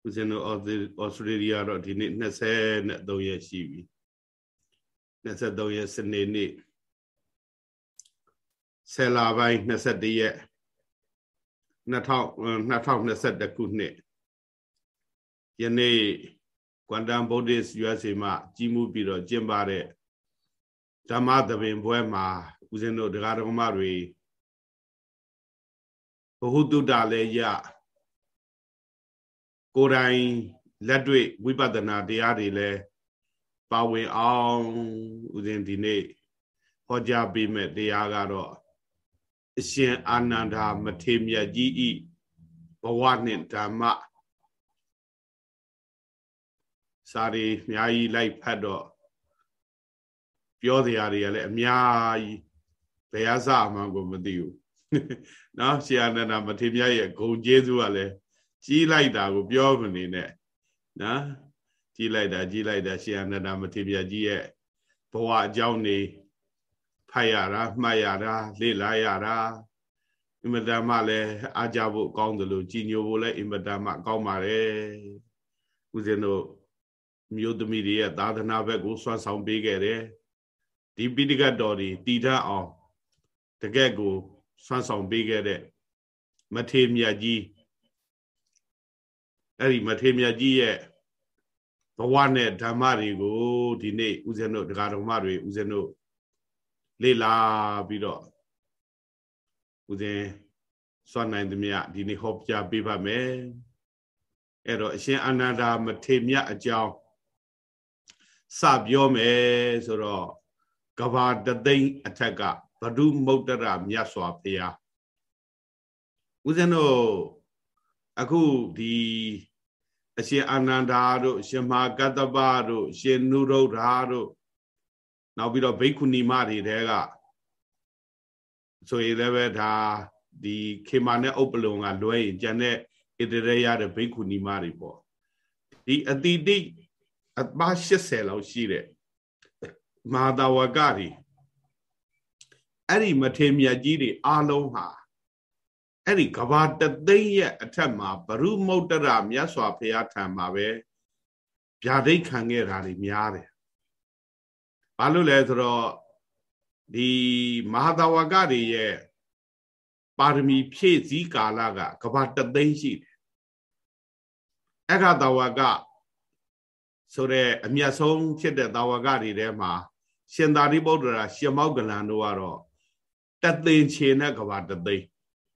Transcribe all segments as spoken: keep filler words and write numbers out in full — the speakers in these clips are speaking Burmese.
ဦးဇင်းတို့ဩစတြေးလျတော့ဒီနေ့နှစ်ဆယ်သုံးရက်ရှိပြီနှစ်ဆယ်သုံးရက်စနေနေ့ဆယ်လပိုင်းနှစ်ဆယ်တစ်ရက်နှစ်ထောင်နှစ်ထောင်နှစ်ဆယ်တစ်ခုနှစ်ယနေ့ Quantum Buddhist ယူ เอส เอ မှာကြီးမှုပြီးတော့ကျင်းပတဲ့ဓမ္မသဘင်ပွဲမှာဦးဇင်းတို့တရားတော်မတွေဘဟုတုတ္တလည်းရကိုယ်တိုင်လက်တွေ့ဝိပဿနာတရားတွေလည်းပါဝင်အောင်ဦးဇင်းဒီနေ့ဟောကြားပေးမဲ့တရားကတော့အရှင်အာနန္ဒာမထေရမြတ်ကြီးဤဘဝနှင့်ဓမ္မစာရီအများကြီးလိုက်ဖတ်တော့ပြောစရာတွေကလည်းအများကြီးဘယ်အစအမှကိုမသိဘူးနော်ရှင်အာနန္ဒာမထေရမြတ်ရဲ့ဂုဏ်ကျေးဇူးကလည်းကြီးလိုက်တာကိုပြောမနေနဲ့နော်ကြီးလိုက်တာကြီးလိုက်တာရှင်အာနန္ဒာမထေရမြတ်ကြီးရဲ့ဘဝအကြောင်းနေဖတ်ရတာမှတ်ရတာလေ့လာရတာအင်မတန်မှလည်းအားကြဖို့ကောင်းတယ်လို့ကြီးညိုဖို့လည်းအင်မတန်မှကောင်းပါတယ်ဦးဇင်းတို့မြို့သမီးတွေရဲ့သာသနာဘက်ကိုဆွမ်းဆောင်ပေးခဲ့တယ်ဒီပိဋကတ်တော်တွေတည်ထအောင်တကယ့်ကိုဆွမ်းဆောင်ပေးခဲ့တဲ့မထေရမြတ်ကြီးအဲ့ဒီမထေရမြတ်ကြီးရဲ့ဘဝနဲ့ဓမ္မတွေကိုဒီနေ့ဦးဇင်းတို့တရားတော်မတွေဦးဇင်းတို့လေ့လာပြီးတော့ဦးဇင်းစွမ်းနိုင်သမျှဒီနေ့ဟောပြပေးပါမယ်အဲ့တော့အရှင်အာနန္ဒာမထေရမြတ်အကြောင်းစပြောမယ်ဆိုတော့ကဘာတသိန်းအထက်ကဘဒုမုတ္တရမြတ်စွာဘုရားဦးဇင်းတို့အခုဒီအရှင်အာနန္ဒာတို့ရှင်မဟာကတ္တပတို့ရှင်နုရုဒ္ဓါတို့နောက်ပြီးတော့ဘိက္ခုနီမတွေတဲကဆိုရင်လည်းပဲဒါဒီခေမာနဲ့ဥပ္ပလုံကလွဲရင်ကျန်တဲ့ဣတရေရတဲ့ဘိက္ခုနီမတွေပေါ့ဒီအတိတိအပါရှစ်ဆယ်လောက်ရှိတဲ့မဟာတဝကတွေအဲ့ဒီမထေရမြတ်ကြီးတွေအားလုံးဟာအဲ့ဒီကဘာတသိန်းရဲ့အထက်မှာဘရုမုတ္တရမြတ်စွာဘုရားထံမှာပဲဗျာဒိတ်ခံခဲ့တာတွေများတယ်ဘာလို့လဲဆိုတော့ဒီမဟာတဝကတွေရဲ့ပါရမီဖြည့်စည်းကာလကကဘာတသိန်းရှိတယ်အခါတဝကဆိုတဲ့အမြတ်ဆုံးဖြစ်တဲ့တာဝကတွေထဲမှာရှင်သာရိပုတ္တရာရှင်မောက္ကလန်တို့ကတော့တသိန်းချေနဲ့ကဘာတသိန်း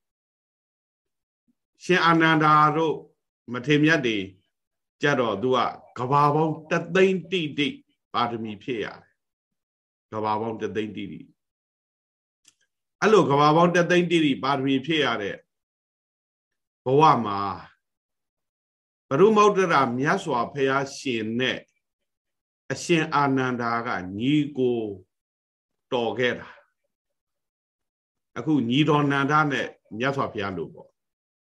ရှင်အာနန္ဒာတို့မထေရမြတ်တွေကြတော့သူကကဘာပေါင်းတသိန်းတိတိပါရမီဖြည့်ရတယ်ကဘာပေါင်းတသိန်းတိတိအဲ့လိုကဘာပေါင်းတသိန်းတိတိပါရမီဖြည့်ရတဲ့ဘဝမှာဘရုမုတ္တရမြတ်စွာဘုရားရှင်နဲ့အရှင်အာနန္ဒာကညီကိုတော်ခဲ့တာအခုညီတော်နန္ဒာနဲ့မြတ်စွာဘုရားလို့ပေါ့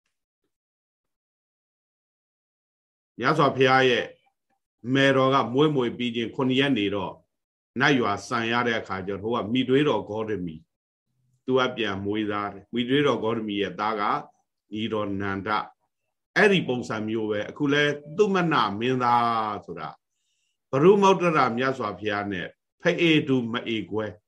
မြတ်စွာဘုရားရဲ့မေတော်ကမွေးမွေပြီးချင်းခုနှစ်ရက်နေတော့နတ်ရွာဆံရတဲ့အခါကျတော့ဟိုကမိတွေးတော်ဂေါတမီသူကပြန်မွေးသားတယ်မိတွေးတော်ဂေါတမီရဲ့သားကညီတော်နန္ဒအဲ့ဒီပုံစံမျိုးပဲအခုလဲသုမနမင်းသားဆိုတာဘရုမုတ္တရမြတ်စွာဘုရားနဲ့ဖအေတူမအေကွယ်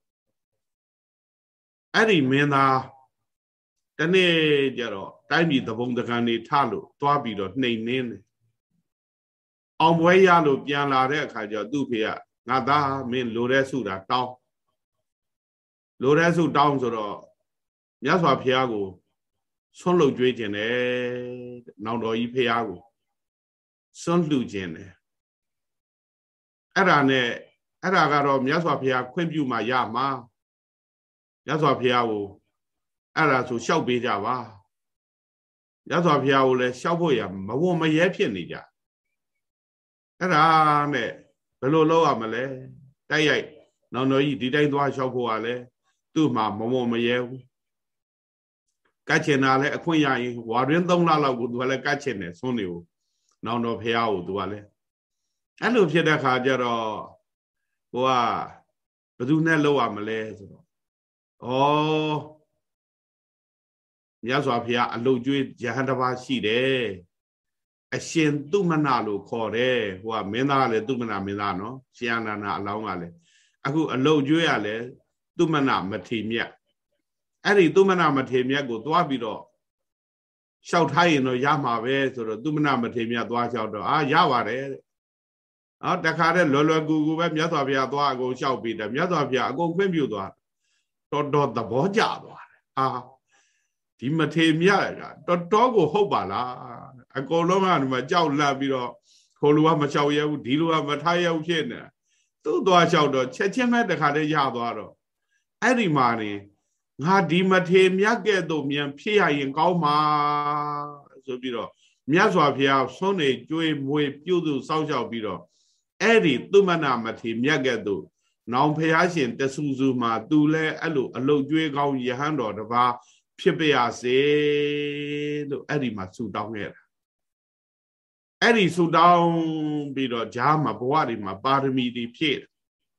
အဲ့ဒီမင်းသားတနေ့ကျတော့တိုင်းပြည်သဘုံတကန်နေထလို့သွားပြီးတော့နှိမ်နှင်းတယ်အောင်ပွဲရလို့ပြန်လာတဲ့အခါကျတော့သူ့ဖေကငါသားမင်းလိုတဲ့ဆုတာတောင်းလိုတဲ့ဆုတောင်းဆိုတော့မြတ်စွာဘုရားကိုဆွန့်လွတ်ကြွေးခြင်းတယ်နောင်တော်ကြီးဖះကိုဆွန့်လှူခြင်းတယ်အဲ့ဒါနဲ့အဲ့ဒါကတော့မြတ်စွာဘုရားခွင့်ပြုမှရမှာမြတ်စွာဘုရားကိုအဲ့ဒါဆိုလျှောက်ပေးကြပါမြတ်စွာဘုရားကိုလည်းလျှောက်ဖို့ရမဝမရဲဖြစ်နေကြအဲ့ဒါနဲ့ဘယ်လိုလုပ်ရမလဲတိုက်ရိုက်နောင်တော်ကြီးဒီတိုင်းသွားလျှောက်ဖို့ကလည်းသူ့မှာမဝမရဲဘူးကတ်ချင်တာလဲအခွင့်ရရင်ဝါရင်းသုံးလလောက်ကိုသူကလည်းကတ်ချင်တယ်ဆွန်းနေကိုနောင်တော်ဖះကိုသူကလည်းအဲ့လိုဖြစ်တဲ့ခါကျတော့ဟိုကဘယ်သူနဲ့လောက်ရမလဲဆိုတော့ဩမြတ်စွာဘုရားအလုတ်ကျွေးယဟန်တစ်ပါးရှိတယ်အရှင်သူမနာလို့ခေါ်တယ်ဟိုကမင်းသားလည်းသူမနာမင်းသားနော်ရှင်အာနန္ဒာအလောင်းကလည်းအခုအလုတ်ကျွေးရလဲသူမနာမထေမြတ်အဲ့ဒီသူမနာမထေမြတ်ကိုသွားပြီးတော့လျှောက်ထားရင်တော့ရမှာပဲဆိုတော့သူမနာမထေမြတ်သွားလျှောက်တော့အာရပါတယ်တဲ့အော်တခါတည်းလော်လော်ကူကူပဲမြတ်စွာဘုရားသွားအကုန်လျှောက်ပြီးတယ်မြတ်စွာဘုရားအကုန်ခွင့်ပြုသွားတော်တော်သဘောကျသွားတယ်အာဒီမထေမြတ်ကတော်တော်ကိုဟုတ်ပါလားအကုန်လုံးကဒီမှာကြောက်လန့်ပြီးတော့ခိုလူကမလျှောက်ရဘူးဒီလူကမထားရဘူးဖြစ်နေသူ့သွားလျှောက်တော့ချက်ချင်းပဲတခါတည်းရသွားတော့အဲ့ဒီမှာနေငါဒီမထေမြတ်ကဲ့သို့မြန်ဖြစ်ရရင်ကောင်းမှာဆိုပြီးတော့မြတ်စွာဘုရားဆုံးနေကြွေးမွေပြုစုစောင့်ရှောက်ပြီးတော့အဲ့ဒီသူမနာမထေမြတ်ကဲ့သို့နောင်ဘုရားရှင်တဆူဆူမှာသူလဲအဲ့လိုအလုတ်ကြွေးကောင်းယဟန်တော်တပါးဖြစ်ပါရစေလို့အဲ့ဒီမှာဆုတောင်းခဲ့တာအဲ့ဒီဆုတောင်းပြီးတော့ဂျားမှာဘဝတွေမှာပါရမီတွေဖြည့်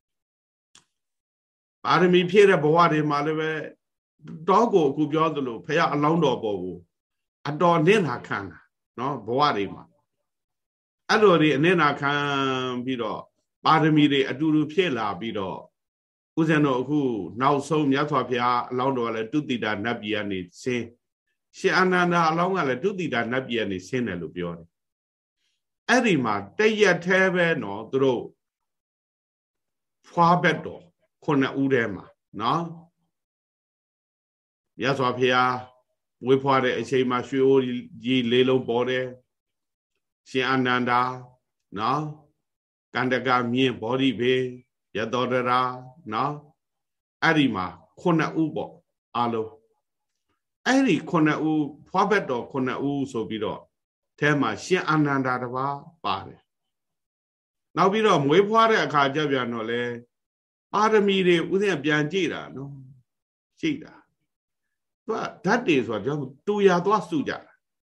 ပါရမီဖြည့်တဲ့ဘဝတွေမှာလည်းပဲတောကိုအခုပြောသလိုဖခင်အလောင်းတော်ပေါ်ကိုအတော်နင့်နာခံတာနော်ဘဝတွေမှာအဲ့လိုတွေအနင့်နာခံပြီးတော့ပါရမီတွေအတူတူဖြည့်လာပြီးတော့ဦးဇင်းတို့အခုနောက်ဆုံးမြတ်စွာဘုရားအလောင်းတော်ကလည်းတုတိတာနတ်ပြည်ကနေဆင်းရှင်အာနန္ဒာအလောင်းကလည်းတုတိတာနတ်ပြည်ကနေဆင်းတယ်လို့ပြောတယ်အဲ့ဒီမှာတရက်แท้ပဲနော်သူတို့ဖွာဘက်တော်ခုနှစ်ဦးထဲမှာနော်မြတ်စွာဘုရားဝေဖွာတဲ့အချိန်မှာရွှေအိုးကြီးလေးလုံးပေါ်တယ်ရှင်အာနန္ဒာနော်ကန္တကမြင်းဘောဓိဘေရတောတရာနော်အဲ့ဒီမှာခုနှစ်ဦးပေါ့အလုံးအဲ့ဒီခုနှစ်ဦးဖွာဘက်တော်ခုနှစ်ဦးဆိုပြီးတော့ထဲမှာရှင်အာနန္ဒာတပါးပါတယ်နောက်ပြီးတော့မွေးဖွားတဲ့အခါကျပြန်တော့လေပါရမီတွေဥစဉ်ပြန်ကြည့်တာနော်ကြည့်တာသူကဓာတ်တွေဆိုတော့တူရသွားစုကြတာ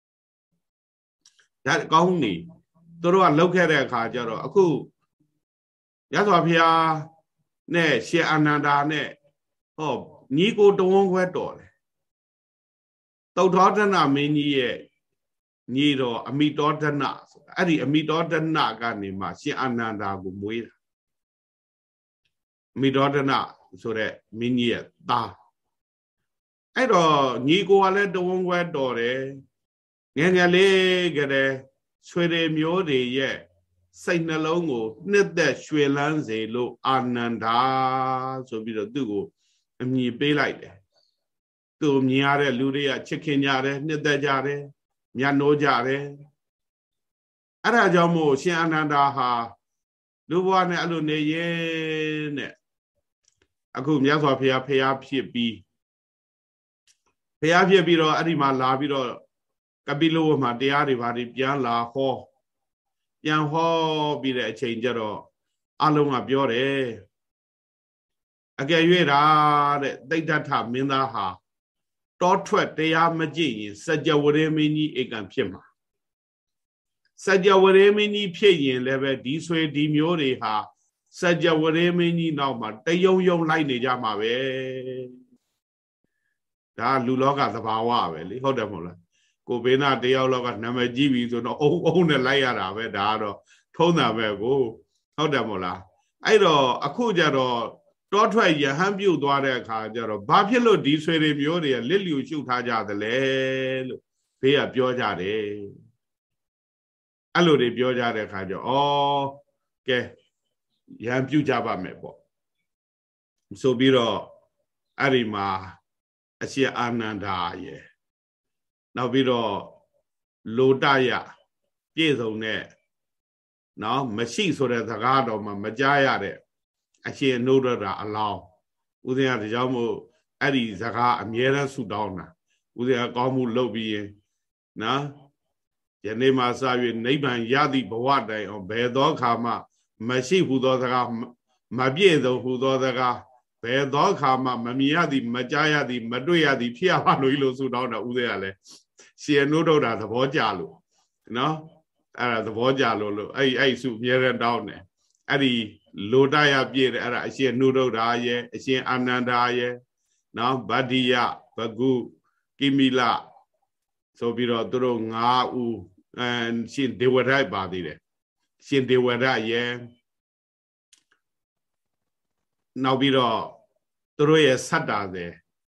ဓာတ်ကောင်းနေသူတို့ကလောက်ခဲ့တဲ့အခါကျတော့အခုရသော်ဖျားနဲ့ရှင်အာနန္ဒာနဲ့ဟောညီကိုတဝန်းခွဲတော်တယ်သုတ်တော်ဒနမင်းကြီးရဲ့ညီတော်အမိတော်ဒနဆိုတာအဲ့ဒီအမိတော်ဒနကနေမှရှင်အာနန္ဒာကိုမွေးတာအမိတော်ဒနဆိုတဲ့မင်းကြီးရဲ့သားအဲ့တော့ညီကိုကလည်းတဝန်းခွဲတော်တယ်ငယ်ငယ်လေးကတည်းဆွေတွေမျိုးတွေရဲ့စိတ်နှလုံးကိုနှစ်သက်ရွှေလန်းစေလို့အာနန္ဒာဆိုပြီးတော့သူ့ကိုအမည်ပေးလိုက်တယ်သူ့မြင်ရတဲ့လူတွေကချစ်ခင်ကြတယ်နှစ်သက်ကြတယ်မြတ်နိုးကြတယ်အဲ့ဒါကြောင့်မို့ရှင်အာနန္ဒာဟာလူဘဝနဲ့အဲ့လိုနေရင်တဲ့အခုမြတ်စွာဘုရားဖျားဖြစ်ပြီးဖျားဖြစ်ပြီးတော့အဲ့ဒီမှာလာပြီးတော့ကပိလဝတ်မှာတရားတွေဘာတွေပြန်လာဟောပြန်ဟောပြီးတဲ့အချိန်ကျတော့အလုံးကပြောတယ်အကယ်၍တာတဲ့တိဋ္ဌထမင်းသားဟာတောထွက်တရားမကြည့်ရင်စัจ java ရေမင်းကြီးဧကံဖြစ်မှာစัจ java ရေမင်းကြီးဖြစ်ရင်လည်းပဲဒီဆွေဒီမျိုးတွေဟာစัจ java ရေမင်းကြီးနောက်မှာတယုံယုံလိုက်နေကြမှာပဲဒါလူလောကသဘာဝပဲလေဟုတ်တယ်မဟုတ်လားကိုဘေးနာတယောက်လောက်ကနာမည်ကြီးပြီဆိုတော့အုံအုံနဲ့လိုက်ရတာပဲဒါကတော့ထုံးတာပဲကိုဟုတ်တယ်မို့လားအဲ့တော့အခုကျတော့တောထွက်ယဟန်ပြုတ်သွားတဲ့အခါကျတော့ဘာဖြစ်လို့ဒီဆွေတွေမျိုးတွေကလစ်လျူရှုထားကြသလဲလို့ဘေးကပြောကြတယ်အဲ့လိုတွေပြောကြတဲ့အခါကျတော့ဩကဲယဟန်ပြုတ်ကြပါမယ်ပေါ့ဆိုပြီးတော့အဲ့ဒီမှာအရှင်အာနန္ဒာရဲ့နောက်ပြီးတော့လိုတရပြည့်စုံတဲ့နော်မရှိဆိုတဲ့စကားတော်မှာမကြားရတဲ့အရှင်နှုတ်ရတာအလောင်းဦးဇင်းကဒါကြောင့်မို့အဲ့ဒီစကားအမြဲတမ်းဆူတောင်းတာဦးဇင်းကကောင်းမှုလုပ်ပြီးရင်နော်ယနေ့မှစ၍နိဗ္ဗာန်ရသည့်ဘဝတိုင်အောင်ဘယ်သောအခါမှမရှိဟူသောစကားမပြည့်စုံဟူသောစကားဘယ်သောအခါမှမမြင်ရသည်မကြားရသည်မတွေ့ရသည်ဖြစ်ရပါလို့လို့ဆူတောင်းတာဦးဇင်းကလည်းရှင်နှုတ်တော်တာသဘောကျလို့နော်အဲ့ဒါသဘောကျလို့လို့အဲ့အဲ့စုအမြဲတမ်းတောင်းတယ်အဲ့ဒီလိုတရပြည့်တယ်အဲ့ဒါအရှင်နှုတ်တော်တာရဲ့အရှင်အာနန္ဒာရဲ့နော်ဗတ္တိယဘဂုကိမိလဆိုပြီးတော့သူတို့၅ဦးအဲရှင်ဒေဝရပါသေးတယ်ရှင်ဒေဝရရဲ့နောက်ပြီးတော့သူတို့ရဲ့ဆတ္တာသည်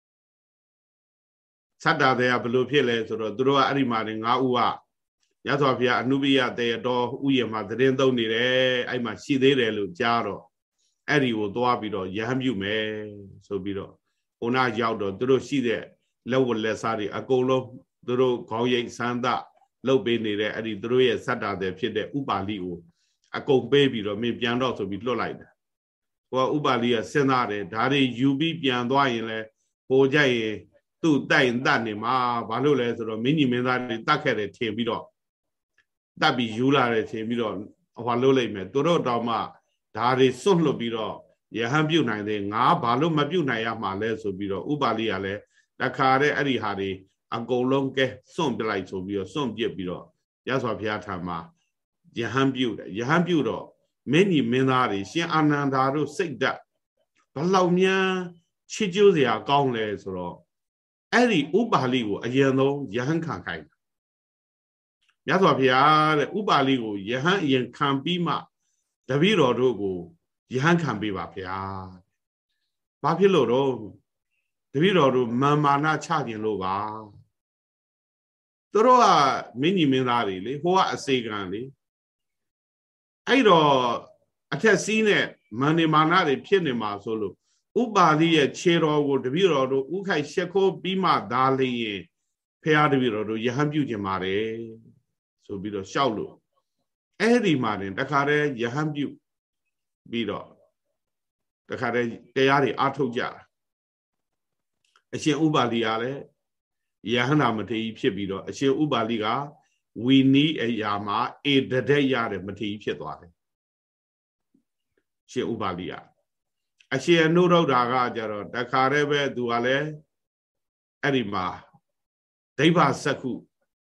ဆတ္တာသည်ကဘယ်လိုဖြစ်လဲဆိုတော့သူတို့ကအဲ့ဒီမှာငါးဦးကရသော်ဘုရားအနုပိယတေတော်ဥယျာဉ်မှာသတင်းသုံးနေတယ်အဲ့မှာရှိသေးတယ်လို့ကြားတော့အဲ့ဒီကိုသွားပြီးတော့ရဟန်းပြုမယ်ဆိုပြီးတော့ဘုနာရောက်တော့သူတို့ရှိတဲ့လက်ဝတ်လက်စားတွေအကုန်လုံးသူတို့ခေါင်းရိပ်စမ်းသလှုပ်ပေးနေတဲ့အဲ့ဒီသူတို့ရဲ့ဆတ္တာသည်ဖြစ်တဲ့ဥပါလိကိုအကုန်ပေးပြီးတော့မင်းပြန်တော့ဆိုပြီးလွတ်လိုက်တယ်ဟိုကဥပါလိကစဉ်းစားတယ်ဒါတွေယူပြီးပြန်သွားရင်လဲဟိုကြိုက်ရင်သူ့တိုင်တတ်နေမှာဘာလို့လဲဆိုတော့မင်းကြီးမင်းသားတွေတတ်ခဲ့တယ်ထင်ပြီးတော့တတ်ပြီးယူလာတယ်ထင်ပြီးတော့ဟောလို့လိုက်မယ်သူတို့တောင်မှဒါတွေစွန့်လွတ်ပြီးတော့ယဟန်ပြုတ်နိုင်တယ်ငါဘာလို့မပြုတ်နိုင်ရမှာလဲဆိုပြီးတော့ဥပါလိကလည်းတခါတဲ့အဲ့ဒီဟာတွေအကုန်လုံးကဲစွန့်ပြလိုက်ဆိုပြီးတော့စွန့်ပြစ်ပြီးတော့ရသော်ဘုရားထာမှာယဟန်ပြုတ်တယ်ယဟန်ပြုတ်တော့မင်းကြီးမင်းသားတွေရှင်အာနန္ဒာတို့စိတ်ဓာတ်ဘလောက်များချစ်ကြိုးစရာကောင်းလဲဆိုတော့အဲ့ဒီဥပါလိကိုအရင်ဆုံးယဟန်ခံခိုင်းတယ်မြတ်စွာဘုရားတဲ့ဥပါလိကိုယဟန်အရင်ခံပြီးမှတပည့်တော်တို့ကိုယဟန်ခံပေးပါဗျာဘာဖြစ်လို့တော့တပည့်တော်တို့မာမာနချခြင်းလို့ပါသူတို့ကမင်းကြီးမင်းသားတွေလေဟိုကအစေခံလေအဲ့တော့အထက်စီးနဲ့မန္တေမာနတွေဖြစ်နေမှာဆိုလို့ဥပါလိရဲ့ခြေတော်ကိုတပည့်တော်တို့ဥခိုက်ရှ िख ိုးပြီးမှဒါလျင်ဖះတပည့်တော်တို့ယဟန်ပြုခြင်းပါတယ်ဆိုပြီးတော့ရှောက်လို့အဲ့ဒီမှာတင်တခါတည်းယဟန်ပြုပြီးတော့တခါတည်းတရားတွေအားထုတ်ကြတာအရှင်ဥပါလိကလည်းယဟန္တာမထေရဖြစ်ပြီးတော့အရှင်ဥပါလိကဝီနီးအရာမှာအေတတဲ့ရတဲ့မထေရဖြစ်သွားတယ်ရှင်ဥပါလိကအရှင်အနုရုဒ္ဓါကကြတော့တခါတည်းပဲသူကလည်းအဲ့ဒီမှာဒိဗ္ဗစက္ခု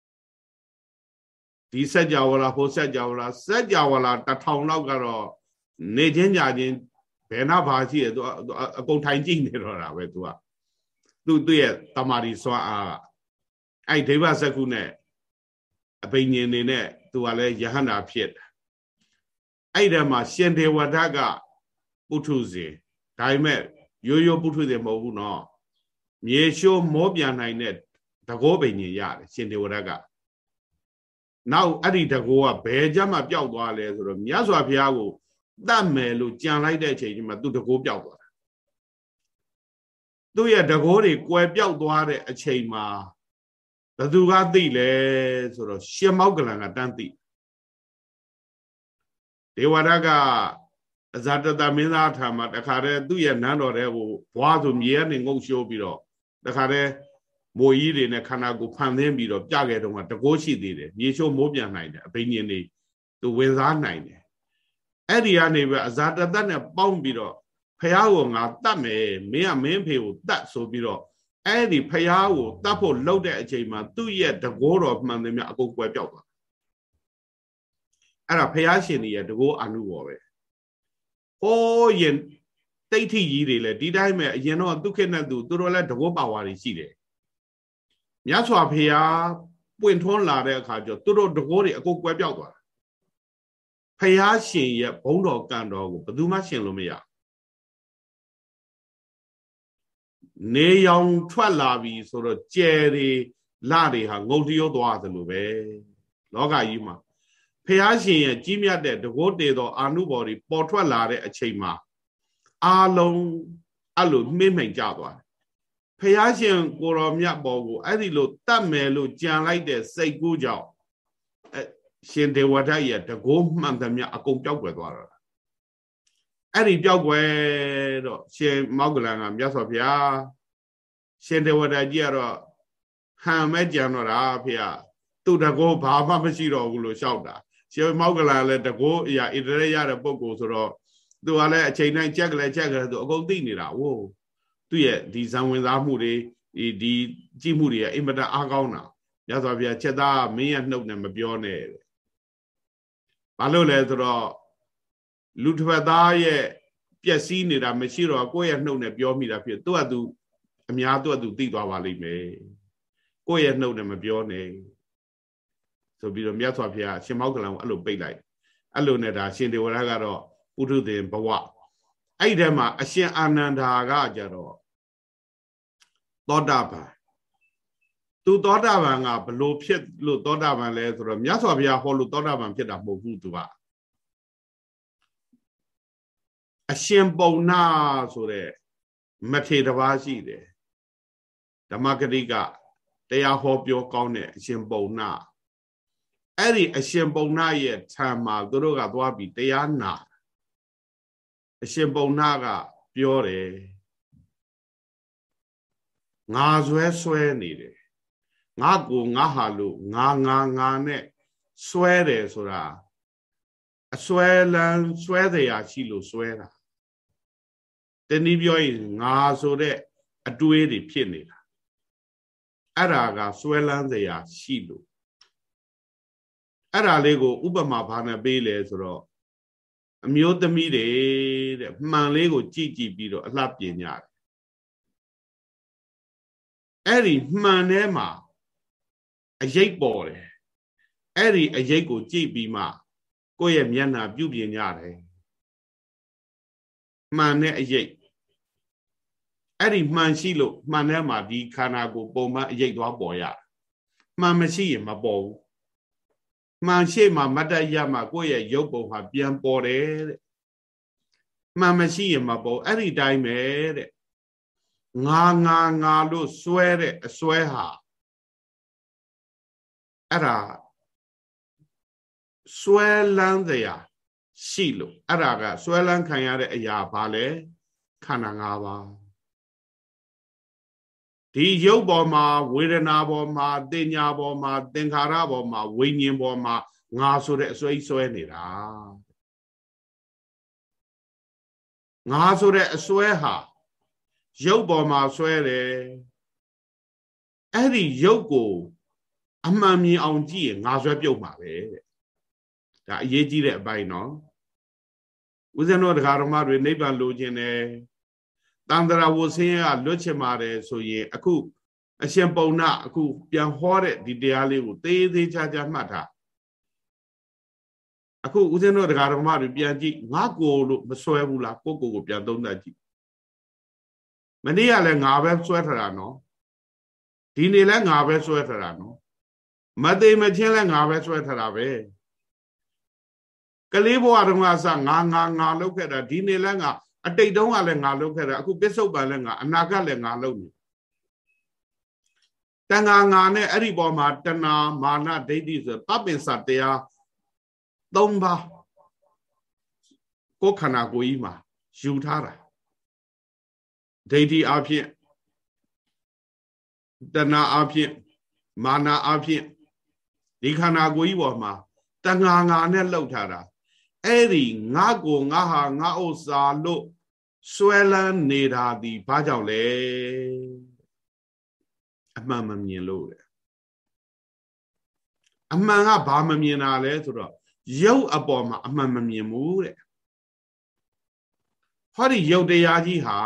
ဒီစัจ java လာဟိုစัจ java လာစัจ java လာတစ်ထောင်လောက်ကတော့နေချင်းကြချင်းဘယ်နာဘာရှိရသူအကုန်ထိုင်ကြည့်နေတော့တာပဲသူကသူ့သူ့ရဲ့တမာရီစွမ်းအားအဲ့ဒိဗ္ဗစက္ခုနဲ့အဘိညာဉ်နေနဲ့သူကလည်းယဟန္တာဖြစ်အဲ့ဒီမှာရှင်ဒေဝဒကပုထုဇဉ်ဒါပေမဲ့ရိုးရိုးပုထုဇဉ်မဟုတ်ဘူးနော်မြေရှိုးမောပြန်နိုင်တဲ့တကောဘိညာဉ်ရတယ်ရှင်ဒေဝဒကနောက်အဲ့ဒီတကောကဘယ်ကြမှာပျောက်သွားလဲဆိုတော့မြတ်စွာဘုရားကိုတတ်မယ်လို့ကြံလိုက်တဲ့အချိန်ကြီးမှာသူတကောပျောက်သွားတာသူ့ရဲ့တကောတွေကွယ်ပျောက်သွားတဲ့အချိန်မှာဘသူကသိလဲဆိုတော့ရှင်မောက္ကလန်ကတန်းသိဒေဝဒကအဇာတတမင်းသားထာမှာတခါတည်းသူ့ရဲ့နန်းတော်တဲ့ကိုဘွားဆိုမြေကနေငုတ်ရှိုးပြီးတော့တခါတည်းမိုးကြီးတွေနဲ့ခန္ဓာကိုဖန်သင်းပြီးတော့ပြခဲ့တော့မှတကိုးရှိသေးတယ်မြေချိုးမိုးပြန်နိုင်တယ်အဘိညာဉ်တွေသူဝင်စားနိုင်တယ်အဲ့ဒီကနေပဲအဇာတတနဲ့ပေါင်းပြီးတော့ဖះကိုငါတတ်မယ်မင်းကမင်းဖေကိုတတ်ဆိုပြီးတော့အဲ့ဒီဖះကိုတတ်ဖို့လှုပ်တဲ့အချိန်မှာသူ့ရဲ့တကိုးတော်မှန်သမျှအကုန်ကွယ်ပြောက်သွားအဲ့ဒါဖះရှင်ကြီးရဲ့တကိုးအနုဘောပဲဟိုးရင်တိဋ္ဌိကြီးတွေလည်းဒီတိုင်းပဲအရင်တော့သူခေတ်နဲ့သူသူတို့လည်းတကောပါဝါတွေရှိတယ်မြတ်စွာဘုရားပွင့်ထွန်းလာတဲ့အခါကျသူတို့တကောတွေအကုန်ကွဲပြောက်သွားတာဘုရားရှင်ရဲ့ဘုန်းတော်ကံတော်ကိုဘယ်သူမှရှင်လို့မရနေရောင်ထွက်လာပြီဆိုတော့ကြယ်တွေလတွေဟာငုတ်တရိုးသွားသလိုပဲလောကကြီးမှာဖះရှင်ရဲ့ကြီးမြတ်တဲ့တကောတေတော်အာနုဘော်တွေပေါ်ထွက်လာတဲ့အချိန်မှာအာလုံးအဲ့လိုမှိမ့်မှိန်ကြသွားတယ်ဖះရှင်ကိုတော်မြတ်ပေါ်ကိုအဲ့ဒီလိုတတ်မယ်လို့ကြံလိုက်တဲ့စိတ်ကူးကြောင့်အရှင်ဒေဝဒတ်ရဲ့တကောမှန်သမျှအကုန်ပျောက်ကွယ်သွားတော့အဲ့ဒီပျောက်ကွယ်တော့ရှင်မောက္ကလန်ကမြတ်စွာဘုရားရှင်ဒေဝဒတ်ကြီးကတော့ဟံမဲ့ကြံတော့တာဖေဟာသူတကောဘာမှမရှိတော့ဘူးလို့ရှောက်တာရှင်မောက္ကလန်လည်းတကောအရာဣတရေရတဲ့ပုဂ္ဂိုလ်ဆိုတော့သူကလည်းအချိန်တိုင်းချက်ကလေးချက်ကလေးသူအကုန်သိနေတာဝို့သူ့ရဲ့ဒီဇံဝင်စားမှုတွေဒီဒီကြည့်မှုတွေကအင်မတန်အားကောင်းတာရသော်ဗျာချက်သားမင်းရဲ့နှုတ်နဲ့မပြောနဲ့ဘာလို့လဲဆိုတော့လူတစ်ဖက်သားရဲ့ပျက်စီးနေတာမရှိတော့ကိုယ့်ရဲ့နှုတ်နဲ့ပြောမိတာဖြစ်သူကသူအများသူကသူသိသွားပါလိမ့်မယ်ကိုယ့်ရဲ့နှုတ်နဲ့မပြောနဲ့ဆိုပြီးတော့မြတ်စွာဘုရားရှင်မောက္ကလံကိုအဲ့လိုပိတ်လိုက်အဲ့လိုနဲ့ဒါရှင်ဒေဝရကတော့ပုထုသင်ဘဝအဲ့ဒီထဲမှာအရှင်အာနန္ဒာကကြတော့သောတာပန်သူသောတာပန်ကဘလို့ဖြစ်လို့သောတာပန်လဲဆိုတော့မြတ်စွာဘုရားဟောလို့သောတာပန်ဖြစ်တာမဟုတ်ဘူးသူကအရှင်ပုံနာဆိုတဲ့မထေရတစ်ပါးရှိတယ်ဓမ္မဂတိကတရားဟောပြောကောင်းတဲ့အရှင်ပုံနာအဲ့ဒီအရှင်ပုံနာရဲ့ခြံမှာသူတို့ကသွားပြီးတရားနာအရှင်ပုံနာကပြောတယ်ငါဆွဲဆွဲနေတယ်ငါကိုငါဟာလို့ငါငါငါနဲ့ဆွဲတယ်ဆိုတာအဆွဲလန်းဆွဲတရားရှိလို့ဆွဲတာတနည်းပြောရင်ငါဆိုတဲ့အတွေးတွေဖြစ်နေတာအဲ့ဒါကဆွဲလန်းတရားရှိလို့အဲ့ဒါလေးကိုဥပမာဘာနဲ့ပေးလဲဆိုတော့အမျိုးသမီးတွေတဲ့မှန်လေးကိုကြည့်ကြည့်ပြီးတော့အလှပြင်ကြတယ်အဲ့ဒီမှန်ထဲမှာအရိပ်ပေါ်တယ်အဲ့ဒီအရိပ်ကိုကြည့်ပြီးမှကိုယ့်ရဲ့မျက်နှာပြုပြင်ကြတယ်မှန်တဲ့အရိပ်အဲ့ဒီမှန်ရှိလို့မှန်ထဲမှာဒီခန္ဓာကိုယ်ပုံမှန်အရိပ်သွားပေါ်ရမှန်မရှိရင်မပေါ်ဘူးမှန်ရှိမှမတ္တရမှကိုယ့်ရဲ့ရုပ်ပုံဟာပြန်ပေါ်တယ်တဲ့မှန်မရှိရင်မပေါ်အဲ့ဒီတိုင်းပဲတဲ့ငါငါငါလို့စွဲတဲ့အစွဲဟာအဲ့ဒါစွဲလန်းစရာရှိလို့အဲ့ဒါကစွဲလန်းခံရတဲ့အရာဘာလဲခန္ဓာ၅ပါးဒီရုပ်ပေါ်မှာဝေဒနာပေါ်မှာတင်ညာပေါ်မှာသင်္ခါရပေါ်မှာဝိညာဉ်ပေါ်မှာငါဆိုတဲ့အစွဲစွဲနေတာငါဆိုတဲ့အစွဲဟာရုပ်ပေါ်မှာစွဲတယ်အဲ့ဒီရုပ်ကိုအမှန်မြင်အောင်ကြည့်ရင်ငါစွဲပြုတ်မှာပဲတဲ့ဒါအရေးကြီးတဲ့အပိုင်းနော်ဦးဇင်းတို့တရားတော်မတွေနိဗ္ဗာန်လိုချင်တယ်တန်ត្រာဝဆင်းရဲကလွတ်ချင်ပါတယ်ဆိုရင်အခုအရှင်ပုံနာအခုပြန်ဟောတဲ့ဒီတရားလေးကိုသေးသေးချာချာမှတ်ထားအခုဦးဇင်းတို့တရားတော်မတွေပြန်ကြည့်ငါကိုလို့မစွဲဘူးလားကိုကိုကိုပြန်သုံးသပ်ကြည့်မနေ့ကလည်းငါပဲစွဲထတာနော်ဒီနေ့လည်းငါပဲစွဲထတာနော်မသိမချင်းလည်းငါပဲစွဲထတာပဲကလေးဘဝတုန်းကစငါငါငါလုပ်ခဲ့တာဒီနေ့လည်းငါအတိတ်တုန်းကလည်းငါလုပ်ခဲ့တာအခုပစ္စုပန်လည်းငါအနာဂတ်လည်းငါလုပ်နေတဏှာငါနဲ့အဲ့ဒီပေါ်မှာတဏှာမာနဒိဋ္ဌိဆိုပပင်စတရားသုံးပါးကိုယ်ခန္ဓာကိုယ်ကြီးမှာယူထားတာဒိဋ္ဌိအဖြစ်တဏှာအဖြစ်မာနအဖြစ်ဒီခန္ဓာကိုယ်ကြီးပေါ်မှာတဏှာငါနဲ့လှုပ်ထားတာအဲ့ဒီငါကိုငါဟာငါဥစ္စာလို့ဆွဲလန်းနေတာဒီဘာကြောင့်လဲအမှန်မမြင်လို့တဲ့အမှန်ကဘာမမြင်တာလဲဆိုတော့ရုပ်အပေါ်မှာအမှန်မမြင်ဘူးတဲ့ဟောဒီရုပ်တရားကြီးဟာ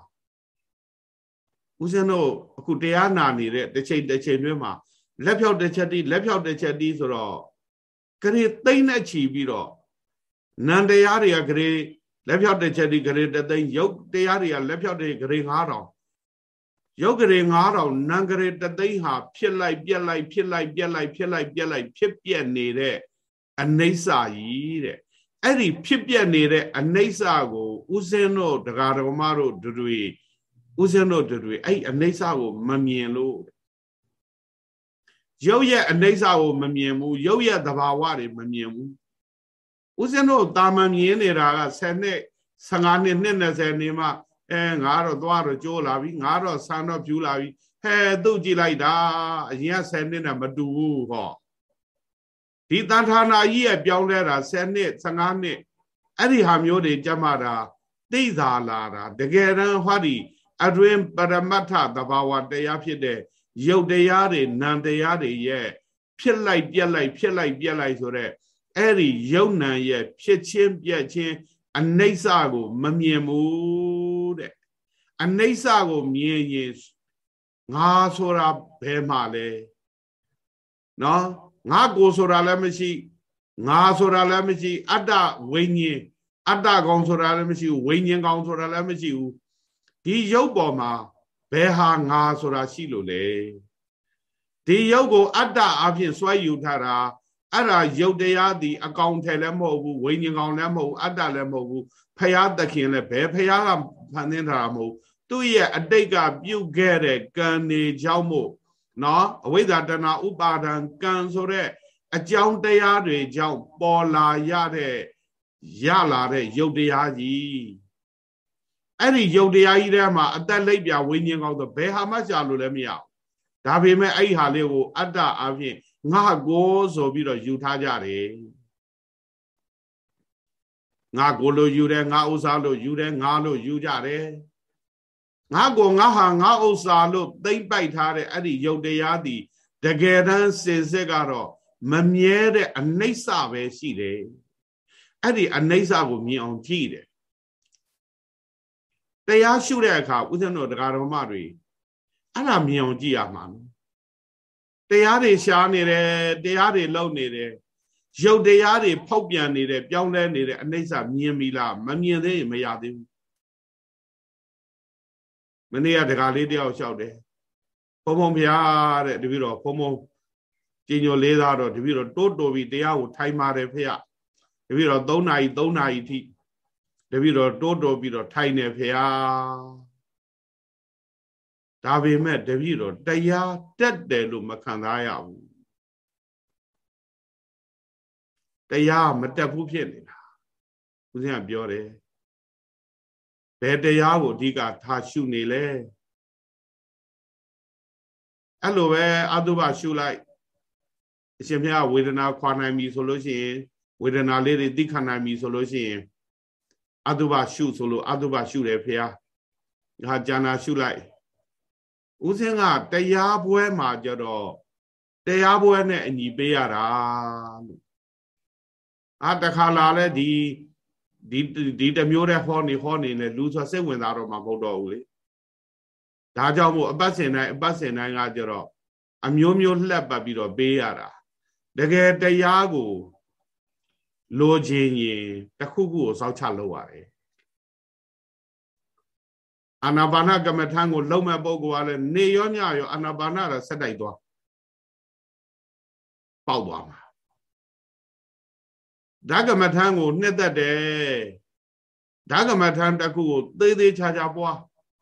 ဦးဇင်းတို့အခုတရားနာနေတဲ့တစ်ချိန်တစ်ချိန်တွင်းမှာလက်ဖြောက်တစ်ချက်တီးလက်ဖြောက်တစ်ချက်တီးဆိုတော့ဂရေသိမ့်နဲ့ချီပြီးတော့နန္တရားတွေကဂရေလက်ဖြောက်တစ်ချက်တီးဂရေတသိန်းရုပ်တရားတွေကလက်ဖြောက်တဲ့ဂရေငါးထောင်ရုပ်ဂရေငါးထောင်နံဂရေတသိန်းဟာဖြစ်လိုက်ပြက်လိုက်ဖြစ်လိုက်ပြက်လိုက်ဖြစ်လိုက်ပြက်လိုက်ဖြစ်ပြက်နေတဲ့အနိစ္စကြီးတဲ့အဲ့ဒီဖြစ်ပြက်နေတဲ့အနိစ္စကိုဦးဇင်းတို့တရားတော်မတို့တွေဦးဇင်းတို့တွေအဲ့အနိစ္စကိုမမြင်လို့ရုပ်ရဲ့အနိစ္စကိုမမြင်ဘူးရုပ်ရဲ့သဘာဝတွေမမြင်ဘူးဦးဇင်းတို့တာမန်မြင်နေတာကဆယ်နှစ်ဆယ်ငါးနှစ်နှစ်၂၀နေမှအဲငါတော့သွားတော့ကျိုးလာပြီငါတော့ဆန်တော့ဖြူလာပြီဟဲသူ့ကြည့်လိုက်တာအရင်ကဆယ်နှစ်နဲ့မတူဘူးဟောဒီတန်ထာနာကြီးရဲ့ပြောင်းလဲတာဆယ်နှစ်ဆယ်ငါးနှစ်အဲ့ဒီဟာမျိုးတွေကြမ်းမာတာသိသာလာတာတကယ်တမ်းဟောဒီအတွင်ပရမတ္ထသဘာဝတရားဖြစ်တဲ့ရုပ်တရားတွေနာမ်တရားတွေရဲ့ဖြစ်လိုက်ပြက်လိုက်ဖြစ်လိုက်ပြက်လိုက်ဆိုတဲ့အဲ့ဒီရုပ်နာမ်ရဲ့ဖြစ်ချင်းပြက်ချင်းအနိစ္စကိုမမြင်ဘူးတဲ့အနိစ္စကိုမြင်ရင်ငါဆိုတာဘယ်မှာလဲနော်ငါကိုဆိုတာလည်းမရှိငါဆိုတာလည်းမရှိအတ္တဝိညာဉ်အတ္တကောင်ဆိုတာလည်းမရှိဘူးဝိညာဉ်ကောင်ဆိုတာလည်းမရှိဘူးဒီရုပ်ပေါ်မှာဘယ်ဟာငါဆိုတာရှိလို့လဲဒီရုပ်ကိုအတ္တအဖြစ်စွဲယူထားတာအဲ့ဒါရုပ်တရားသည်အကောင်ထဲလည်းမဟုတ်ဘူးဝိညာဉ်ကောင်လည်းမဟုတ်ဘူးအတ္တလည်းမဟုတ်ဘူးဖရာသခင်လည်းဘယ်ဖရာကဖန်ဆင်းထားတာမဟုတ်သူ့ရဲ့အတိတ်ကပြုတ်ခဲ့တဲ့ကံနေကြောင့်မို့နော်အဝိဇ္ဇာတဏှာဥပါဒံကံဆိုတဲ့အကြောင်းတရားတွေကြောင့်ပေါ်လာရတဲ့ရလာတဲ့ရုပ်တရားကြီးအဲ့ဒီရုပ်တရားကြီးထဲမှာအသက်လိပ်ပြဝိညာဉ်ကောင်းဆိုဘယ်ဟာမှရှာလို့လည်းမရဘူးဒါပေမဲ့အဲ့ဒီဟာလေးကိုအတ္တအဖြစ်ငါကိုဆိုပြီးတော့ယူထားကြတယ်ငါကိုလို့ယူတယ်ငါဥစ္စာလို့ယူတယ်ငါလို့ယူကြတယ်ငါကိုငါဟာငါဥစ္စာလို့သိမ့်ပိုက်ထားတဲ့အဲ့ဒီရုပ်တရားသည်တကယ်တမ်းစင်စစ်ကတော့မမြဲတဲ့အနိစ္စပဲရှိတယ်အဲ့ဒီအနိစ္စကိုမြင်အောင်ကြည့်တယ်တရားရှုတဲ့အခါဦးဇင်းတို့တရားတော်မတွေအဲ့ဒါမြင်အောင်ကြည့်ရမှာနော်တရားတွေရှားနေတယ်တရားတွေလုံနေတယ်ရုပ်တရားတွေဖောက်ပြန်နေတယ်ပြောင်းလဲနေတယ်အနိစ္စမြင်ပြီလားမမြင်သေးရင်မရသေးဘူးမနေ့ကတကားလေးတယောက်လျှောက်တယ်ဘုံဘုံဖျားတဲ့တပည့်တော်ဘုံဘုံကြည်ညိုလေးသားတော့တပည့်တော်တိုးတိုးပြီးတရားကိုထိုင်ပါတယ်ဖေရတပည့်တော်သုံးနာရီသုံးနာရီထိတပည့်တော်တိုးတိုးပြီးတော့ထိုင်နေဖေရဒါပေမဲ့တပည့်တော်တရားတက်တယ်လို့မခံစားရဘူးတရားမတက်ဘူးဖြစ်နေတာဦးဇင်းကပြောတယ်ဘယ်တရားကိုအဓိကထားရှုနေလဲအဲ့လိုပဲအတုပရှုလိုက်အရှင်ဘုရားဝေဒနာခွာနိုင်ပြီဆိုလို့ရှိရင်ဝေဒနာလေးတွေသိခံနိုင်ပြီဆိုလို့ရှိရင်အတုပရှုဆိုလို့အတုပရှုတယ်ဘုရားဟာဉာဏ်ရှုလိုက်ဦးဇင်းကတရားပွဲမှာကြတော့တရားပွဲနဲ့အညီပေးရတာလို့အာတခါလာလဲဒီဒီဒီတမျိုးတဲ့ဟောနေဟောနေလဲလူဆိုစိတ်ဝင်စားတော့မှမဟုတ်တော့ဘူးလေဒါကြောင့်မို့အပတ်စဉ်တိုင်းအပတ်စဉ်တိုင်းကကြတော့အမျိုးမျိုးလှက်ပတ်ပြီးတော့ပေးရတာတကယ်တရားကိုလိုချင်ရင်တစ်ခုခုကိုစောက်ချလုပ်ရတယ်အာနာပါနကမ္မထံကိုလုံမဲ့ပုဂ္ဂိုလ်ကလည်းနေရောညရောအာနာပါနကဆက်တိုက်သွားပေါက်သွားမှာဓကမထံကိုနှစ်သက်တယ်ဓကမထံတစ်ခုကိုသေးသေးချာချာပွား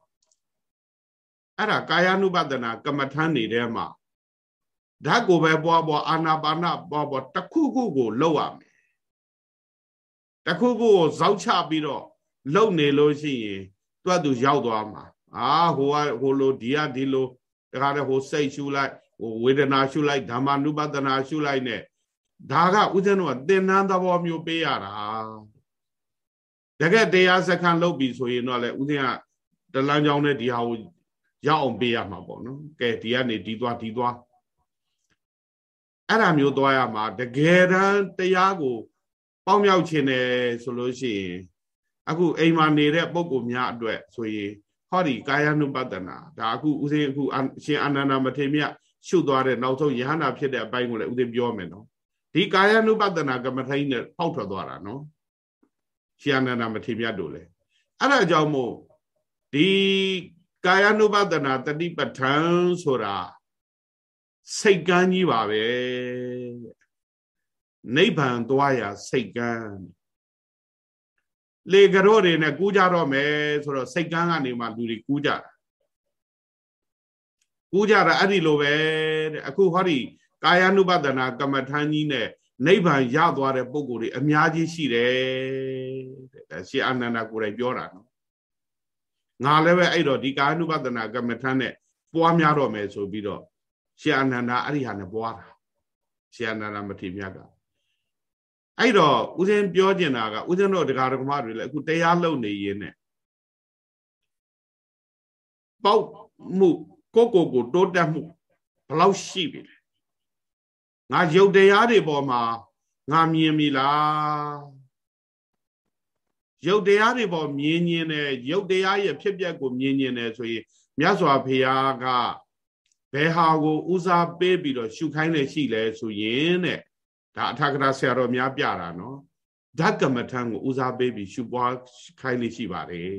အဲ့ဒါကာယ ानु ပဒနာကမ္မထံနေထဲမှာဓာတ်ကိုပဲပွားပွားအာနာပါနပွားပွားတစ်ခုခုကိုလှုပ်ရမယ်တစ်ခုခုကိုဇောက်ချပြီးတော့လှုပ်နေလို့ရှိရင်တွတ်သူရောက်သွားမှာအာဟိုကဟိုလိုဒီကဒီလိုတခါတည်းဟိုစိတ်ရှုလိုက်ဟိုဝေဒနာရှုလိုက်ဓမ္မ ानु ပဒနာရှုလိုက်နဲ့ဒါကဥစဉ်တော့သင်္นานသဘောမျိုးပေးရတာတကယ်တရားစခန်းလုပ်ပြီဆိုရင်တော့လေဥစဉ်ကတလန်းချောင်းနဲ့ဒီဟာကိုရောက်အောင်ပေးရမှာပေါ့နော်ကဲဒီကနေဒီသွားဒီသွားအဲ့ဒါမျိုးသွားရမှာတကယ်တမ်းတရားကိုပေါင်းမြောက်ခြင်းတယ်ဆိုလို့ရှိရင်အခုအိမ်မှာနေတဲ့ပုံကိုများအတွက်ဆိုရင်ဟောဒီကာယ ानु ပဒနာဒါအခုဥစဉ်အခုရှင်အာနန္ဒမထေရမြတ်ရှုသွားတဲ့နောက်ဆုံးယဟန္တာဖြစ်တဲ့အပိုင်းကိုလည်းဥစဉ်ပြောမယ်နော်ဒီကာယ ानु ပဒနာကမ္မထိုင်းနဲ့ပေါက်ထွက်သွားတာနော်ရှင်အာနန္ဒမထေရမြတ်တို့လေအဲ့ဒါကြောင့်မို့ဒီကာယ ानु ပဒနာတတိပဋ္ဌာန်ဆိုတာစိတ်ကန်းကြီးပါပဲနိဗ္ဗာန်သွားရာစိတ်ကန်းလေကြောတွေနဲ့ကူးကြတော့မယ်ဆိုတော့စိတ်ကန်းကနေမှလူတွေကူးကြတာကူးကြတာအဲ့ဒီလိုပဲတဲ့အခုဟောဒီကာယ ानु ပဒနာကမ္မထမ်းကြီးနဲ့နိဗ္ဗာန်ရသွားတဲ့ပုံကိုယ်တွေအများကြီးရှိတယ်တဲ့ရှင်အာနန္ဒကိုယ်တိုင်ပြောတာနော်ငါလည်းပဲအဲ့တော့ဒီကာယ ानु ပဒနာကမ္မထမ်းနဲ့ပွားများတော့မယ်ဆိုပြီးတော့ရှင်အာနန္ဒအဲ့ဒီဟာနဲ့ပွားတာရှင်အာနန္ဒမထေရမြတ်ကအဲ့တော့ဦးဇင်းပြောကျင်တာကဦးဇင်းတို့တရားဓမ္မတွေလည်းအခုတရားလုံနေရင်းနဲ့ပေါက်မှုကိုကိုကိုတိုးတက်မှုဘယ်လောက်ရှိပြီလဲငါရုပ်တရားတွေပေါ်မှာငါမြင်ပြီလားရုပ်တရားတွေပေါ်မြင်မြင်တယ်ရုပ်တရားရဲ့ဖြစ်ပျက်ကိုမြင်မြင်တယ်ဆိုရင်မြတ်စွာဘုရားကဘယ်ဟာကိုဦးစားပေးပြီးတော့ရှုခိုင်းနေရှိလဲဆိုရင်တဲ့ဒါအထာဂရဆရာတော်များပြတာနော်ဓကမထံကိုဦးစားပေးပြီးရှုပွားခိုင်းနေရှိပါတယ်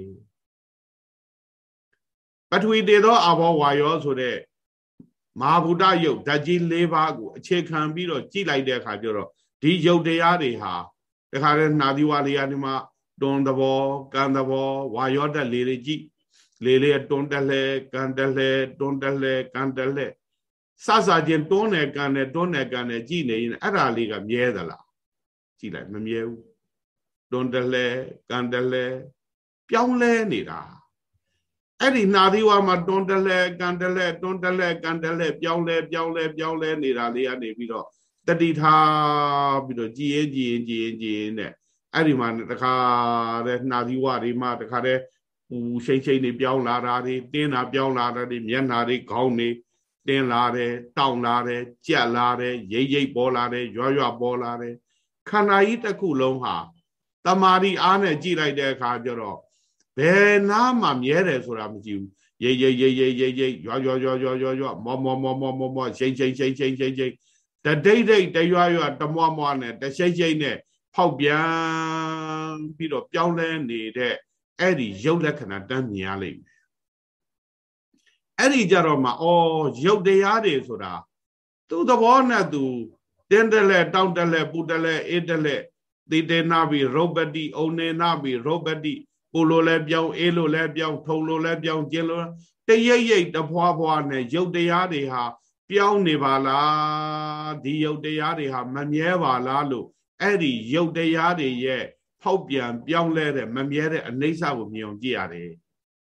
ပထဝီတေသောအဘောဝါယောဆိုတဲ့မဟာဗုဒ္ဓယုတ်ဓာတ်ကြီး၄ပါးကိုအခြေခံပြီးတော့ကြည့်လိုက်တဲ့အခါကျတော့ဒီယုတ်တရားတွေဟာတခါတည်းနှာသီးဝါလေးကနေမှတွန်းသဘောကံသဘောဝါယောဓာတ်လေးတွေကြည့်လေလေတွန်းတက်လဲကန်တက်လဲတွန်းတက်လဲကန်တက်လဲစစချင်းတွန်းတယ်ကန်တယ်တွန်းတယ်ကန်တယ်ကြည့်နေရင်အဲ့ဒါလေးကမြဲသလားကြည့်လိုက်မမြဲဘူးတွန်းတက်လဲကန်တက်လဲပြောင်းလဲနေတာအဲ့ဒီနှာသီးဝါမှာတွန်းတက်လဲကန်တက်လဲတွန်းတက်လဲကန်တက်လဲပြောင်းလဲပြောင်းလဲပြောင်းလဲနေတာလေးကနေပြီးတော့တတိထားပြီးတော့ကြည်ရင်ကြည်ရင်ကြည်ရင်ကြည်ရင်နဲ့အဲ့ဒီမှာတခါတဲ့နှာသီးဝါတွေမှာတခါတဲ့ဟူရှိတ်ရှိတ်နေပြောင်းလာတာတွေတင်းတာပြောင်းလာတာတွေမျက်နှာတွေခေါင်းတွေတင်းလာတယ်တောင့်လာတယ်ကြက်လာတယ်ရိပ်ရိပ်ပေါ်လာတယ်ရွရွပေါ်လာတယ်ခန္ဓာကြီးတစ်ခုလုံးဟာတမာရီအားနဲ့ကြည့်လိုက်တဲ့အခါကျတော့ဘယ်နာမှမြဲတယ်ဆိုတာမကြည့်ဘူးရိပ်ရိပ်ရိပ်ရိပ်ရိပ်ရိပ်ရွရွရွရွရွရွမောမောမောမောမောမောရှိတ်ရှိတ်ရှိတ်ရှိတ်ရှိတ်ရှိတ်တဒိတ်ဒိတ်တရွရွတမွားမွားနဲ့တရှိတ်ရှိတ်နဲ့ဖောက်ပြန်ပြီးတော့ပြောင်းလဲနေတဲ့အဲ့ဒီရုပ်လက္ခဏာတန်းမြင်ရလိမ့်မယ်အဲ့ဒီကြတော့မှအော်ရုပ်တရားတွေဆိုတာသူ့သဘောနဲ့သူတင်းတယ်လဲတောက်တယ်လဲပူတယ်လဲအေးတယ်လဲတိတေနာဘီရောဘတိအုံနေနာဘီရောဘတိပူလိုလဲပြောင်းအေးလိုလဲပြောင်းထုံလိုလဲပြောင်းကျင်းလိုတရိပ်ရိပ်တဖွာဖွာနဲ့ရုပ်တရားတွေဟာပြောင်းနေပါလားဒီရုပ်တရားတွေဟာမမြဲပါလားလို့အဲ့ဒီရုပ်တရားတွေရဲ့ဖောက်ပြန်ပြောင်းလဲတဲ့မမြဲတဲ့အနိစ္စကိုမြင်အောင်ကြည့်ရတယ်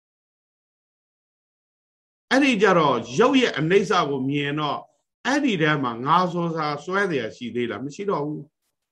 အဲ့ဒီကြတော့ရုပ်ရဲ့အနိစ္စကိုမြင်တော့အဲ့ဒီထဲမှာငါဆိုစာစွဲတယ်ရှိသေးလားမရှိတော့ဘူး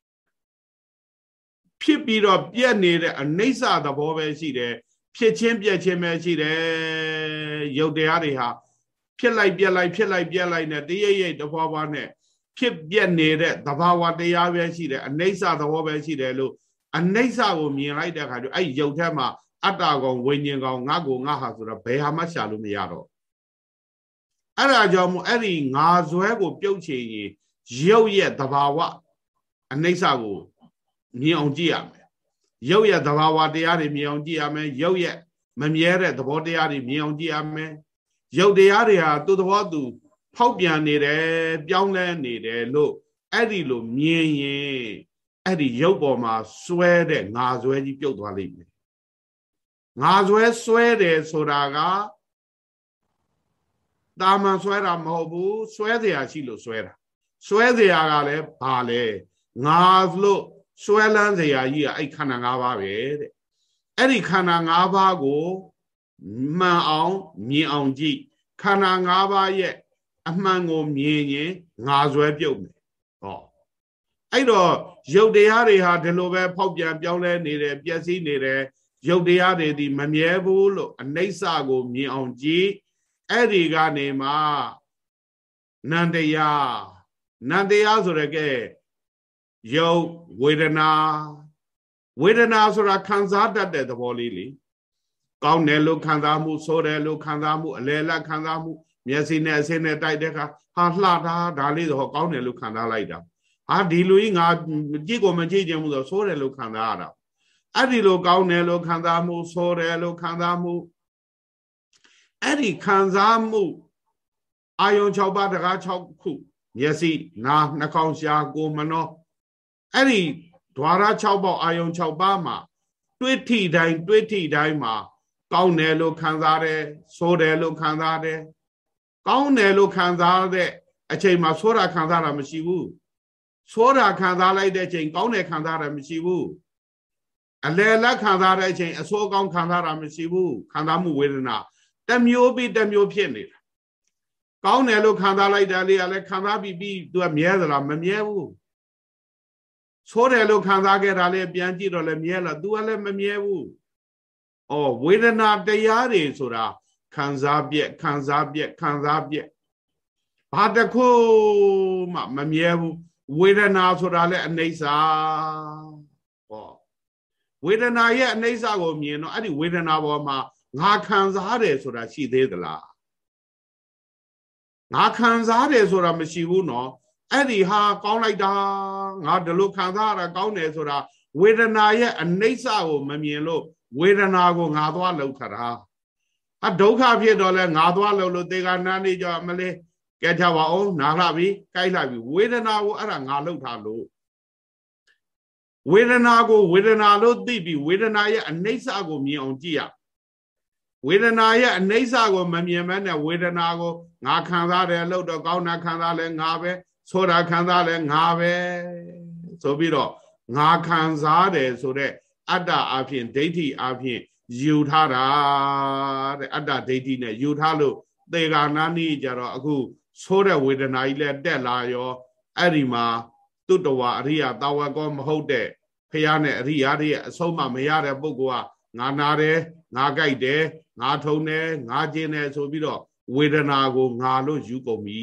ဖြစ်ပြီးတော့ပြက်နေတဲ့အနိစ္စသဘောပဲရှိတယ်ဖြစ်ချင်းပြက်ချင်းပဲရှိတယ်ရုပ်တရားတွေဟာဖြစ်လိုက်ပြက်လိုက်ဖြစ်လိုက်ပြက်လိုက်နဲ့တရိပ်ရိပ်တဖွာဖွာနဲ့ဖြစ်ပြက်နေတဲ့သဘာဝတရားပဲရှိတယ်အနိစ္စသဘောပဲရှိတယ်လို့အနိစ္စကိုမြင်လိုက်တဲ့အခါကျအဲ့ရုပ်ထဲမှာအတ္တကောင်ဝိညာဉ်ကောင်ငါကိုငါဟာဆိုတော့ဘယ်ဟာမှရှာလို့မရတော့အဲ့ဒါကြောင့်မို့အဲ့ဒီငါဇွဲကိုပြုတ်ချင်ရင်ရုပ်ရဲ့သဘာဝအနိစ္စကိုမြင်အောင်ကြည့်ရမယ်ရုပ်ရဲ့သဘာဝတရားတွေမြင်အောင်ကြည့်ရမယ်ရုပ်ရဲ့မမြဲတဲ့သဘောတရားတွေမြင်အောင်ကြည့်ရမယ်ရုပ်တရားတွေဟာသူ့သဘောသူဖောက်ပြန်နေတယ်ပြောင်းလဲနေတယ်လို့အဲ့ဒီလိုမြင်ရင်အဲ့ဒီရုပ်ပေါ်မှာစွဲတဲ့ငါစွဲကြီးပြုတ်သွားလိမ့်မယ်ငါစွဲစွဲတယ်ဆိုတာကတာမန်စွဲတာမဟုတ်ဘူးစွဲเสียရှိလို့စွဲတာစွဲเสียကလည်းဘာလဲငါလို့စွဲလန်းเสียကြီးကအဲ့ခန္ဓာ၅ပါးပဲတဲ့အဲ့ဒီခန္ဓာ၅ပါးကိုမှန်အောင်မြင်အောင်ကြည့်ခန္ဓာ၅ပါးရဲ့အမှန်ကိုမြင်ရင်ငါစွဲပြုတ်မယ်ဟောအဲ့တော့ရုပ်တရားတွေဟာဒီလိုပဲဖောက်ပြန်ပြောင်းလဲနေတယ်ပျက်စီးနေတယ်ရုပ်တရားတွေဒီမမြဲဘူးလို့အနိစ္စကိုမြင်အောင်ကြည့်အဲ့ဒီကနေမှနန္တရားနန္တရားဆိုရကဲရုပ်ဝေဒနာဝေဒနာဆိုတာခံစားတတ်တဲ့သဘောလေးလေကောင်းတယ်လို့ခံစားမှုဆိုးတယ်လို့ခံစားမှုအလယ်လတ်ခံစားမှုမျက်စိနဲ့အဆင်းနဲ့တိုက်တဲ့အခါဟာလှတာဒါလေးတော့ကောင်းတယ်လို့ခံစားလိုက်တာဟာဒီလူကြီးငါကြည့်ကိုမကြည့်ခြင်းမှုဆိုဆိုးတယ်လို့ခံစားရတာအဲ့ဒီလိုကောင်းတယ်လို့ခံစားမှုဆိုးတယ်လို့ခံစားမှုအဲ့ဒီခံစားမှုအာယုံ၆ပါးတကား၆ခုမျက်စိနားနှာခေါင်းရှားကိုယ်မနှောအဲ့ဒီဓဝါရ၆ပေါက်အာယုံ၆ပါးမှာတွေးထိတိုင်းတွေးထိတိုင်းမှာကောင်းတယ်လို့ခံစားတယ်ဆိုးတယ်လို့ခံစားတယ်ကောင်းတယ်လို့ခံစားတဲ့အချိန်မှာဆိုးတာခံစားတာမရှိဘူးဆိုးတာခံစားလိုက်တဲ့အချိန်ကောင်းတယ်ခံစားတာမရှိဘူးအလယ်လက်ခံစားတဲ့အချိန်အဆိုးကောင်းခံစားတာမရှိဘူးခံစားမှုဝေဒနာတစ်မျိုးပြီးတစ်မျိုးဖြစ်နေတာကောင်းတယ်လို့ခံစားလိုက်တာလေးကလည်းခံစားပြီးပြီးသူကမြဲသလားမမြဲဘူးဆိုးတယ်လို့ခံစားခဲ့တာလေးပြန်ကြည့်တော့လည်းမြဲလားသူကလည်းမမြဲဘူးအော်ဝေဒနာတရားတွေဆိုတာခံစားပြက်ခံစားပြက်ခံစားပြက်ဘာတခုမှမမြဲဘူးဝေဒနာဆိုတာလည်းအနိစ္စဟောဝေဒနာရဲ့အနိစ္စကိုမြင်တော့အဲ့ဒီဝေဒနာပေါ်မှာငါခံစားတယ်ဆိုတာရှိသေးသလားငါခံစားတယ်ဆိုတာမရှိဘူးနော်အဲ့ဒီဟာကောင်းလိုက်တာငါဒီလိုခံစားရတာကောင်းတယ်ဆိုတာဝေဒနာရဲ့အနိစ္စကိုမမြင်လို့ဝေဒနာကိုငါသွားလှုပ်ထတာအဒုက္ခဖြစ်တော့လဲငါသွားလှုပ်လို့သေကနာနေကြမလဲကဲကြပါအောင်နာလှပြီကြိုက်လိုက်ပြီဝေဒနာကိုအဲ့ဒါငါလှုပ်ထားလို့ဝေဒနာကိုဝေဒနာလို့သိပြီးဝေဒနာရဲ့အနိစ္စကိုမြင်အောင်ကြည့်ရဝေဒနာရဲ့အနိစ္စကိုမမြင်မဲနဲ့ဝေဒနာကိုငါခံစားတယ်လို့တော့ကောင်းတာခံစားလဲငါပဲဆိုတာခံစားလဲငါပဲဆိုပြီးတော့ငါခံစားတယ်ဆိုတဲ့အတ္တအဖြစ်ဒိဋ္ဌိအဖြစ်ယူထားတာတဲ့အတ္တဒိဋ္ဌိနဲ့ယူထားလို့သေဂာနာနိကြတော့အခုဆိုးတဲ့ဝေဒနာကြီးလဲတက်လာရောအဲ့ဒီမှာတုတ္တဝါအရိယတာဝကောမဟုတ်တဲ့ဖះနဲ့အရိယာတွေရဲ့အဆုံးမမရတဲ့ပုဂ္ဂိုလ်ကငါနာတယ်ငါကြိုက်တယ်ငါထုံတယ်ငါကျင်တယ်ဆိုပြီးတော့ဝေဒနာကိုငါလို့ယူကုန်ပြီ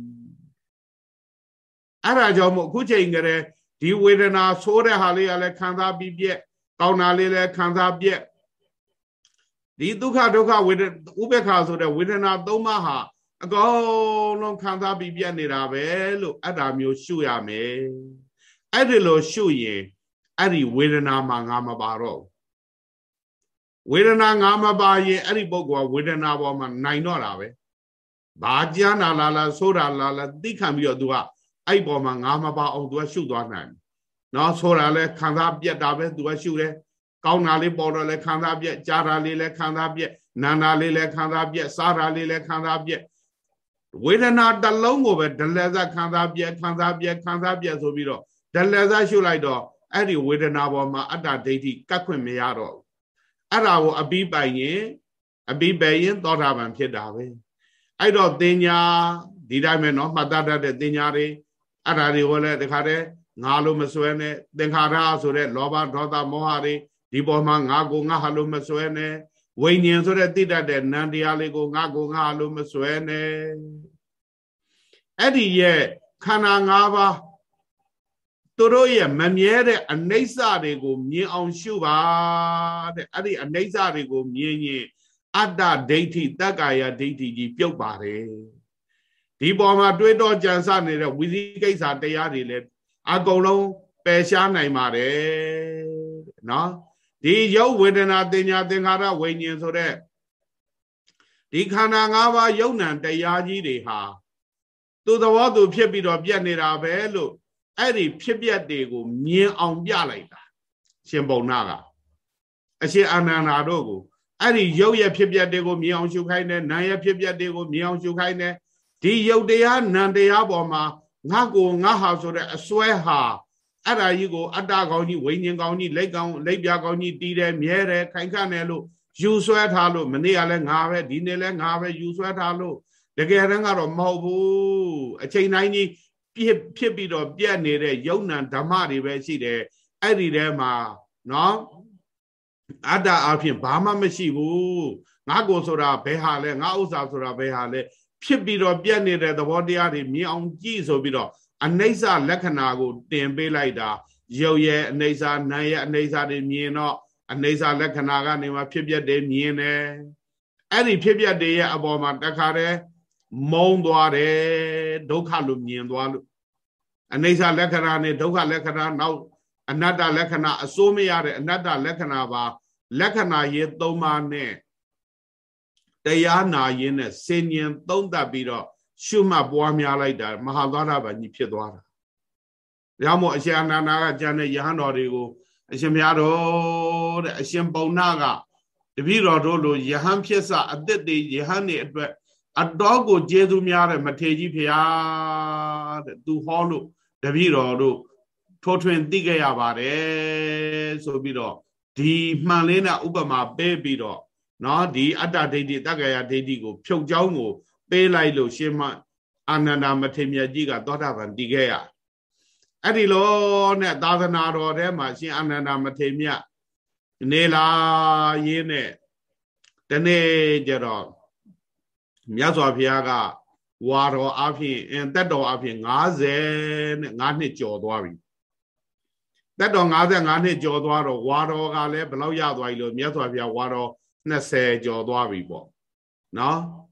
အဲ့ဒါကြောင့်မို့အခုချိန်ကလေးဒီဝေဒနာဆိုးတဲ့ဟာလေးကလည်းခံစားပြီးပြက်ကောင်းတာလေးလည်းခံစားပြက်ဒီဒုက္ခဒုက္ခဝေဒဥပေက္ခဆိုတဲ့ဝေဒနာသုံးပါးဟာအကုန်လုံးခံစားပြီးပြက်နေတာပဲလို့အဲ့ဒါမျိုးရှုရမယ်အဲ့ဒီလိုရှုရင်အဲ့ဒီဝေဒနာမှာငါမပါတော့ဝေဒနာငါမပါရင်အဲ့ဒီပုဂ္ဂိုလ်ကဝေဒနာပေါ်မှာနိုင်တော့တာပဲဘာကြမ်းတာလားလားဆိုတာလားလားသိခံပြီးတော့ तू ကအဲ့ပေါ်မှာငါမပါအောင် तू ကရှုသွားနိုင်နော်ဆိုတာလဲခံစားပြက်တာပဲ तू ကရှုတယ်ကောင်းတာလေးပေါ်တော့လဲခံစားပြက်ကြားတာလေးလဲခံစားပြက်နာတာလေးလဲခံစားပြက်စားတာလေးလဲခံစားပြက်ဝေဒနာတစ်လုံးကိုပဲဒလဇခံစားပြက်ခံစားပြက်ခံစားပြက်ဆိုပြီးတော့ဒလဇရှုလိုက်တော့အဲ့ဒီဝေဒနာပေါ်မှာအတ္တဒိဋ္ဌိကတ်ခွင့်မရတော့အဲ့ဒါကိုအပြီးပိုင်ရင်အပြီးပယ်ရင်သောတာပန်ဖြစ်တာပဲအဲ့တော့တင်ညာဒီတိုင်းပဲနော်မှတ်သားတတ်တဲ့တင်ညာတွေအဲ့ဒါတွေကိုလည်းတခါတည်းငါလို့မစွဲနဲ့သင်္ခါရဆိုတဲ့လောဘဒေါသမောဟတွေဒီပေါ်မှာငါကိုငါဟာလို့မစွဲနဲ့ဝိညာဉ်ဆိုတဲ့သိတတ်တဲ့နံတရားလေးကိုငါကိုငါလို့မစွဲနဲ့အဲ့ဒီရဲ့ခန္ဓာ၅ပါးသူတို့ရဲ့မမြဲတဲ့အနိစ္စတွေကိုမြင်အောင်ရှုပါတဲ့အဲ့ဒီအနိစ္စတွေကိုမြင်ရင်အတ္တဒိဋ္ဌိတက္ကာယဒိဋ္ဌိကြီးပြုတ်ပါတယ်ဒီပေါ်မှာတွေးတော့ကြံစနေတဲ့ဝိသိကိစ္စတရားတွေလည်းအကုန်လုံးပယ်ရှားနိုင်ပါတယ်နော်ဒီရုပ်ဝေဒနာတင်ညာသင်္ခါရဝိညာဉ်ဆိုတဲ့ဒီခန္ဓာ၅ပါးယုံ nant တရားကြီးတွေဟာသူသဘောသူဖြစ်ပြီးတော့ပြတ်နေတာပဲလို့အဲ့ဒီဖြစ်ပျက်တွေကိုမြင်အောင်ပြလိုက်တာရှင်ပုံနာကအရှင်အာနန္ဒာတို့ကိုအဲ့ဒီရုပ်ရဲ့ဖြစ်ပျက်တွေကိုမြင်အောင်ရှုခိုင်းတယ်နာမ်ရဲ့ဖြစ်ပျက်တွေကိုမြင်အောင်ရှုခိုင်းတယ်ဒီရုပ်တရားနာမ်တရားပေါ်မှာငါကိုငါဟာဆိုတဲ့အစွဲဟာအဲ့ဒါကြီးကိုအတ္တကောင်ကြီးဝိညာဉ်ကောင်ကြီးလက်ကောင်လက်ပြကောင်ကြီးတီးတယ်မြဲတယ်ခိုင်ခန့်တယ်လို့ယူဆွဲထားလို့မနေ့ကလည်းငါပဲဒီနေ့လည်းငါပဲယူဆွဲထားလို့တကယ်တမ်းကတော့မဟုတ်ဘူးအချိန်တိုင်းကြီးဖြစ်ဖြစ်ပြီးတော့ပြတ်နေတဲ့ယုံ nant ဓမ္မတွေပဲရှိတယ်အဲ့ဒီထဲမှာနော်အတ္တအဖြစ်ဘာမှမရှိဘူးငါကိုဆိုတာဘယ်ဟာလဲငါဥစ္စာဆိုတာဘယ်ဟာလဲဖြစ်ပြီးတော့ပြတ်နေတဲ့သဘောတရားတွေမြင်အောင်ကြည့်ဆိုပြီးတော့အနိစ္စလက္ခဏာကိုတင်ပေးလိုက်တာရုပ်ရဲ့အနိစ္စနာမ်ရဲ့အနိစ္စတွေမြင်တော့အနိစ္စလက္ခဏာကနေမှဖြစ်ပျက်တွေမြင်တယ်အဲ့ဒီဖြစ်ပျက်တွေရဲ့အပေါ်မှာတခါတည်းမုံသွားတယ်ဒုက္ခလို့မြင်သွားလို့အနိစ္စလက္ခဏာနဲ့ဒုက္ခလက္ခဏာနောက်အနတ္တလက္ခဏာအစိုးမရတဲ့အနတ္တလက္ခဏာပါလက္ခဏာရေးသုံးပါးနဲ့တရားနာရင်းနဲ့စင်ញင်သုံးသပ်ပြီးတော့ရှုမှတ်ပွားများလိုက်တာမဟာသောတာပန်ကြီးဖြစ်သွားတာ။ဒါမို့အရှင်အနန္ဒာကကျန်တဲ့ယဟန်တော်တွေကိုအရှင်ဘုရားတော်တဲ့အရှင်ပုံနာကတပည့်တော်တို့လိုယဟန်ဖြစ်စအသစ်တွေယဟန်တွေအတွက်အတော်ကိုကျေးဇူးများတဲ့မထေကြီးဖျားတဲ့သူဟောလို့တပည့်တော်တို့ထိုးထွင်းသိခဲ့ရပါတယ်ဆိုပြီးတော့ဒီမှန်လေးနဲ့ဥပမာပေးပြီးတော့နော်ဒီအတ္တဒိဋ္ဌိတက္ကရာဒိဋ္ဌိကိုဖြုတ်ကြောင်းကိုပေးလိုက်လို့ရှင်မအာနန္ဒာမထေမြတ်ကြီးကသောတာပန်တည်ခဲ့ရအဲ့ဒီလိုနဲ့သာသနာတော်ထဲမှာရှင်အာနန္ဒာမထေမြတ်နေလာရင်းနဲ့တနေ့ကျတော့မြတ်စွာဘုရားကဝါတော်အဖြစ်တက်တော်အဖြစ်၅၀နဲ့၅နှစ်ကျော်သွားပြီတက်တော်၅၅နှစ်ကျော်သွားတော့ဝါတော်ကလည်းဘယ်လောက်ရသွားပြီလို့မြတ်စွာဘုရားဝါတော်၂၀ကျော်သွားပြီပေါ့နော်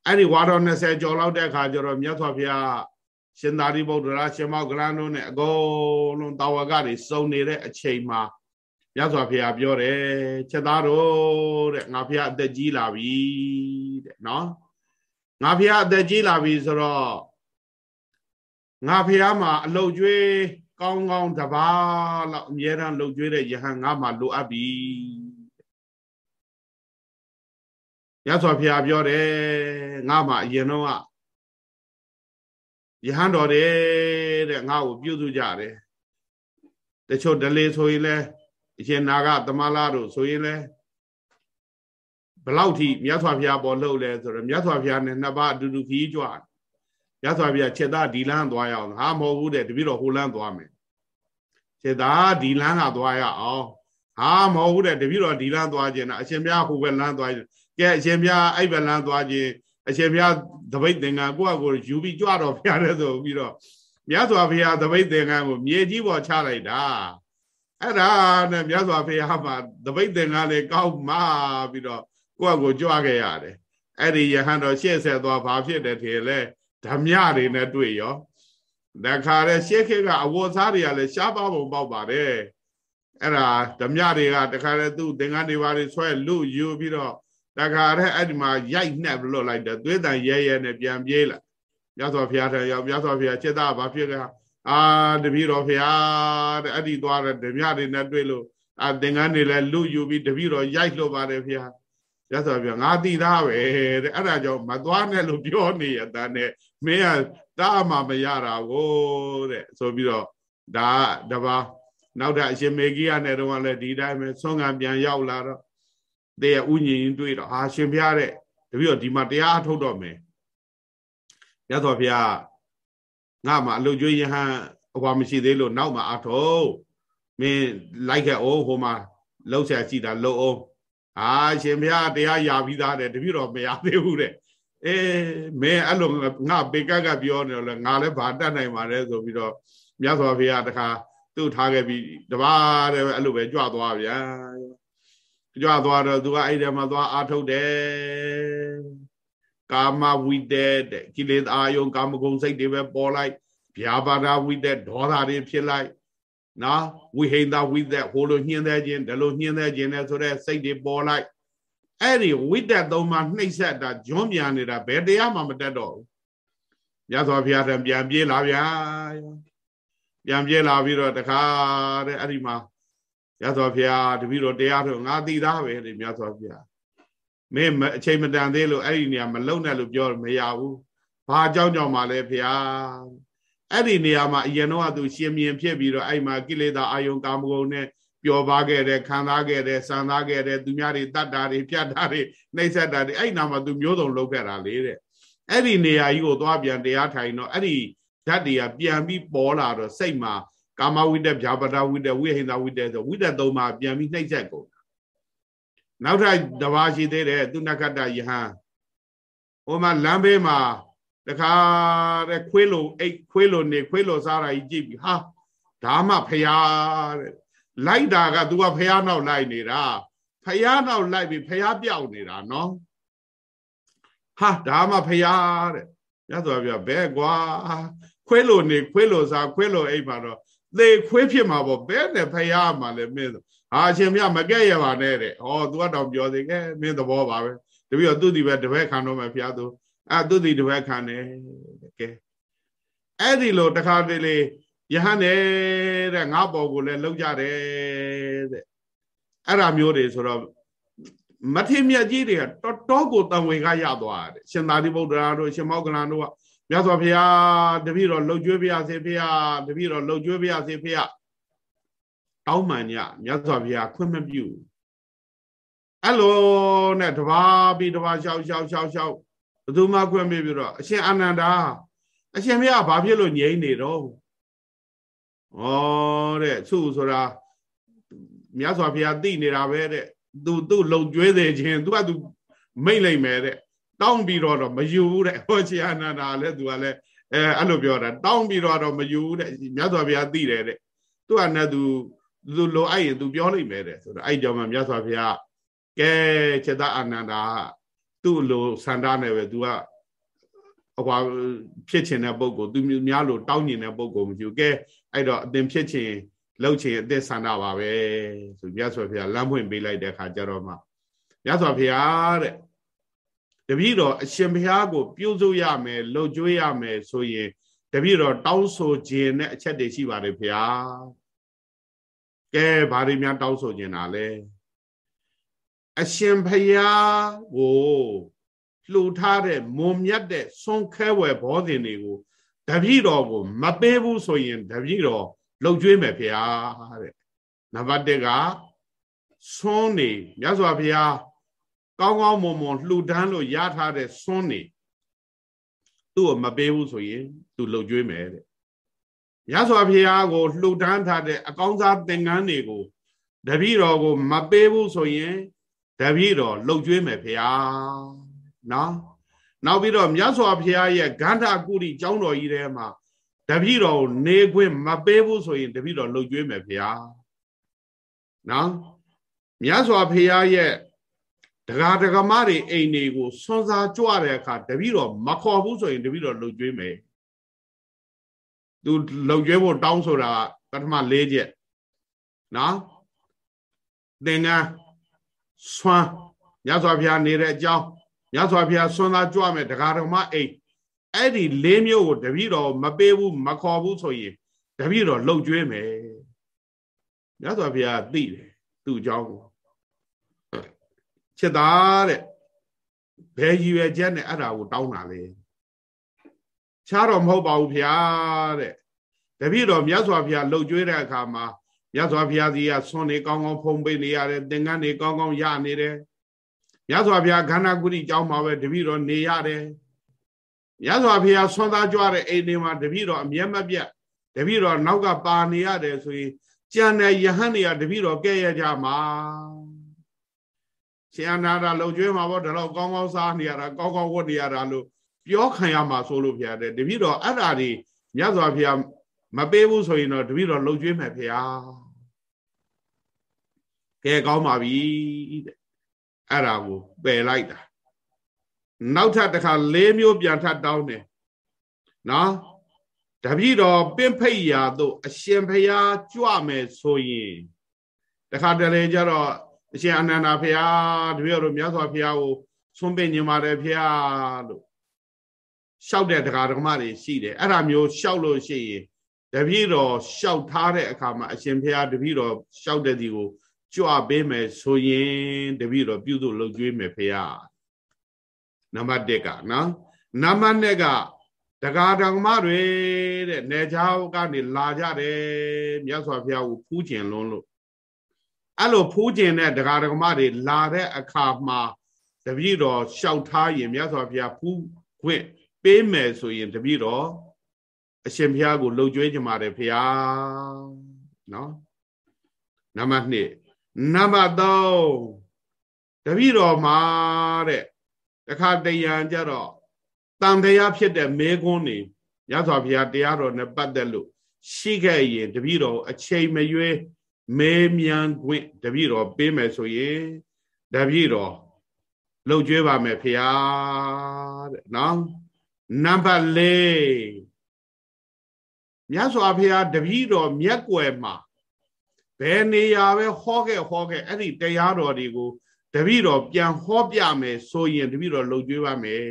အဲ့ဒီဝါတော်နှစ်ဆယ်ကျော်လောက်တဲ့အခါကျတော့မြတ်စွာဘုရားရှင်သာရိပုတ္တရာရှင်မောက္ကလန်တို့နဲ့အကုန်လုံးတာဝကတွေစုံနေတဲ့အချိန်မှာမြတ်စွာဘုရားပြောတယ်ချက်သားတို့တဲ့ငါဘုရားအသက်ကြီးလာပြီတဲ့နော်ငါဘုရားအသက်ကြီးလာပြီဆိုတော့ငါဘုရားမှာအလုတ်ကျွေးကောင်းကောင်းတပါးလောက်အမြဲတမ်းလှုပ်ကြွေးတဲ့ယဟန်ငါမှလိုအပ်ပြီရသော်ဖျားပြောတယ်ငါမှအရင်တော့ယဟန်တော်တယ်တဲ့ငါ့ကိုပြုစုကြတယ်တချို့ဒလေဆိုရင်လဲအရှင်နာဂသမလာတို့ဆိုရင်လဲဘလောက်ထိမြတ်စွာဘုရားပေါ်လှုပ်လဲဆိုတော့မြတ်စွာဘုရားနဲ့နှစ်ပါးအတူတူခီးကြွမြတ်စွာဘုရားချက်သားဒီလန်းသွားရအောင်ဟာမဟုတ်ဘူးတဲ့တပည့်တော်ဟိုလန်းသွားမယ်ချက်သားဒီလန်းကသွားရအောင်ဟာမဟုတ်ဘူးတဲ့တပည့်တော်ဒီလန်းသွားခြင်းအရှင်ဘုရားဟိုဘက်လန်းသွားခြင်းကဲအရှင်ဘုရားအဲ့ဘက်လန်းသွားခြင်းအရှင်ဘုရားသပိတ်သင်္ကန်းကိုယ့်အကိုယူပြီးကြွတော်ဘုရားတဲ့ဆိုပြီးတော့မြတ်စွာဘုရားသပိတ်သင်္ကန်းကိုမြေကြီးပေါ်ချလိုက်တာအဲ့ဒါနဲ့မြတ်စွာဘုရားမှာသပိတ်သင်္ကန်းလေးကောက်မှပြီးတော့ကိုယ့်အကိုကြွခဲ့ရတယ်အဲ့ဒီယဟန်တော်ရှေ့ဆက်သွားဘာဖြစ်တယ်ထင်လဲဓမြတွေနဲ့တွေ့ရောတခါတဲ့ရှေ့ခေတ်ကအဝတ်စားတွေကလည်းရှားပါပုံပေါက်ပါတယ်အဲ့ဒါဓမြတွေကတခါတဲ့သူ့သင်္ကန်းတွေပါတွေဆွဲလူယူပြီးတော့တခါတဲ့အဲ့ဒီမှာရိုက်နှက်လွတ်လိုက်တယ်သွေးတန်ရဲရဲနဲ့ပြန်ပြေးလာမြတ်စွာဘုရားထံရောက်မြတ်စွာဘုရားချက်သားဘာဖြစ်ကအာတပည့်တော်ဘုရားတဲ့အဲ့ဒီသွားတဲ့ဓမြတွေနဲ့တွေ့လို့အာသင်္ကန်းတွေလည်းလူယူပြီးတပည့်တော်ရိုက်လွတ်ပါတယ်ဘုရားရသော်ပြောငါသိသားပဲတဲ့အဲ့ဒါကြောင့်မသွားနဲ့လို့ပြောနေရတဲ့နဲ့မင်းကတားမှမရတာကိုတဲ့ဆိုပြီးတော့ဒါတပါနောက်ထပ်အရှင်မေဂိယနဲ့တော့လည်းဒီတိုင်းပဲဆွမ်းခံပြန်ရောက်လာတော့တဲ့ဥညင်တွေ့တော့ဟာရှင်ဘုရားတဲ့တပည့်တော်ဒီမှာတရားထုတ်တော့မယ်ရသော်ဘုရားငါမှအလုတ်ကျွေးယဟန်အဘွားမရှိသေးလို့နောက်မှအထုတ်မင်းလိုက်ခဲ့အောင်ဟိုမှာလှုပ်ရှားရှိတာလှုပ်အောင်အာရှင်ဘုရားတရားရပြီးသားတဲ့တပည့်တော်မရသေးဘူးတဲ့အေးမင်းအဲ့လိုငါပေကကပြောနေတော့လဲငါလည်းဘာတတ်နိုင်ပါလဲဆိုပြီးတော့မြတ်စွာဘုရားတခါသူ့ထားခဲ့ပြီးတပါးတဲ့အဲ့လိုပဲကြွသွားဗျာကြွသွားတော့သူကအဲ့ဒီမှာသွားအာထုတ်တယ်ကာမဝိတေတဲ့ကိလေသာယုံကာမဂုဏ်စိတ်တွေပဲပေါ်လိုက်ဗျာပါဒဝိတေဒေါသတွေဖြစ်လိုက်နော်ဝိဟိန္ဒဝိတေဟိုလိုညှင်းသေးခြင်းဒီလိုညှင်းသေးခြင်းနဲ့ဆိုတဲ့စိတ်တွေပေါ်လိုက်အဲ့ဒီဝိတက်သုံးပါးနှိမ့်ဆက်တာဂျွန်းပြန်နေတာဘယ်တရားမှမတတ်တော့ဘူးမြတ်စွာဘုရားထံပြန်ပြေးလာဗျာပြန်ပြေးလာပြီးတော့တခါတဲ့အဲ့ဒီမှာမြတ်စွာဘုရားတပည့်တော်တရားထုတ်ငါသိသားပဲတဲ့မြတ်စွာဘုရားမင်းအချိန်မတန်သေးလို့အဲ့ဒီနေရာမလုံနဲ့လို့ပြောမရဘူးဘာအကြောင်းကြောင့်မှလဲဘုရားအဲ့ဒီနေရာမှာအရင်တော့သူရှင်မြင်ဖြစ်ပြီးတော့အဲ့မှာကိလေသာအာယုံကာမဂုဏ်နဲ့ပျော်ပါခဲ့တယ်ခံစားခဲ့တယ်စံစားခဲ့တယ်သူများတွေတတ်တာတွေဖြတ်တာတွေနှိမ့်ဆက်တာတွေအဲ့နာမှာသူမျိုးစုံလုပ်ခဲ့တာလေတဲ့အဲ့ဒီနေရာကြီးကိုသွားပြန်တရားထိုင်တော့အဲ့ဒီဓာတ်တွေကပြန်ပြီးပေါ်လာတော့စိတ်မှာကာမဝိတ္တဗျာပါဒဝိတ္တဝိဟိန္ဒဝိတ္တဆိုဝိတ္တသုံးပါးပြန်ပြီးနှိမ့်ဆက်ကုန်နောက်ထပ်တပါးရှိသေးတယ်သူနက္ခတ္တယဟန်ဟိုမှာလမ်းဘေးမှာတခါတဲ့ခွေးလိုအိတ်ခွေးလိုနေခွေးလိုစားတာကြီးကြည့်ပြီးဟာဒါမှဖရာတဲ့လိုက်တာက तू ကဖရာနောက်လိုက်နေတာဖရာနောက်လိုက်ပြီးဖရာပြောက်နေတာနော်ဟာဒါမှဖရာတဲ့ရသော်ပြောဘဲကွာခွေးလိုနေခွေးလိုစားခွေးလိုအိတ်မှာတော့သေခွေးဖြစ်မှာပေါ့ဘဲနဲ့ဖရာမှာလည်းမင်းဆိုဟာအရှင်မြတ်မကဲ့ရပါနဲ့တဲ့ဟော तू ကတော့ပြောသေးတယ်မင်းသဘောပါပဲတပည့်တော်သူဒီပဲတပည့်ခံတော့မှဖရာသူအဲသူဒီတပည့်ခံတယ်ကဲအဲ့ဒီလိုတခါတလေယဟန်တဲ့ငါပေါ်ကိုလည်းလောက်ကြတယ်တဲ့အဲ့ဒါမျိုးတွေဆိုတော့မထေမြတ်ကြီးတွေကတော်တော်ကိုတန်ဝင်ကရသွားတယ်ရှင်သာရိပုတ္တရာတို့ရှင်မောက္ကလန်တို့ကမြတ်စွာဘုရားတပည့်တော်လှုပ်ကြွေးပြရစေဖေဟာတပည့်တော်လှုပ်ကြွေးပြရစေဖေဟာတောင်းမှန်ညမြတ်စွာဘုရားခွင့်မပြုအဲ့လိုနဲ့တပါးပြီးတပါးရှောက်ရှောက်ရှောက်ရှောက်ဘယ်သူမှခွင့်မပြုပြီးတော့အရှင်အာနန္ဒာအရှင်ဘုရားဘာဖြစ်လို့ငြိမ့်နေတော့ဩတဲ့သူ့ဆိုတာမြတ်စွာဘုရားသိနေတာပဲတဲ့သူသူ့လုံကျွေးသေးခြင်းသူကသူမိတ်လိုက်မယ်တဲ့တောင်းပြီးတော့မယူဘူးတဲ့ဟောရှင်အာနန္ဒာလည်းသူကလည်းအဲအဲ့လိုပြောတာတောင်းပြီးတော့မယူဘူးတဲ့မြတ်စွာဘုရားသိတယ်တဲ့သူကနဲ့သူသူလိုအဲ့ရင်သူပြောလိုက်မယ်တဲ့ဆိုတော့အဲ့ကြောင့်မှမြတ်စွာဘုရားကဲချက်သားအာနန္ဒာသူ့လိုစန္ဒနဲ့ပဲသူကဟွာဖြစ်ချင်တဲ့ပုဂ္ဂိုလ်သူများလို့တောင်းညင်တဲ့ပုဂ္ဂိုလ်မရှိဘူးကဲအဲ့တော့အသင်ဖြစ်ချင်လှုပ်ချင်အသက်ဆန္ဒပါပဲဆိုမြတ်စွာဘုရားလမ်းဖွင့်ပေးလိုက်တဲ့အခါကျတော့မှမြတ်စွာဘုရားတဲ့တပည့်တော်အရှင်ဘုရားကိုပြုစုရမယ်လှုပ်ကြွေးရမယ်ဆိုရင်တပည့်တော်တောင်းဆိုခြင်းနဲ့အချက်တွေရှိပါတယ်ဘုရားကဲဘာတွေများတောင်းဆိုခြင်းတာလဲအရှင်ဘုရားကိုလှူထားတဲ့မွန်မြတ်တဲ့ဆွန်ခဲဝယ်ဘောဇင်တွေကိုတပည့်တော်ကိုမပေးဘူးဆိုရင်တပည့်တော်လှုပ်ကြွေးမယ်ဘုရားတဲ့နံပါတ်တစ်ကဆွန်နေမြတ်စွာဘုရားကောင်းကောင်းမွန်မွန်လှူဒန်းလို့ရထားတဲ့ဆွန်နေသူ့ကိုမပေးဘူးဆိုရင်သူလှုပ်ကြွေးမယ်တဲ့မြတ်စွာဘုရားကိုလှူဒန်းထားတဲ့အကောင်းစားသင်္ကန်းတွေကိုတပည့်တော်ကိုမပေးဘူးဆိုရင်တပည့်တော်လှုပ်ကြွေးမယ်ဘုရားနော်နောက်ပြီးတော့မြတ်စွာဘုရားရဲ့ဂန္ဓကုရိကျောင်းတော်ကြီးထဲမှာတပည့်တော်နေခွင့်မပေးဘူးဆိုရင်တပည့်တော်လှုပ်ကြွေးမယ်ဘုရားနော်မြတ်စွာဘုရားရဲ့ဒကာဒကမတွေအိမ်တွေကိုဆွန်စားကြွတဲ့အခါတပည့်တော်မခေါ်ဘူးဆိုရင်တပည့်တော်လှုပ်ကြွေးမယ်သူလှုပ်ကြွေးဖို့တောင်းဆိုတာပထမ၄ချက်နော်သင်္ကန်းဆွမ်းမြတ်စွာဘုရားနေတဲ့အကြောင်းမြတ်စွာဘုရားဆွမ်းသားကြွမယ်ဒကာဒကမအိမ်အဲ့ဒီ၄မျိုးကိုတပည့်တော်မပေးဘူးမခေါ်ဘူးဆိုရင်တပည့်တော်လှုပ်ကြွေးမယ်မြတ်စွာဘုရားသိတယ်သူ့အကြောင်းကိုချစ်သားတဲ့ဘယ်ရည်ရွယ်ချက်နဲ့အဲ့ဒါကိုတောင်းတာလဲချားတော့မဟုတ်ပါဘူးဗျာတဲ့တပည့်တော်မြတ်စွာဘုရားလှုပ်ကြွေးတဲ့အခါမှာမြတ်စွာဘုရားစီကဆွန်နေကောင်းကောင်းဖုံးပေးနေရတယ်သင်္ကန်းတွေကောင်းကောင်းရနေတယ်မြတ်စွာဘုရားခန္ဓာကုတိကျောင်းမှာပဲတပည့်တော်နေရတယ်မြတ်စွာဘုရားဆွမ်းသားကြွတဲ့အိမ်တွေမှာတပည့်တော်အမျက်မပြတ်တပည့်တော်နောက်ကပါနေရတယ်ဆိုရင်ကြံတဲ့ယဟန်တွေကတပည့်တော်ကဲ့ရကြမှာရှင်အနာတာလှုပ်ကြွေးမှာပေါ့ဒါတော့ကောင်းကောင်းစားနေရတာကောင်းကောင်းဝတ်နေရတာလို့ပြောခံရမှာဆိုလို့ဖျားတယ်တပည့်တော်အဲ့ဓာတွေမြတ်စွာဘုရားမပေးဘူးဆိုရင်တော့တပည့်တော်လှုပ်ကြွေးမယ်ဖျားကဲကောင်းပါပြီတဲ့အဲ့ဒါကိုပယ်လိုက်တာနောက်ထပ်တစ်ခါ၄မျိုးပြန်ထပ်တောင်းတယ်နော်တပည့်တော်ပင့်ဖိတ်ရာသို့အရှင်ဘုရားကြွမယ်ဆိုရင်တခါတလေကျတော့အရှင်အနန္ဒာဘုရားတပည့်တော်မြတ်စွာဘုရားကိုဆွန့်ပင်ညင်ပါတယ်ဘုရားလို့လျှောက်တဲ့တရားဓမ္မတွေရှိတယ်အဲ့ဒါမျိုးလျှောက်လို့ရှိရင်တပည့်တော်လျှောက်ထားတဲ့အခါမှာအရှင်ဘုရားတပည့်တော်လျှောက်တဲ့ဒီကိုကြွပေးမယ်ဆိုရင်တပည့်တော်ပြုစုလုပ်ကျွေးမယ်ဘုရားနံပါတ်၁ကနော်နံပါတ်၂ကတရားဓမ္မတွေတဲ့နေချောင်းကနေလာကြတယ်မြတ်စွာဘုရားကိုဖူးကျင်လွန်းလို့အဲ့လိုဖူးကျင်တဲ့တရားဓမ္မတွေလာတဲ့အခါမှာတပည့်တော်လျှောက်ထားရင်မြတ်စွာဘုရားဖူးခွင့်ပေးမယ်ဆိုရင်တပည့်တော်အရှင်ဘုရားကိုလှုပ်ကြွေးကြပါတယ်ဘုရားနော်နံပါတ်၂နံပါတ်၃တပည့်တော်မှာတဲ့တခါတရံကြတော့တန်တရားဖြစ်တဲ့မေခွန်းနေမြတ်စွာဘုရားတရားတော်နဲ့ပတ်သက်လို့ရှိခဲ့ရင်တပည့်တော်အချိန်မရွေးမေးမြန်းခွင့်တပည့်တော်ပေးမယ်ဆိုရင်တပည့်တော်လှုပ်ကြွေးပါမယ်ဘုရားတဲ့နော်နံပါတ်၄မြတ်စွာဘုရားတပည့်တော်မျက်ကွယ်မှာဘယ်နေရာပဲဟောခဲ့ဟောခဲ့အဲ့ဒီတရားတော်တွေကိုတပည့်တော်ပြန်ဟောပြမယ်ဆိုရင်တပည့်တော်လှုပ်ကြွေးပါမယ်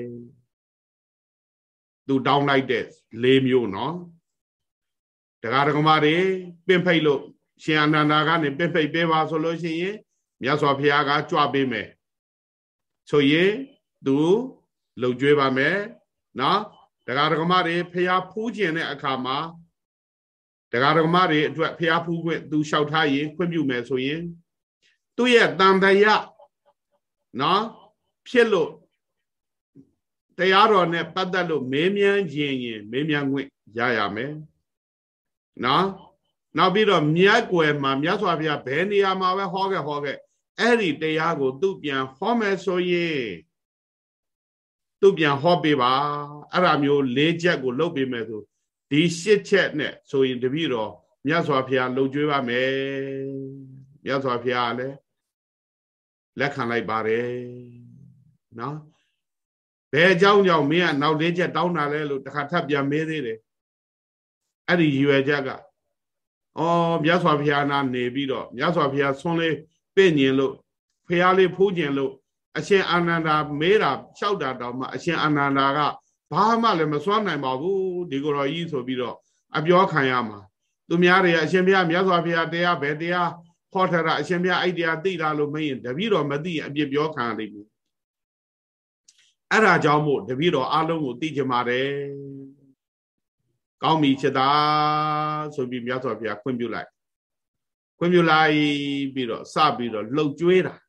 သူတောင်းလိုက်တဲ့၄မျိုးနော်တရားဓမ္မတွေပင့်ဖိတ်လို့ရှင်အနန္ဒာကနေပင့်ဖိတ်ပေးပါဆိုလို့ရှိရင်မြတ်စွာဘုရားကကြွပေးမယ်ဆိုရင်သူလှုပ်ကြွေးပါမယ်နော်တရားဓမ္မတွေဖျားဖူးခြင်းတဲ့အခါမှာတရားဓမ္မတွေအတွက်ဖျားဖူးခွင့်သူလျှောက်ထားရင်ခွင့်ပြုမယ်ဆိုရင်သူ့ရဲ့တန်တရားနော်ဖြစ်လို့တရားတော်နဲ့ပတ်သက်လို့မေးမြန်းခြင်းရင်မေးမြန်းခွင့်ရရမယ်နော်နောက်ပြီးတော့မြတ်ကွယ်မှာမြတ်စွာဘုရားဘယ်နေရာမှာပဲဟောခဲ့ဟောခဲ့အဲ့ဒီတရားကိုသူပြန်ဟောမယ်ဆိုရင်သူပြန်ဟောပေးပါအဲ့ဒါမျိုး၄ချက်ကိုလုပ်ပေးမယ်ဆိုဒီ၈ချက်နဲ့ဆိုရင်တပည့်တော်မြတ်စွာဘုရားလှုပ်ကြွေးပါမယ်မြတ်စွာဘုရားလည်းလက်ခံလိုက်ပါတယ်နော်ဘယ်အကြောင်းကြောင့်မင်းကနောက်လေးချက်တောင်းတာလဲလို့တခါထပ်ပြန်မေးသေးတယ်အဲ့ဒီရွယ်ချက်ကအော်မြတ်စွာဘုရားနာနေပြီးတော့မြတ်စွာဘုရားဆွန်းလေးပြင့်ညင်လို့ဖះလေးဖိုးကျင်လို့အရှင်အာနန္ဒာမေးတာလျှောက်တာတောင်မှအရှင်အာနန္ဒာကဘာမှလည်းမစွမ်းနိုင်ပါဘူးဒီကိုယ်တော်ကြီးဆိုပြီးတော့အပြောခံရမှာသူများတွေအရှင်ဘုရားမြတ်စွာဘုရားတရားပဲတရားဟောထားတာအရှင်ဘုရားအဲ့တရားသိတာလို့မင်းတပည့်တော်မသိအပြစ်ပြောခံရလိမ့်မယ်အဲ့ဒါကြောင့်မို့တပည့်တော်အားလုံးကိုသိချင်ပါတယ်ကောင်းပြီချစ်တာဆိုပြီးမြတ်စွာဘုရားခွင့်ပြုလိုက်ခွင့်ပြုလိုက်ပြီးတော့စပြီးတော့လှုပ်ကြွေးတာ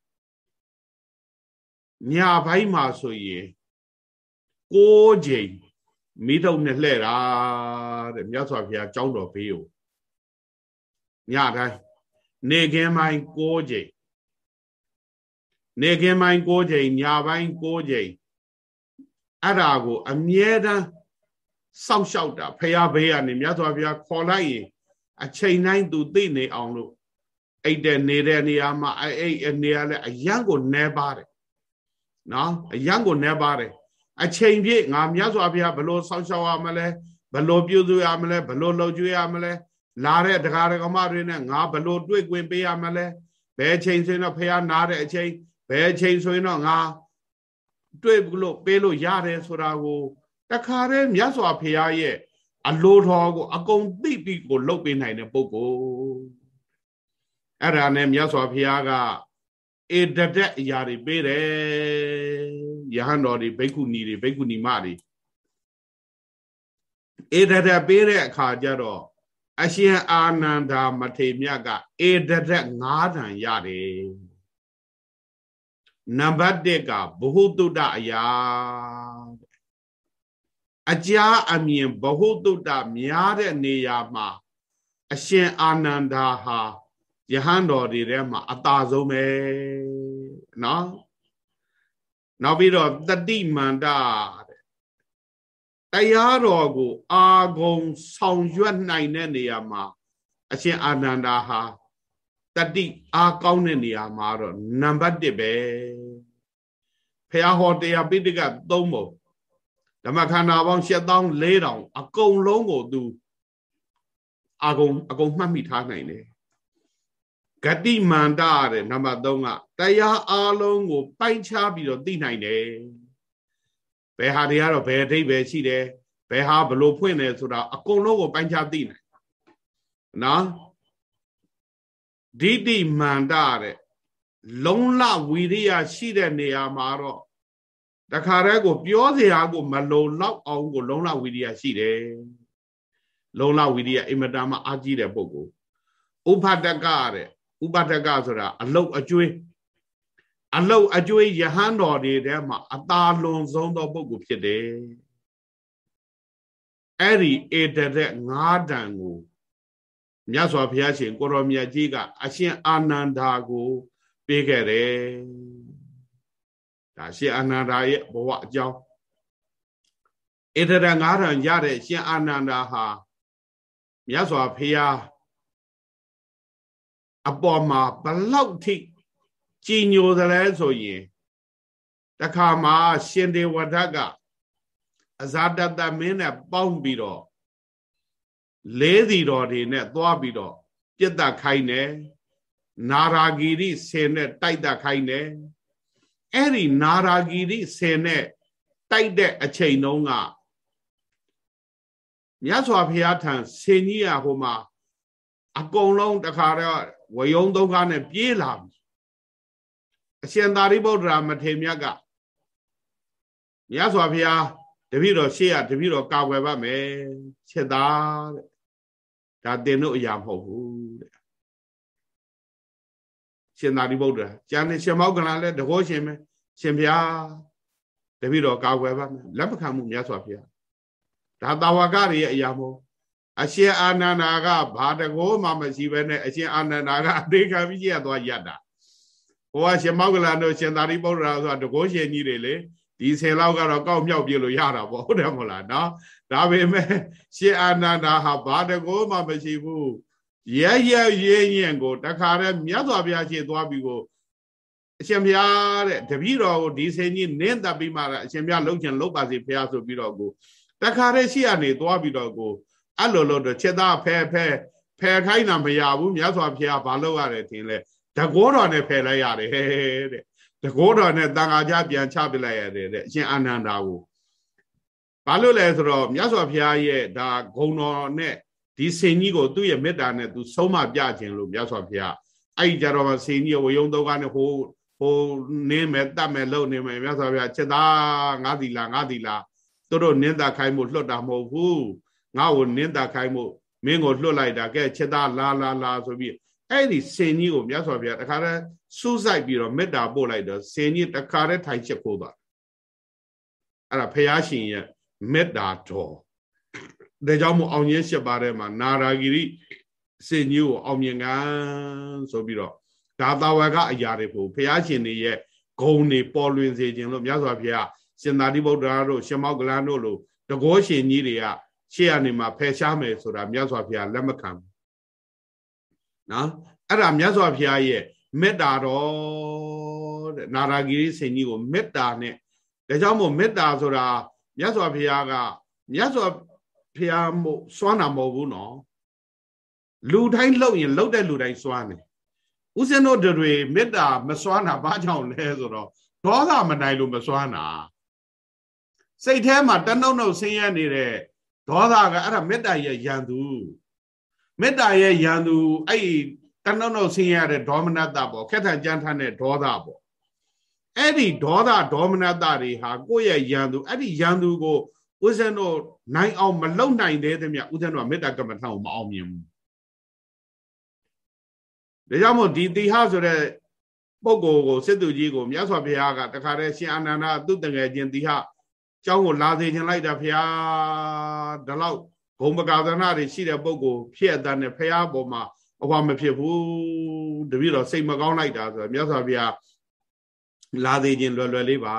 ညာဘိုင်းမှာဆိုရင်ကိုးချိန်မိထုံနဲ့လှဲ့တာတဲ့မြတ်စွာဘုရားကြောင်းတော်ဘေးကိုညတိုင်းနေခင်းပိုင်းကိုးချိန်နေခင်းပိုင်းကိုးချိန်ညပိုင်းကိုးချိန်အဲ့ဒါကိုအမြဲတမ်းစောင့်ရှောက်တာဖရာဘေးကနေမြတ်စွာဘုရားခေါ်လိုက်ရင်အချိန်တိုင်းသူသိနေအောင်လို့အဲ့တဲ့နေတဲ့နေရာမှာအဲ့အဲ့နေရာလဲအရန်ကိုနဲပါတယ်နော်အရန်ကိုနဲပါတယ်အချိန်ပြည့်ငါမြတ်စွာဘုရားဘလို့စောင့်ရှောက်ရမလဲဘလို့ပြုစုရမလဲဘလို့လှုပ်ကြွေးရမလဲလာတဲ့တရားဓမ္မတွေနဲ့ငါဘလို့တွေ့ခွင့်ပေးရမလဲဘယ်ချိန်ဆိုရင်တော့ဖရာနားတဲ့အချိန်ဘယ်ချိန်ဆိုရင်တော့ငါတွေ့လို့ပေးလို့ရတယ်ဆိုတာကိုတခါတည်းမြတ်စွာဘုရားရဲ့အလိုတော်ကိုအကုန်သိပြီးကိုလှုပ်ပေးနိုင်တဲ့ပုဂ္ဂိုလ်အဲ့ဒါနဲ့မြတ်စွာဘုရားကဧတတဲ့အရာတွေပေးတယ်ယဟန်တော်တွေဘိက္ခုနီတွေဘိက္ခုနီမတွေဧတတဲ့ပေးတဲ့အခါကျတော့အရှင်အာနန္ဒာမထေမြတ်ကဧတတဲ့ငါးတန်ရတယ်နံပါတ်တစ်ကဘဟုတုတ္တအရာအကြာအမြင်ဘဟုတုတ္တများတဲ့နေရာမှာအရှင်အာနန္ဒာဟာယဟန်တော်တွေထဲမှာအသာဆုံးပဲနော်နောက်ပြီးတော့တတိမန္တတဲ့တရားတော်ကိုအာဂုံဆောင်ရွက်နိုင်တဲ့နေရာမှာအရှင်အာနန္ဒာဟာတတိအားကောင်းတဲ့နေရာမှာတော့နံပါတ်တစ်ပဲဖះဟောတရားပိဋကသုံးပုံဓမ္မခန္ဓာပေါင်း ရှစ်သောင်းလေးထောင်အကုန်လုံးကိုသူအာဂုံအကုန်မှတ်မိထားနိုင်တယ်ဂတိမန္တတဲ့နံပါတ်သုံးကတရားအားလုံးကိုပိုက်ခြားပြီးတော့သိနိုင်တယ်ဘယ်ဟာတွေကတော့ဘယ်အဓိပ္ပာယ်ရှိတယ်ဘယ်ဟာဘလို့ဖွင့်တယ်ဆိုတာအကုန်လုံးကိုပိုက်ခြားသိနိုင်နော်ဒိဋ္ဌိမန္တတဲ့လုံးလဝီရိယရှိတဲ့နေရာမှာတော့တခါတည်းကိုပြောစရာကိုမလုံလောက်အောင်ကိုလုံးလဝီရိယရှိတယ်လုံးလဝီရိယအင်မတန်မှအားကြီးတဲ့ပုဂ္ဂိုလ်ဥပဒကတဲ့ဥပဒကဆိုတာအလုတ်အကျွေးအလုတ်အကျွေးယဟန်တော်တွေထဲမှာအသာလွန်ဆုံးသောပုဂ္ဂိုလ်ဖြစ်တယ်အဲ့ဒီဧတတဲ့ငါးတန်ကိုမြတ်စွာဘုရားရှင်ကိုရောမြတ်ကြီးကအရှင်အာနန္ဒာကိုပေးခဲ့တယ်ဒါရှင်အာနန္ဒာရဲ့ဘဝအကြောင်းဧတတဲ့ငါးတန်ရတဲ့ရှင်အာနန္ဒာဟာမြတ်စွာဘုရားအပေါ်မှာဘလောက်ထိကြည်ညိုသလဲဆိုရင်တခါမှာရှင်ဒေဝဒတ်ကအဇာတတမင်းနဲ့ပေါင်းပြီးတော့လေးစီတော်တွေနဲ့သွားပြီးတော့ပြစ်တက်ခိုင်းတယ်နာရာဂီရိဆင်နဲ့တိုက်တက်ခိုင်းတယ်အဲ့ဒီနာရာဂီရိဆင်နဲ့တိုက်တဲ့အချိန်တုန်းကမြတ်စွာဘုရားထံဆင်ကြီးရဟိုမှာအကုန်လုံးတခါတော့ဝယုံဒုက္ခနဲ့ပြေးလာပြီအရှင်သာရိပုတ္တရာမထေရမြတ်ကမြတ်စွာဘုရားတပည့်တော်ရှေ့ကတပည့်တော်ကာကွယ်ပါမယ်ချက်သားတဲ့ဒါတင်တို့အရာမဟုတ်ဘူးတဲ့ရှင်သာရိပုတ္တရာကျန်တဲ့ရှင်မောက္ကလလည်းတကောရှင်ပဲရှင်ဘုရားတပည့်တော်ကာကွယ်ပါမယ်လက်မခံမှုမြတ်စွာဘုရားဒါတာဝကတွေရဲ့အရာမဟုတ်အရှင်အာနန္ဒာကဘာတကောမှမရှိဘဲနဲ့အရှင်အာနန္ဒာကအသေးခံပြီးကြည့်ရသွားရတာဟိုကရှင်မောက္ကလတို့ရှင်သာရိပုတ္တရာဆိုတာတကောရှင်ကြီးတွေလေဒီဆယ်လောက်ကတော့ကောက်မြောက်ပြလို့ရတာပေါ့ဟုတ်တယ်မဟုတ်လားနော်ဒါပေမဲ့ရှင်အာနန္ဒာဟာဘာတကောမှမရှိဘူးရဲရဲရဲရင်ကိုတခါတည်းမြတ်စွာဘုရားရှေ့သွားပြီးကိုအရှင်ဘုရားတဲ့တပည့်တော်ကိုဒီစင်ကြီးနင်းတပ်ပြီးမှအရှင်ဘုရားလှုပ်ချင်လှုပ်ပါစေဘုရားဆိုပြီးတော့ကိုတခါတည်းရှိရနေသွားပြီးတော့ကိုအဲ့လိုလို့တော့ချက်သားဖဲဖဲဖဲခိုင်းတာမရဘူးမြတ်စွာဘုရားဘာလို့ရတယ်ထင်လဲတကောတော်နဲ့ဖယ်လိုက်ရတယ်တဲ့တကောတော်နဲ့တန်ခါကြပြန်ချပစ်လိုက်ရတယ်တဲ့အရှင်အာနန္ဒာကိုဘာလို့လဲဆိုတော့မြတ်စွာဘုရားရဲ့ဒါဂုံတော်နဲ့ဒီစင်ကြီးကိုသူ့ရဲ့မေတ္တာနဲ့သူဆုံးမပြခြင်းလို့မြတ်စွာဘုရားအဲ့ဒီကြတော့စင်ကြီးဝယုံတော့ကနေဟိုဟိုနင်းမဲ့တတ်မဲ့လုံနေမဲ့မြတ်စွာဘုရားချက်သားငါးတီလားငါးတီလားသူတို့နင်းတာခိုင်းမှုလွတ်တာမဟုတ်ဘူးငါ့ကိုနင်းတာခိုင်းမှုမင်းကိုလွတ်လိုက်တာကဲချက်သားလာလာလာဆိုပြီးအဲ့ဒီစင်ကြီးကိုမြတ်စွာဘုရားတခါတည်းစူးစိုက်ပြီးတော့မေတ္တာပို့လိုက်တော့စင်ကြီးတခါတည်းထိုင်ချက်ခိုးသွားအဲ့ဒါဘုရားရှင်ရဲ့မေတ္တာတော်ဒါကြောင့်မို့အောင်ကြီးရှစ်ပါးထဲမှာနာရာဂိရိစင်ကြီးကိုအောင်မြင်ကန်းဆိုပြီးတော့ဒါတာဝကအရာတွေဖို့ဘုရားရှင်တွေရဲ့ဂုဏ်တွေပေါ်လွင်စေခြင်းလို့မြတ်စွာဘုရားရှင်သာရိပုတ္တရာတို့ရှင်မောက္ကလန်တို့လိုတကောရှင်ကြီးတွေကရှေ့ကနေမှာဖယ်ရှားမယ်ဆိုတာမြတ်စွာဘုရားလက်မခံဘူးနော်အဲ့ဒါမြတ်စွာဘုရားရဲ့မေတ္တာတော်တဲ့နာရာဂိရိစင်ကြီးကိုမေတ္တာနဲ့ဒါကြောင့်မို့မေတ္တာဆိုတာမြတ်စွာဘုရားကမြတ်စွာဘုရားမို့စွမ်းတာမဟုတ်ဘူးနော်လူတိုင်းလှုပ်ရင်လှုပ်တဲ့လူတိုင်းစွမ်းတယ်ဥစဉ်တို့တွေမေတ္တာမစွမ်းတာဘာကြောင့်လဲဆိုတော့ဒေါသမနိုင်လို့မစွမ်းတာစိတ်ထဲမှာတနှုတ်နှုတ်ဆင်းရဲနေတဲ့ဒေါသကအဲ့ဒါမေတ္တာရဲ့ယံသူမေတ္တာရဲ့ယံသူအဲ့တနှုတ်နှုတ်ဆင်းရဲတဲ့ဒေါမနတပေါ့ခက်ထန်ကြမ်းထမ်းတဲ့ဒေါသပေါ့အဲ့ဒီဒေါသဒေါမနတတွေဟာကိုယ့်ရဲ့ယံသူအဲ့ဒီယံသူကိုဥစဉ်တို့နိုင်အောင်မလုံနိုင်သေးသမျှဥစဉ်တို့ကမေတ္တာကမ္မထံကိုမအောင်မြင်ဘူးဒါကြောင့်မို့ဒီတိဟဆိုတဲ့ပုဂ္ဂိုလ်ကိုစစ်သူကြီးကိုမြတ်စွာဘုရားကတခါတည်းရှင်အာနန္ဒာသူ့တငယ်ချင်းတိဟကျောင်းကိုလာစေခြင်းလိုက်တာဘုရားဒါလောက်ဂုံပကာသနာတွေရှိတဲ့ပုဂ္ဂိုလ်ဖြစ်အပ်တဲ့ဘုရားပေါ်မှာအဘမဖြစ်ဘူးတပည့်တော်စိတ်မကောင်းလိုက်တာဆိုတော့မြတ်စွာဘုရားလာစေခြင်းလွယ်လွယ်လေးပါ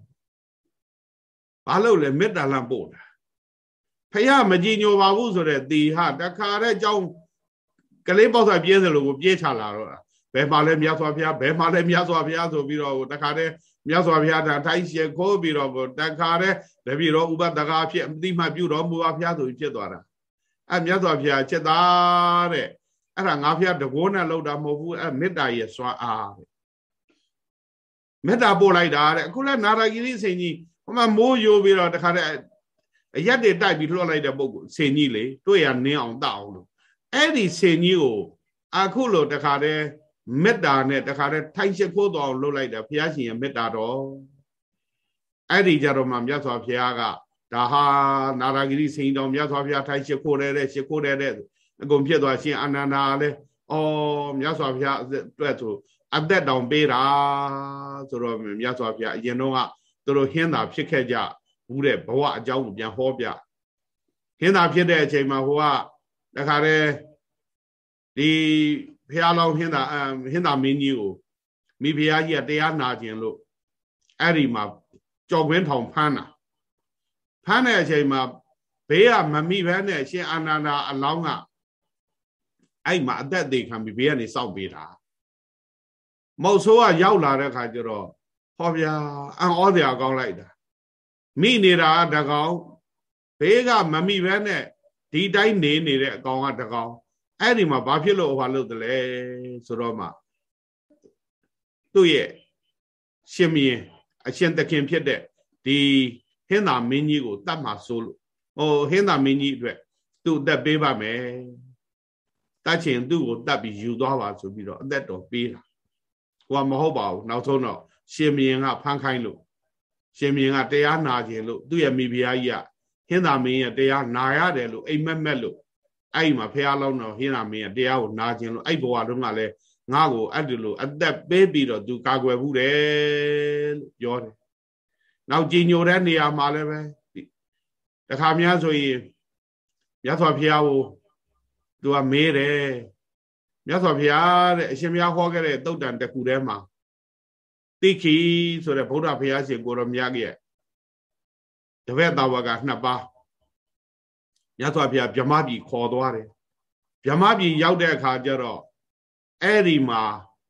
ဘာလို့လဲမေတ္တာလမ်းပို့တာဘုရားမကြည်ညိုပါဘူးဆိုတဲ့တိဟတခါတည်းကျောင်းကလေးပေါက်စားပြင်းစလို့ကိုပြေးချလာတော့ဘယ်မှာလဲမြတ်စွာဘုရားဘယ်မှာလဲမြတ်စွာဘုရားဆိုပြီးတော့တခါတည်းမြတ်စွာဘုရားထိုင်ရှေခိုးပြီးတော့တခါတည်းတပည့်တော်ဥပဒကာဖြစ်အတိမပြုတော်မူပါဘုရားဆိုပြီးဖြစ်သွားတာအဲမြတ်စွာဘုရားချက်သားတဲ့အဲ့ဒါငါဘုရားတကိုးနဲ့လောက်တာမဟုတ်ဘူးအဲမေတ္တာရဲ့စွမ်းအားတဲ့မေတ္တာပို့လိုက်တာတဲ့အခုလဲနာရာဂိရိစင်ကြီးဟိုမှာမိုးယိုးပြီးတော့တခါတည်းအရက်တွေတိုက်ပြီးလွှတ်လိုက်တဲ့ပုဂ္ဂိုလ်စင်ကြီးလေတွေ့ရနင်းအောင်တောက်အောင်လို့အဲ့ဒီစင်ကြီးကိုအခုလိုတခါတည်းမေတ္တာနဲ့တခါတည်းထိုင်ရှိခိုးတော်လုပ်လိုက်တာဘုရားရှင်ရဲ့မေတ္တာတော်အဲ့ဒီကြတော့မှမြတ်စွာဘုရားကဒါဟာနာရာဂိရိစင်တော်မြတ်စွာဘုရားထိုင်ရှိခိုးတဲ့ရှိခိုးတဲ့အကုန်ဖြစ်သွားရှင်အာနန္ဒာလည်းအော်မြတ်စွာဘုရားအတွက်ဆိုအသက်တောင်ပေးတာဆိုတော့မြတ်စွာဘုရားအရင်တော့ကသူတို့ဟင်းသာဖြစ်ခဲ့ကြဘူးတဲ့ဘဝအကြောင်းကိုပြန်ဟောပြဟင်းသာဖြစ်တဲ့အချိန်မှာဟိုကတခါတည်းဒီဘုရားလောင်းဟင်းသာဟင်းသာမင်းကြီးကိုမိဖုရားကြီးကတရားနာခြင်းလို့အဲ့ဒီမှာကြော်ကွင်းထောင်ဖမ်းတာဖမ်းတဲ့အချိန်မှာဘေးကမမိဘဲနဲ့ရှင်အာနန္ဒာအလောင်းကအဲ့မှာအသက်သေးခံပြီးဘေးကနေစောင့်ပေးတာမုတ်ဆိုးကရောက်လာတဲ့ခါကျတော့ဟောဗျာအံ့ဩစရာကောင်းလိုက်တာမိနေတာတကောင်ဘေးကမမိဘဲနဲ့ဒီတိုင်းနေနေတဲ့အကောင်ကတကောင်အဲ့ဒီမှာဘာဖြစ်လို့ဟောလို့တလဲဆိုတော့မှသူ့ရဲ့ရှင်မင်းအရှင်သခင်ဖြစ်တဲ့ဒီဟင်းသာမင်းကြီးကိုတတ်မှဆိုလို့ဟိုဟင်းသာမင်းကြီးအတွက်သူ့အသက်ပေးပါမယ်တတ်ချင်သူ့ကိုတတ်ပြီးယူသွားပါဆိုပြီးတော့အသက်တော်ပေးတာဟိုကမဟုတ်ပါဘူးနောက်ဆုံးတော့ရှင်မင်းကဖမ်းခိုင်းလို့ရှင်မင်းကတရားနာခြင်းလို့သူ့ရဲ့မိဖုရားကြီးကဟင်းသာမင်းရဲ့တရားနာရတယ်လို့အိမ်မက်မက်လို့အဲ့မှာဖះလောင်းတော့ဟင်းသာမင်းရဲ့တရားကိုနာခြင်းလို့အဲ့ဘဝတုန်းကလည်းငါ့ကိုအဲ့ဒီလိုအသက်ပေးပြီးတော့သူကာကွယ်ဘူးတယ်လို့ပြောတယ်နောက်ကြည်ညိုတဲ့နေရာမှာလည်းပဲတခါများဆိုရင်မြတ်စွာဘုရားကိုသူကမေးတယ်မြတ်စွာဘုရားတဲ့အရှင်ဘုရားဟောခဲ့တဲ့သုတ်တန်တစ်ခုထဲမှာတိခိဆိုတဲ့ဗုဒ္ဓဘုရားရှင်ကိုရောမြတ်ရဲ့တပည့်တော်ကနှစ်ပါးမြတ်စွာဘုရားဗြဟ္မပြည်ခေါ်သွားတယ်ဗြဟ္မပြည်ရောက်တဲ့အခါကျတော့အဲ့ဒီမှာ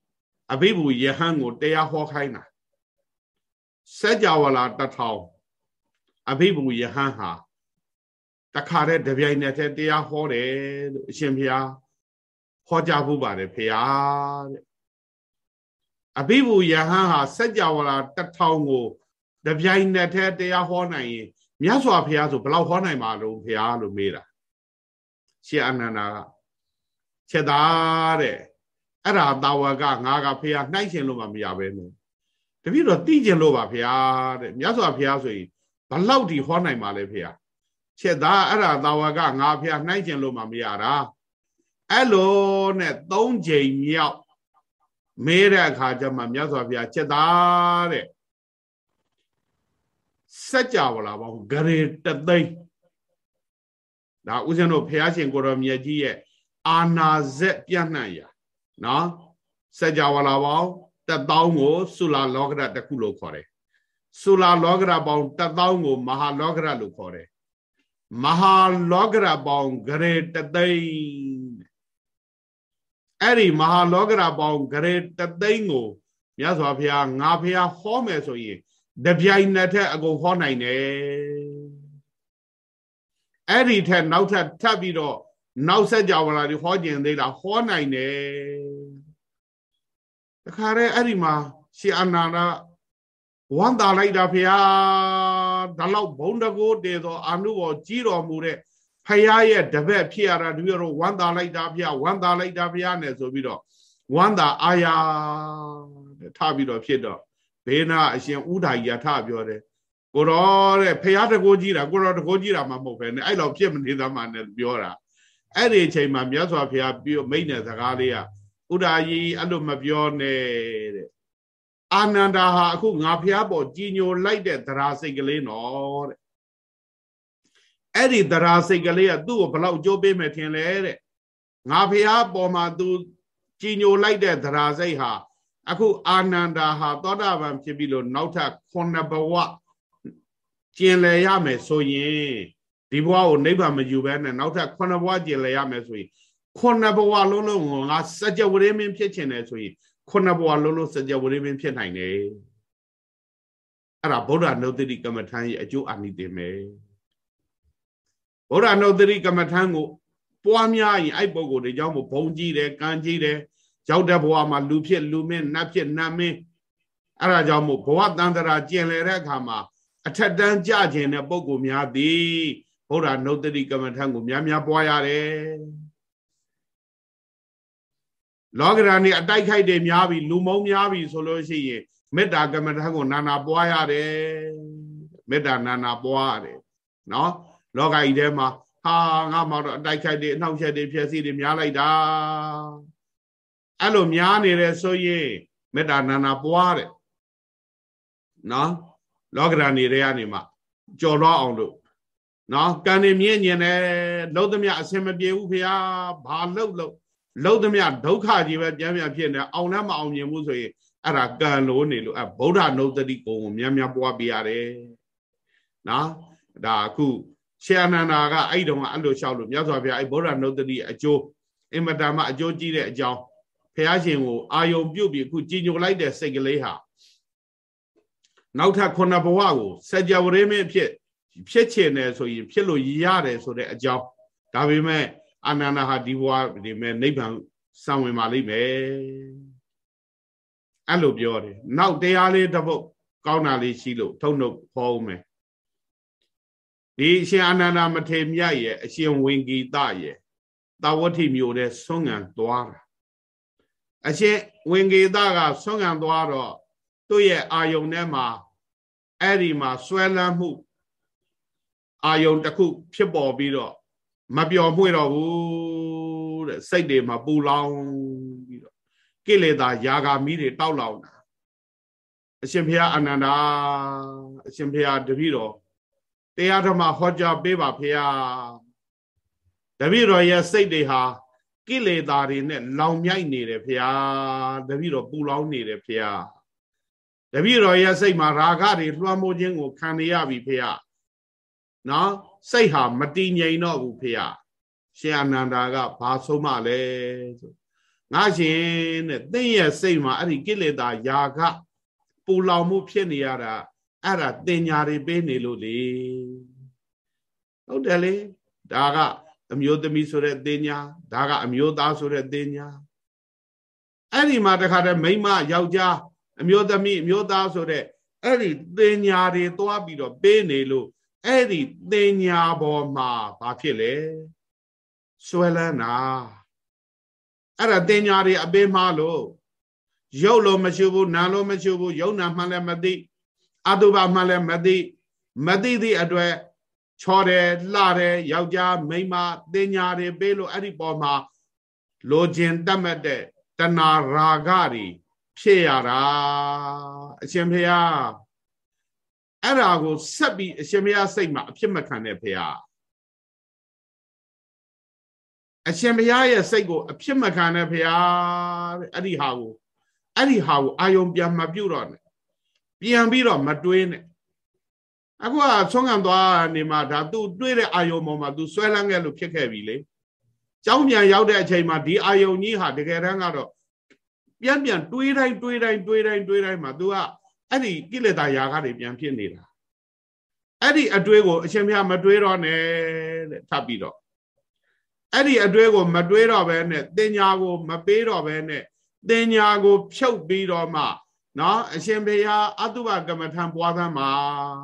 အဘိဗုယဟန်ကိုတရားဟောခိုင်းတာစัจ java လာတထောင်အဘိဗုယဟန်ဟာတခါတည်းတပြိုင်နက်တည်းတရားဟောတယ်လို့အရှင်ဘုရားဟောကြားဖို့ပါတယ်ဖေဟာတဲ့အဘိဗုယဟန်ဟာစัจ java လာတထောင်ကိုတပြိုင်နက်တည်းတရားဟောနိုင်ရင်မြတ်စွာဘုရားဆိုဘယ်လောက်ဟောနိုင်မှာလို့ဖေဟာလို့မေးတာရှင်အနန္ဒာကချက်သားတဲ့အဲ့ဒါတာဝကငါကဖေဟာနှိုက်ရှင်လို့မှမရပဲနဲ့တပည့်တော်သိကျင်လို့ပါဖေဟာတဲ့မြတ်စွာဘုရားဆိုရင်ဘယ်လောက်ဒီဟောနိုင်မှာလဲဖေဟာချက်သားအဲ့ဒါတာဝကငါဖေဟာနှိုက်ကျင်လို့မှမရတာအဲ့လိုနဲ့သုံးချိန်မြောက်မေးတဲ့အခါကျမှမြတ်စွာဘုရားချက်သားတဲ့စัจ java လာပေါ့ဂရေတသိန်းဒါဦးဇင်းတို့ဘုရားရှင်ကိုတော်မြတ်ကြီးရဲ့အာနာဇက်ပြန့်နှံ့ရာနော်စัจ java လာပေါ့တသောင်းကိုသုလာလောကရတခုလို့ခေါ်တယ်သုလာလောကရပေါင်းတသောင်းကိုမဟာလောကရလို့ခေါ်တယ်မဟာလောကရပေါင်းဂရေတသိန်းအဲ့ဒီမဟာလောကရပေါင်းဂရေတသိန်းကိုမြတ်စွာဘုရားငါဘုရားဟောမယ်ဆိုရင်တပြိုင်နက်တည်းအကုန်ဟောနိုင်တယ်အဲ့ဒီထက်နောက်ထပ်ထပ်ပြီးတော့နောက်ဆက်ကြဝလာတွေဟောကျင်သေးလားဟောနိုင်တယ်တခါတည်းအဲ့ဒီမှာရှင်အနန္ဒာဝမ်းသာလိုက်တာဖေဟာဒါလောက်ဘုံတကိုးတည်သောအာနုဘောကြီးတော်မူတဲ့ဖရာရဲ့တပည့်ဖြစ်ရတာတပည့်တော်ဝမ်းသာလိုက်တာဖေဟာဝမ်းသာလိုက်တာဖေဟာနဲ့ဆိုပြီးတော့ဝမ်းသာအာရထပြီးတော့ဖြစ်တော့ဘေးနာအရှင်ဥဒ္ဓကြီးကထပြောတယ်ကိုတော်တဲ့ဖရာတကိုးကြီးတာကိုတော်တကိုးကြီးတာမှမဟုတ်ပဲနဲ့အဲ့လောက်ဖြစ်မနေသမှနဲ့ပြောတာအဲ့ဒီအချိန်မှာမြတ်စွာဘုရားပြောမိတ်တဲ့စကားလေးကဥဒ္ဓကြီးအဲ့လိုမပြောနဲ့တဲ့အာနန္ဒာဟာအခုငါဖျားပေါ်ကြီးညိုလိုက်တဲ့သရာစိတ်ကလေးနော်တဲ့အဲ့ဒီသရာစိတ်ကလေးကသူ့ကိုဘလောက်ကြိုးပေးမယ်ထင်လဲတဲ့ငါဖျားပေါ်မှာသူကြီးညိုလိုက်တဲ့သရာစိတ်ဟာအခုအာနန္ဒာဟာသောတာပန်ဖြစ်ပြီးလို့နောက်ထပ်ခုနှစ်ဘဝကျင်လည်ရမယ်ဆိုရင်ဒီဘဝကိုနိဗ္ဗာန်မယူဘဲနဲ့နောက်ထပ်ခုနှစ်ဘဝကျင်လည်ရမယ်ဆိုရင်ခုနှစ်ဘဝလုံးလုံးကိုငါစัจ java မင်းဖြစ်ချင်တယ်ဆိုရင်ခုနှစ်ဘဝလုံးလုံးစัจ java မင်းဖြစ်နိုင်တယ်အဲ့ဒါဗုဒ္ဓနုတ္တိကမ္မထံရဲ့အကျိုးအာနိသင်ပဲဗုဒ္ဓနုတ္တိကမ္မထံကိုပွားများရင်အဲ့ပုဂ္ဂိုလ်တွေကြောင့်ဘုံကြီးတယ်ကံကြီးတယ်ရောက်တဲ့ဘဝမှာလူဖြစ်လူမင်းနတ်ဖြစ်နတ်မင်းအဲ့ဒါကြောင့်မို့ဘဝတန်တရာကျင်လည်တဲ့အခါမှာအထက်တန်းကြခြင်းတဲ့ပုဂ္ဂိုလ်များသည်ဗုဒ္ဓနုတ္တိကမ္မထံကိုများများပွားရတယ်လောကဓာတ်นี่အတိုက်ခိုက်တွေများပြီလူမုံများပြီဆိုလို့ရှိရင်မေတ္တာကမ္မထံကိုနာနာပွားရတယ်မေတ္တာနာနာပွားရတယ်နော်လောကကြီးထဲမှာဟာငါမှတော့အတိုက်ခိုက်တွေအနှောက်အယှက်တွေဖြစ်စီတွေများလိုက်တာအဲ့လိုများနေတယ်ဆိုရင်မေတ္တာနာနာပွားတယ်နော်လောကဓာတ်တွေကနေမှကြော်တော့အောင်လို့နော်ကံနေမြင့်ညင်တယ်လုံးသမျှအစင်မပြေဘူးဖေဟာဘာလို့လို့လုံးသမျှဒုက္ခကြီးပဲပြန်ပြန်ဖြစ်နေအောင်လည်းမအောင်မြင်ဘူးဆိုရင်အဲ့ဒါကံလို့နေလို့အဗုဒ္ဓနုတ္တိကိုများများပွားပြရတယ်နော်ဒါအခုရှင်အနန္ဒာကအဲ့တုန်းကအဲ့လိုလျှောက်လို့မြတ်စွာဘုရားအဲ့ဗုဒ္ဓနုတ္တိအကျိုးအင်မတန်မှအကျိုးကြီးတဲ့အကြောင်းဘုရားရှင်ကိုအာယုံပြုတ်ပြီးအခုကြည်ညိုလိုက်တဲ့စိတ်ကလေးဟာနောက်ထပ်ခုနှစ်ဘဝကိုစัจ java မင်းဖြစ်ဖြစ်ချင်တယ်ဆိုရင်ဖြစ်လို့ရတယ်ဆိုတဲ့အကြောင်းဒါပေမဲ့အာနန္ဒာဟာဒီဘဝဒီမဲ့နိဗ္ဗာန်စံဝင်ပါလိမ့်မယ်အဲ့လိုပြောတယ်နောက်တရားလေးတစ်ပုဒ်ကောင်းတာလေးရှိလို့ထုံနှုတ်ခေါ်ဦးမယ်ဒီအရှင်အာနန္ဒာမထေမြတ်ရဲ့အရှင်ဝင်ဂီတရဲ့တာဝတိမြို့တဲ့ဆွမ်းငံသွားတာအရှင်ဝင်ဂီတကဆွမ်းငံသွားတော့သူ့ရဲ့အာယုန်ထဲမှာအဲ့ဒီမှာဆွဲလန်းမှုအာယုန်တစ်ခုဖြစ်ပေါ်ပြီးတော့မပျော်မွေ့တော့ဘူးတဲ့စိတ်တွေမှာပူလောင်ပြီးတော့ကိလေသာယာဂာမီးတွေတောက်လောင်တာအရှင်ဘုရားအာနန္ဒာအရှင်ဘုရားတပည့်တော်တရားဓမ္မဟောကြားပေးပါဘုရားတပည့်တော်ရဲ့စိတ်တွေဟာကိလေသာတွေနဲ့လောင်မြိုက်နေတယ်ဘုရားတပည့်တော်ပူလောင်နေတယ်ဘုရားတပည့်တော်ရဲ့စိတ်မှာရာဂတွေလွှမ်းမိုးခြင်းကိုခံရပြီဘုရားနော်စိတ်ဟာမတည်ငြိမ်တော့ဘူးဖေ။ရှင်အနန္ဒာကဘာဆုံးမလဲဆိုငါရှင်တဲ့သင်ရဲ့စိတ်မှာအဲ့ဒီကိလေသာယာကပူလောင်မှုဖြစ်နေရတာအဲ့ဒါတင်ညာတွေပေးနေလို့လေဟုတ်တယ်လေဒါကအမျိုးသမီးဆိုတဲ့တင်ညာဒါကအမျိုးသားဆိုတဲ့တင်ညာအဲ့ဒီမှာတခါတည်းမိန်းမယောက်ျားအမျိုးသမီးအမျိုးသားဆိုတဲ့အဲ့ဒီတင်ညာတွေသွားပြီးတော့ပေးနေလို့အဲ့ဒီတင်ညာပေါ်မှာဘာဖြစ်လဲဆွဲလန်းတာအဲ့ဒါတင်ညာတွေအပေးမှားလို့ရုပ်လို့မရှိဘူးနာလို့မရှိဘူးယုံနာမှလည်းမသိအတုပမှလည်းမသိမသိသည့်အတွက်ချော်တယ်လှတယ်ယောက်ျားမိန်းမတင်ညာတွေပေးလို့အဲ့ဒီပေါ်မှာလိုချင်တတ်မှတ်တဲ့တဏှာရာဂတွေဖြစ်ရတာအရှင်ဖေယအဲ့ဒါကိုဆက်ပြီးအရှင်ဖေယစိတ်မှာအဖြစ်မခံတဲ့ဖေယအရှင်ဘုရားရဲ့စိတ်ကိုအဖြစ်မခံတဲ့ဘုရားအဲ့ဒီဟာကိုအဲ့ဒီဟာကိုအာယုံပြန်မပြုတ်တော့နဲ့ပြန်ပြီးတော့မတွေးနဲ့အခုကဆုံးခံသွားနေမှာဒါသူတွေးတဲ့အာယုံပေါ်မှာသူဆွဲလန်းခဲ့လို့ဖြစ်ခဲ့ပြီလေကျောင်းပြန်ရောက်တဲ့အချိန်မှာဒီအာယုံကြီးဟာတကယ်တမ်းကတော့ပြန်ပြန်တွေးတိုင်းတွေးတိုင်းတွေးတိုင်းတွေးတိုင်းမှာသူကအဲ့ဒီကိလေသာယာကတွေပြန်ဖြစ်နေတာအဲ့ဒီအတွေးကိုအရှင်ဘုရားမတွေးတော့နဲ့တဲ့ထပ်ပြီးတော့အဲ့ဒီအတွေ့ကိုမတွေးတော့ဘဲနဲ့တင်ညာကိုမပေးတော့ဘဲနဲ့တင်ညာကိုဖြုတ်ပြီးတော့မှနော်အရှင်ဘုရားအတုပကမ္မထံပွားသမ်းမှာ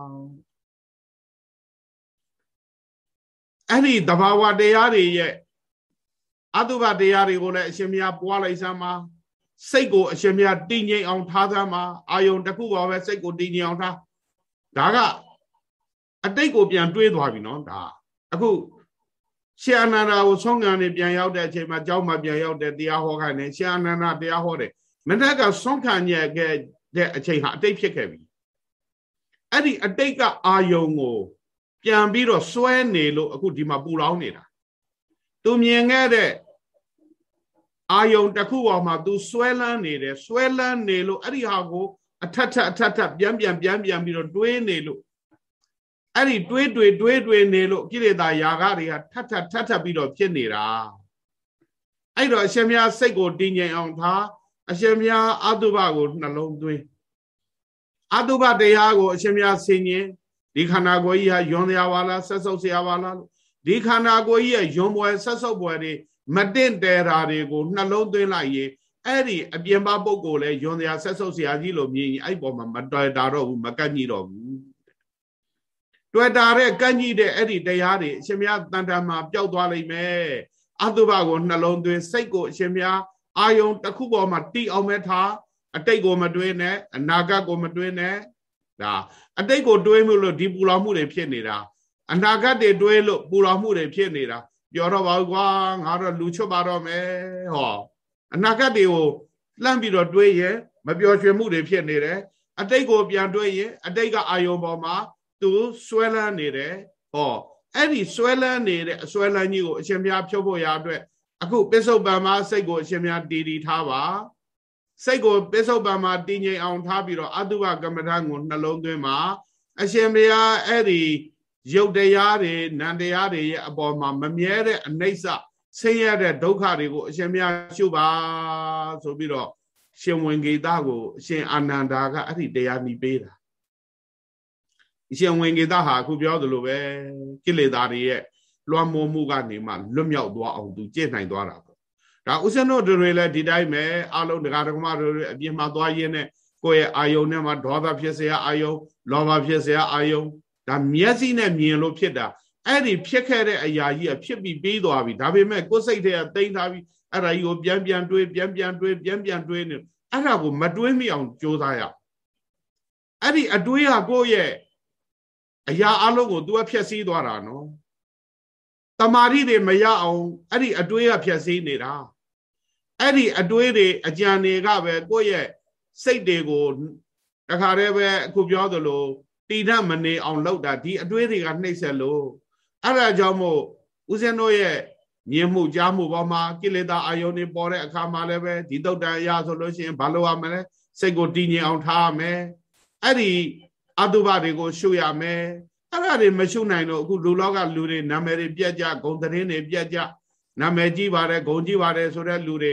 အဲ့ဒီတဘာဝတရားတွေရဲ့အတုပတရားတွေကိုလည်းအရှင်ဘုရားပွားလိုက်စမ်းမှာစိတ်ကိုအရှင်ဘုရားတည်ငြိမ်အောင်ထားသမ်းမှာအာယုံတစ်ခုပေါ်ပဲစိတ်ကိုတည်ငြိမ်အောင်ထားဒါကအတိတ်ကိုပြန်တွေးသွားပြီနော်ဒါအခုရှင်အနန္ဒာကိုဆုံးခံနေပြန်ရောက်တဲ့အချိန်မှာကျောင်းမှာပြန်ရောက်တဲ့တရားဟောခိုင်းတယ်ရှင်အနန္ဒာတရားဟောတယ်မနေ့ကဆုံးခံရခဲ့တဲ့အချိန်ဟာအတိတ်ဖြစ်ခဲ့ပြီအဲ့ဒီအတိတ်ကအာယုံကိုပြန်ပြီးတော့စွဲနေလို့အခုဒီမှာပူလောင်နေတာသူမြင်ခဲ့တဲ့အာယုံတစ်ခုပေါ်မှာသူစွဲလန်းနေတယ်စွဲလန်းနေလို့အဲ့ဒီဟာကိုအထက်ထက်အထက်ထက်ပြန်ပြန်ပြန်ပြန်ပြီးတော့တွေးနေလို့အဲ့ဒီတွေးတွေတွေးတွေနေလို့ကိလေသာယာကတွေကထပ်ထပ်ထပ်ထပ်ပြီးတော့ဖြစ်နေတာအဲ့တော့အရှင်မြတ်စိတ်ကိုတည်ငြိမ်အောင်ထားအရှင်မြတ်အတုပကိုနှလုံးသွင်းအတုပတရားကိုအရှင်မြတ်ဆင်ញင်ဒီခန္ဓာကိုယ်ကြီးဟာယွန်တရားပါလားဆက်ဆုပ်ဆရာပါလားဒီခန္ဓာကိုယ်ကြီးရဲ့ယွန်ပွဲဆက်ဆုပ်ပွဲတွေမတင့်တယ်တာတွေကိုနှလုံးသွင်းလိုက်ရင်အဲ့ဒီအပြင်ပပုဂ္ဂိုလ်လဲယွန်တရားဆက်ဆုပ်ဆရာကြီးလို့မြင်ရင်အဲ့ပေါ်မှာမတော်တာတော့ဘူးမကန့်ညိတော့ဘူးတွေ့တာတဲ့ကန့်ကြီးတဲ့အဲ့ဒီတရားတွေအရှင်မြတ်တန်တမှာပျောက်သွားလိမ့်မယ်အတုပကိုနှလုံးသွင်းစိတ်ကိုအရှင်မြတ်အာယုံတစ်ခုပေါ်မှာတီးအောင်မဲ့ထားအတိတ်ကိုမတွေးနဲ့အနာဂတ်ကိုမတွေးနဲ့ဒါအတိတ်ကိုတွေးမှုလို့ဒီပူလောင်မှုတွေဖြစ်နေတာအနာဂတ်တွေတွေးလို့ပူလောင်မှုတွေဖြစ်နေတာပြောတော့ပါကွာငါတော့လူချွတ်ပါတော့မယ်ဟောအနာဂတ်တွေကိုလှမ်းပြီးတော့တွေးရင်မပျော်ရွှင်မှုတွေဖြစ်နေတယ်အတိတ်ကိုပြန်တွေးရင်အတိတ်ကအာယုံပေါ်မှာသူဆွဲလန်းနေတယ်ဟောအဲ့ဒီဆွဲလန်းနေတဲ့အဆွဲလန်းကြီးကိုအရှင်ဘုရားဖြုတ်ဖို့ရအတွက်အခုပစ္စုပန်မှာစိတ်ကိုအရှင်ဘုရားတည်တည်ထားပါစိတ်ကိုပစ္စုပန်မှာတည်ငြိမ်အောင်ထားပြီးတော့အတုပကမ္မဋ္ဌာန်းကိုနှလုံးသွင်းမှာအရှင်ဘုရားအဲ့ဒီရုပ်တရားတွေနာမ်တရားတွေရဲ့အပေါ်မှာမမြဲတဲ့အနိစ္စဆင်းရဲတဲ့ဒုက္ခတွေကိုအရှင်ဘုရားရှုပါဆိုပြီးတော့ရှင်ဝင်ဂေတကိုအရှင်အာနန္ဒာကအဲ့ဒီတရားနှီးပေးတာအရှင်ဝင်ဂေတဟာအခုပြောသလိုပဲကိလေသာတွေရဲ့လွှမ်းမိုးမှုကနေမှလွတ်မြောက်သွားအောင်သူကြည့်နိုင်သွားတာပေါ့ဒါဥစ္စံတို့တွေလည်းဒီတိုင်းပဲအလုံးဒကာဒကမတွေအပြင်မှာသွားရင်းနဲ့ကိုယ့်ရဲ့အာယုံနဲ့မှာဒေါသဖြစ်เสียအာယုံလောဘဖြစ်เสียအာယုံဒါမျက်စိနဲ့မြင်လို့ဖြစ်တာအဲ့ဒီဖြစ်ခဲ့တဲ့အရာကြီးကဖြစ်ပြီးပြီးသွားပြီဒါပေမဲ့ကိုယ်စိတ်ထဲကတိမ့်ထားပြီးအဲ့ဒါကြီးကိုပြန်ပြန်တွေးပြန်ပြန်တွေးပြန်ပြန်တွေးနေအဲ့ဒါကိုမတွေးမိအောင်ကြိုးစားရအဲ့ဒီအတွေးကကိုယ့်ရဲ့အရာအလုံးကို तू ကဖြည့်ဆည်းသွားတာနော်တမာရီတွေမရအောင်အဲ့ဒီအတွေးကဖြည့်ဆည်းနေတာအဲ့ဒီအတွေးတွေအကြံတွေကပဲကိုယ့်ရဲ့စိတ်တွေကိုတခါတည်းပဲအခုပြောသလိုတည်တတ်မနေအောင်လုပ်တာဒီအတွေးတွေကနှိမ့်ဆက်လို့အဲ့ဒါကြောင့်မို့ဦးဇင်းတို့ရဲ့မြင်မှုကြားမှုပေါ်မှာကိလေသာအာယုန်တွေပေါ်တဲ့အခါမှာလည်းပဲဒီတုတ်တန်အရာဆိုလို့ရှိရင်ဘာလို့ရမလဲစိတ်ကိုတည်ငြိမ်အောင်ထားရမယ်အဲ့ဒီအတုပတွေကိုရှုရမယ်အဲ့ဒါတွေမရှုနိုင်တော့အခုလူလောကလူတွေနာမည်တွေပြက်ကြဂုံသတင်းတွေပြက်ကြနာမည်ကြီးပါတယ်ဂုံကြီးပါတယ်ဆိုတဲ့လူတွေ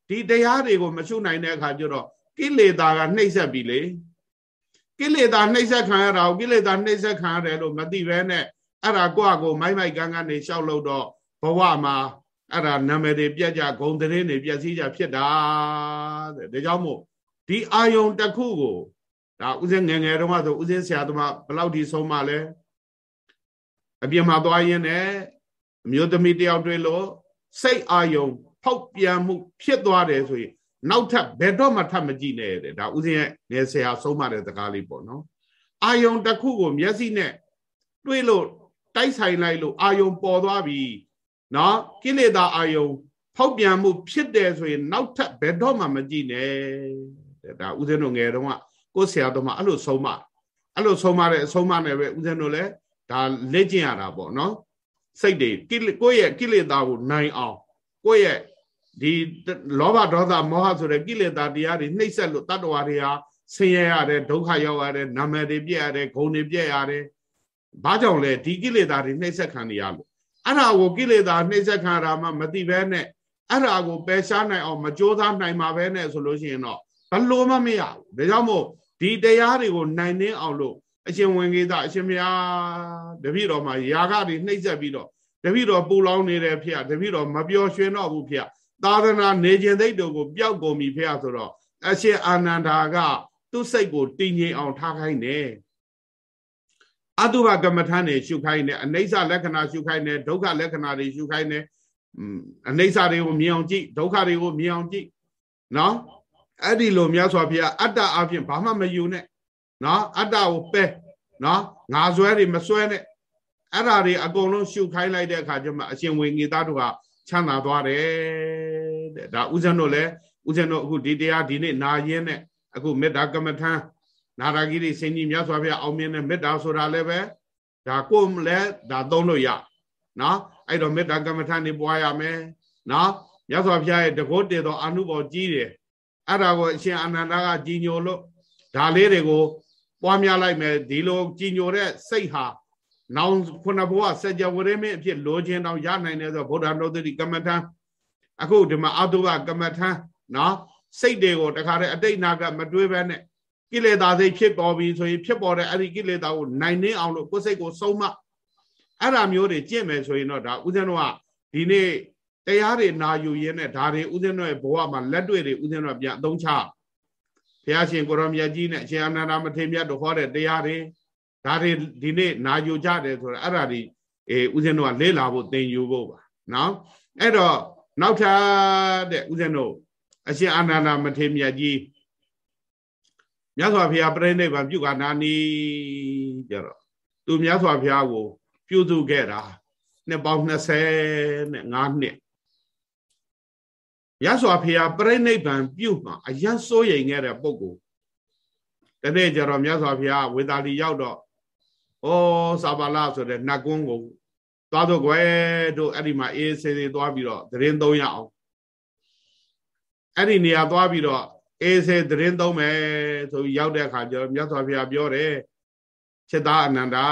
ဒီတရားတွေကိုမရှုနိုင်တဲ့အခါကျတော့ကိလေသာကနှိမ့်ဆက်ပြီလေကိလေသာနှိမ့်ဆက်ခံရတာကိုကိလေသာနှိမ့်ဆက်ခံရတယ်လို့မသိဘဲနဲ့အဲ့ဒါကိုယ့်အကိုမိုက်မိုက်ကန်းကနေရှောက်လို့တော့ဘဝမှာအဲ့ဒါနာမည်တွေပြက်ကြဂုံသတင်းတွေပြက်စီးကြဖြစ်တာတဲ့ဒါကြောင့်မို့ဒီအာယုံတစ်ခုကိုဒါဥစဉ်ငယ်ငယ်တုန်းကဆိုဥစဉ်ဆရာသမားဘယ်လောက်ထိဆုံးမလဲအပြင်မှာသွားရင်းနဲ့အမျိုးသမီးတယောက်တွေ့လို့စိတ်အာယုံဖောက်ပြန်မှုဖြစ်သွားတယ်ဆိုရင်နောက်ထပ်ဘယ်တော့မှထပ်မကြည့်နဲ့တဲ့ဒါဥစဉ်ရဲ့ငယ်ဆရာဆုံးမတဲ့စကားလေးပေါ့နော်အာယုံတစ်ခုကိုမျက်စိနဲ့တွေ့လို့တိုက်ဆိုင်လိုက်လို့အာယုံပေါ်သွားပြီနော်ကိလေသာအာယုံဖောက်ပြန်မှုဖြစ်တယ်ဆိုရင်နောက်ထပ်ဘယ်တော့မှမကြည့်နဲ့တဲ့ဒါဥစဉ်တို့ငယ်တုန်းကကိုဆရာတော်မှအဲ့လိုဆုံးမအဲ့လိုဆုံးမတဲ့အဆုံးမနဲ့ပဲဥစဉ်တို့လည်းဒါလက်ကျင့်ရတာပေါ့နော်စိတ်တွေကိုယ့်ရဲ့ကိလေသာကိုနိုင်အောင်ကိုယ့်ရဲ့ဒီလောဘဒေါသမောဟဆိုတဲ့ကိလေသာတရားတွေနှိမ့်ဆက်လို့တတ္တဝါတွေဟာဆင်းရဲရတယ်ဒုက္ခရောက်ရတယ်နာမည်တွေပြည့်ရတယ်ဂုဏ်တွေပြည့်ရတယ်ဘာကြောင့်လဲဒီကိလေသာတွေနှိမ့်ဆက်ခံနေရလို့အဲ့ဒါကိုကိလေသာနှိမ့်ဆက်ခံရမှမသိဘဲနဲ့အဲ့ဒါကိုပယ်ရှားနိုင်အောင်မကြိုးစားနိုင်မှာပဲနဲ့ဆိုလို့ရှိရင်တော့ဘလို့မှမရဘူးဒါကြောင့်မို့ဒီတရားတွေကိုနိုင်နှင်းအောင်လို့အရှင်ဝင်ကြီးသားအရှင်မယားတပည့်တော်မှာယာကတွေနှိမ့်ဆက်ပြီးတော့တပည့်တော်ပူလောင်နေတယ်ဖေတပည့်တော်မပျော်ရွှင်တော့ဘူးဖေသာသနာနေခြင်းသိတို့ကိုပျောက်ကုန်ပြီဖေဆိုတော့အရှင်အာနန္ဒာကသူ့စိတ်ကိုတည်ငြိမ်အောင်ထားခိုင်းတယ်အတုဘကမ္မထာနေရှုခိုင်းတယ်အနိစ္စလက္ခဏာရှုခိုင်းတယ်ဒုက္ခလက္ခဏာတွေရှုခိုင်းတယ်အနိစ္စတွေကိုမြင်အောင်ကြည့်ဒုက္ခတွေကိုမြင်အောင်ကြည့်နော်အဲ့ဒီလိုမြတ်စွာဘုရားအတ္တအဖြစ်ဘာမှမယူနဲ့နော်အတ္တကိုပဲနော်ငါဆွဲတွေမဆွဲနဲ့အဲ့ဓာတွေအကုန်လုံးရှုခိုင်းလိုက်တဲ့အခါကျမှအရှင်ဝေငေသားတို့ကချမ်းသာသွားတယ်တဲ့ဒါဥစဉ်တို့လည်းဥစဉ်တို့အခုဒီတရားဒီနေ့နာရင်းနဲ့အခုမေတ္တာကမ္မထံနာရဂိရိစင်ကြီးမြတ်စွာဘုရားအောင်မြင်တဲ့မေတ္တာဆိုတာလည်းပဲဒါကိုယ်လည်းဒါသုံးလို့ရနော်အဲ့တော့မေတ္တာကမ္မထံနေပွားရမယ်နော်မြတ်စွာဘုရားရဲ့တကောတည်သောအနုဘောကြီးတယ်အဲ့ဒါကိုအရှင်အာနန္ဒာကကြီးညိုလို့ဒါလေးတွေကိုပွားများလိုက်မယ်ဒီလိုကြီးညိုတဲ့စိတ်ဟာနောင်ခုနဘဝစัจ java ရင်းမအဖြစ်လိုချင်တော့ရနိုင်တယ်ဆိုဗုဒ္ဓနုတ္တိကမ္မထံအခုဒီမှာအတုပကမ္မထံနော်စိတ်တွေကိုတခါတည်းအတိတ်နာကမတွေးပဲနဲ့ကိလေသာစိတ်ဖြစ်ပေါ်ပြီဆိုရင်ဖြစ်ပေါ်တဲ့အဲ့ဒီကိလေသာကိုနိုင်နှင်းအောင်လို့ကိုယ်စိတ်ကိုဆုံးမအဲ့ဒါမျိုးတွေကျင့်မယ်ဆိုရင်တော့ဒါဥစဉ်တော့ဒီနေ့တရားတွေနာယူရင်းနဲ့ဒါတွေဥစဉ်တော့ဘဝမှာလက်တွေ့တွေဥစဉ်တော့ပြန်အသုံးချဘုရားရှင်ကိုရောမြတ်ကြီးနဲ့အရှင်အာနန္ဒာမထေရမြတ်တို့ဟောတဲ့တရားတွေဒါတွေဒီနေ့နာယူကြတယ်ဆိုတော့အဲ့ဒါဒီအေးဥစဉ်တော့လေးလာဖို့သင်ယူဖို့ပါနော်အဲ့တော့နောက်ထပ်တဲ့ဥစဉ်တို့အရှင်အာနန္ဒာမထေရမြတ်ကြီးမြတ်စွာဘုရားပြိဋိဘံပြုကနာနီကြတော့သူမြတ်စွာဘုရားကိုပြုစုခဲ့တာနှစ်ပေါင်းနှစ်ဆယ်နဲ့ငါးနှစ်မြတ်စွာဘုရားပြိဋိဘံပြုမှာအယံစိုးရိမ်ခဲ့တဲ့ပုဂ္ဂိုလ်တနေ့ကျတော့မြတ်စွာဘုရားဝေသာလီရောက်တော့ဩစာပါဠဆိုတဲ့နတ်ကွန်းကိုသွားတော့ကွယ်တို့အဲ့ဒီမှာအေးဆေးဆေးသွားပြီးတော့သတင်းသုံးရအောင်အဲ့ဒီနေရာသွားပြီးတော့အေးဆေးသတင်းသုံးမယ်ဆိုပြီးရောက်တဲ့အခါကျတော့မြတ်စွာဘုရားပြောတယ်ချက်သားအနန္ဒာ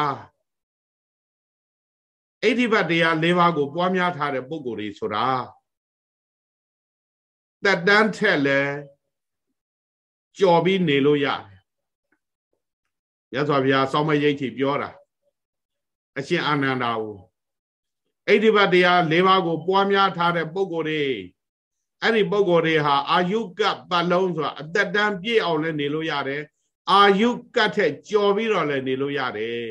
အိဋ္ဌိပတ်တရား၄ပါးကိုပွားများထားတဲ့ပုဂ္ဂိုလ်တွေဆိုတာတက်တန်းထက်လဲကြော်ပြီးနေလို့ရတယ်မြတ်စွာဘုရားစောင့်မရိတ်ချီပြောတာအရှင်အာနန္ဒာကိုအိဋ္ဌိပတ်တရား၄ပါးကိုပွားများထားတဲ့ပုဂ္ဂိုလ်တွေအဲ့ဒီပုဂ္ဂိုလ်တွေဟာအာယုကပတ်လုံးဆိုတာအသက်တန်းပြည့်အောင်လည်းနေလို့ရတယ်အာယုကထက်ကြော်ပြီးတော့လည်းနေလို့ရတယ်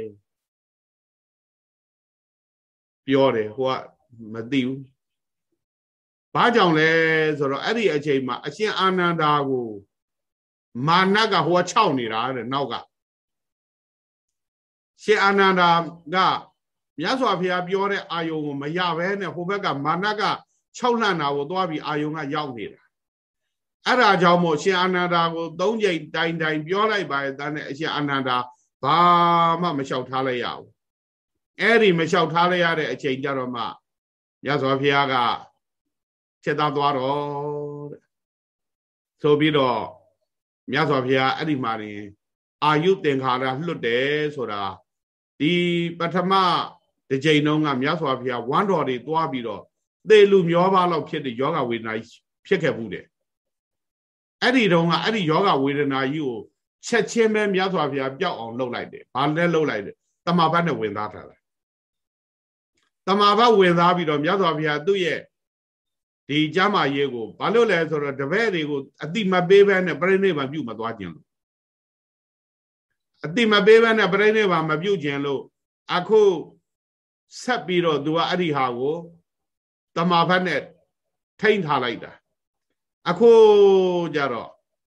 ပြောတယ်ဟိုကမသိဘူးဘာကြောင့်လဲဆိုတော့အဲ့ဒီအချိန်မှာအရှင်အာနန္ဒာကိုမာနကဟိုကခြောက်နေတာတဲ့နောက်ကရှင်အာနန္ဒာကမြတ်စွာဘုရားပြောတဲ့အာယုံကိုမရဘဲနဲ့ဟိုဘက်ကမာနကခြောက်လှန့်တာကိုသွားပြီးအာယုံကရောက်နေတာအဲ့ဒါကြောင့်မို့ရှင်အာနန္ဒာကိုသုံးကြိမ်တိုင်တိုင်ပြောလိုက်ပါရဲ့တန်းနဲ့အရှင်အာနန္ဒာဘာမှမလျှောက်ထားလိုက်ရဘူးအဲ့ဒီမလျှောက်ထားလိုက်ရတဲ့အချိန်ကြတော့မှမြတ်စွာဘုရားကချက်သားသွားတော့တဲ့ဆိုပြီးတော့မြတ်စွာဘုရားအဲ့ဒီမှာနေအာယုသင်္ခါရလွတ်တယ်ဆိုတာဒီပထမတစ်ချိန်တုန်းကမြတ်စွာဘုရားဝမ်းတော်တွေသွားပြီးတော့သေလူမျောပါလောက်ဖြစ်တဲ့ယောဂဝေဒနာဖြစ်ခဲ့ဘူးတဲ့အဲ့ဒီတော့ကအဲ့ဒီယောဂဝေဒနာကြီးကိုချက်ချင်းပဲမြတ်စွာဘုရားပျောက်အောင်လုပ်လိုက်တယ်ဘာလဲလုပ်လိုက်တယ်တမာဘတ်နဲ့ဝင်သားထားတယ်တမာဘတ်ဝင်သားပြီးတော့မြတ်စွာဘုရားသူ့ရဲ့ဒီကျမ်းမာရေးကိုဘာလို့လဲဆိုတော့တပည့်တွေကိုအတိမပေးဘဲနဲ့ပြိဋိဘံပြုမသွားခြင်းလို့အတိမပေးဘဲနဲ့ပြိဋိဘံမပြုခြင်းလို့အခုဆက်ပြီးတော့သူကအဲ့ဒီဟာကိုတမာဘတ်နဲ့ထိန်းထားလိုက်တာအခုကြတော့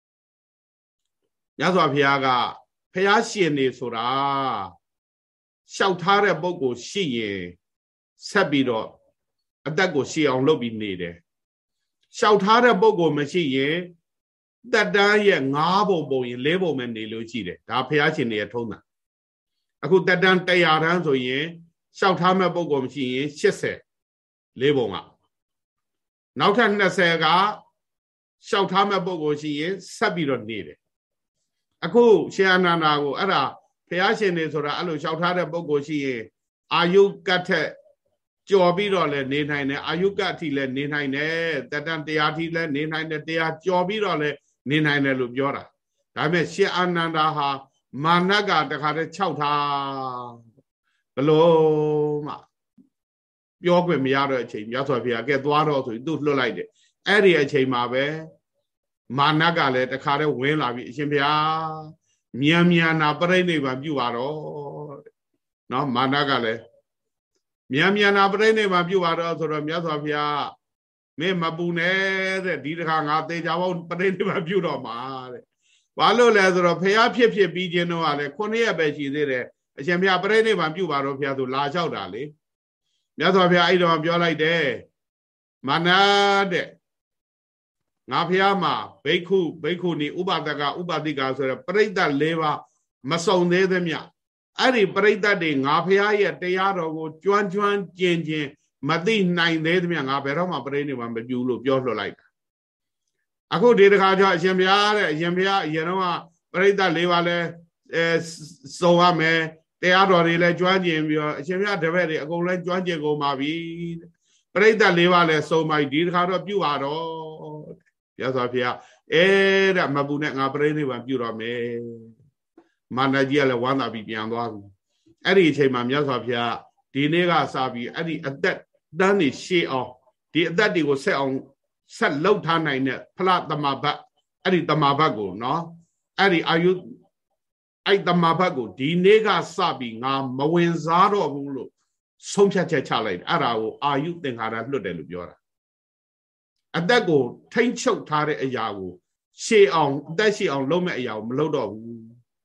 မြတ်စွာဘုရားကဘုရားရှင်နေဆိုတာလျှောက်ထားတဲ့ပုဂ္ဂိုလ်ရှိရင်ဆက်ပြီးတော့အသက်ကိုရှည်အောင်လုပ်ပြီးနေတယ်လျှောက်ထားတဲ့ပုဂ္ဂိုလ်မရှိရင်တက်တန်းရဲ့ငါးပုံပုံရင်လေးပုံပဲနေလို့ရှိတယ်ဒါဘုရားရှင်နေရထုံးတာအခုတက်တန်းတရားတန်းဆိုရင်လျှောက်ထားမဲ့ပုဂ္ဂိုလ်မရှိရင်ရှစ်ဆယ်လေးပုံကနောက်ထပ်နှစ်ဆယ်ကလျှောက်ထားမဲ့ပုဂ္ဂိုလ်ရှိရင်ဆက်ပြီးတော့နေတယ်အခုရှင်အနန္ဒာကိုအဲ့ဒါဘုရားရှင်နေဆိုတာအဲ့လိုလျှောက်ထားတဲ့ပုဂ္ဂိုလ်ရှိရင်အာယုကတ်ထက်ကြော်ပြီးတော့လည်းနေနိုင်တယ်အာယုကတ်အထိလည်းနေနိုင်တယ်တတန်တရားအထိလည်းနေနိုင်တယ်တရားကြော်ပြီးတော့လည်းနေနိုင်တယ်လို့ပြောတာဒါပေမဲ့ရှင်အနန္ဒာဟာမာနကတခါတည်းခြောက်ထားဘလို့မှပြောခွင့်မရတော့အချိန်မြတ်စွာဘုရားကဲသွားတော့ဆိုပြီးသူ့လွတ်လိုက်တယ်အဲ့ဒီအချိန်မှာပဲမာနကလည်းတခါတည်းဝင်လာပြီအရှင်ဘုရားမြန်မြန်နာပြိဋိဘံပြုပါတော့နော်မာနကလည်းမြန်မြန်နာပြိဋိဘံပြုပါတော့ဆိုတော့မြတ်စွာဘုရားမင်းမပူနဲ့တဲ့ဒီတခါငါသေချာပေါင်းပြိဋိဘံပြုတော့မှာတဲ့ဘာလို့လဲဆိုတော့ဘုရားဖြစ်ဖြစ်ပြီးခြင်းတော့ကလည်းခုနှစ်ရက်ပဲရှိသေးတယ်အရှင်ဘုရားပြိဋိဘံပြုပါတော့ဘုရားဆိုလာလျှောက်တာလေမြတ်စွာဘုရားအဲ့တော့ပြောလိုက်တယ်မာနတဲ့ငါဖះမှာဘိက္ခုဘိက္ခုနီဥပဒကဥပတိကဆိုရပရိသတ်၄ပါးမစုံသေးသမျှအဲ့ဒီပရိသတ်တွေငါဖះရဲ့တရားတော်ကိုကျွမ်းကျွမ်းကျင်ကျင်မသိနိုင်သေးသမျှငါဘယ်တော့မှပြိဋိဘံမပြုလို့ပြောလွှတ်လိုက်တာအခုဒီတခါကျအရှင်ဘုရားတဲ့အရှင်ဘုရားအရင်တော့ပရိသတ်၄ပါးလဲအဲစုံရမယ်တရားတော်တွေလည်းကျွမ်းကျင်ပြီးတော့အရှင်ဘုရားတပည့်တွေအကုန်လည်းကျွမ်းကျင်ကုန်ပါပြီပရိသတ်၄ပါးလည်းစုံပါပြီဒီတခါတော့ပြုပါတော့ရသော်ဖေအဲတဲ့မပူနဲ့ငါပြိဋိဘံပြုတော့မယ်မာနကြီးကလည်းဝမ်းသာပြီးပြန်သွားပြီအဲ့ဒီအချိန်မှာမြတ်စွာဘုရားဒီနေ့ကစပြီးအဲ့ဒီအသက်တန်းနေရှေ့အောင်ဒီအသက်တွေကိုဆက်အောင်ဆက်လှုပ်ထားနိုင်တဲ့ဖလားတမဘတ်အဲ့ဒီတမဘတ်ကိုနော်အဲ့ဒီအာယုအဲ့တမဘတ်ကိုဒီနေ့ကစပြီးငါမဝင်စားတော့ဘူးလို့ဆုံးဖြတ်ချက်ချလိုက်အဲ့ဒါကိုအာယုသင်္ခါရလွတ်တယ်လို့ပြောတာအသက်ကိုထိမ့်ချုပ်ထားတဲ့အရာကိုရှေ့အောင်အသက်ရှေ့အောင်လုပ်မဲ့အရာကိုမလုပ်တော့ဘူး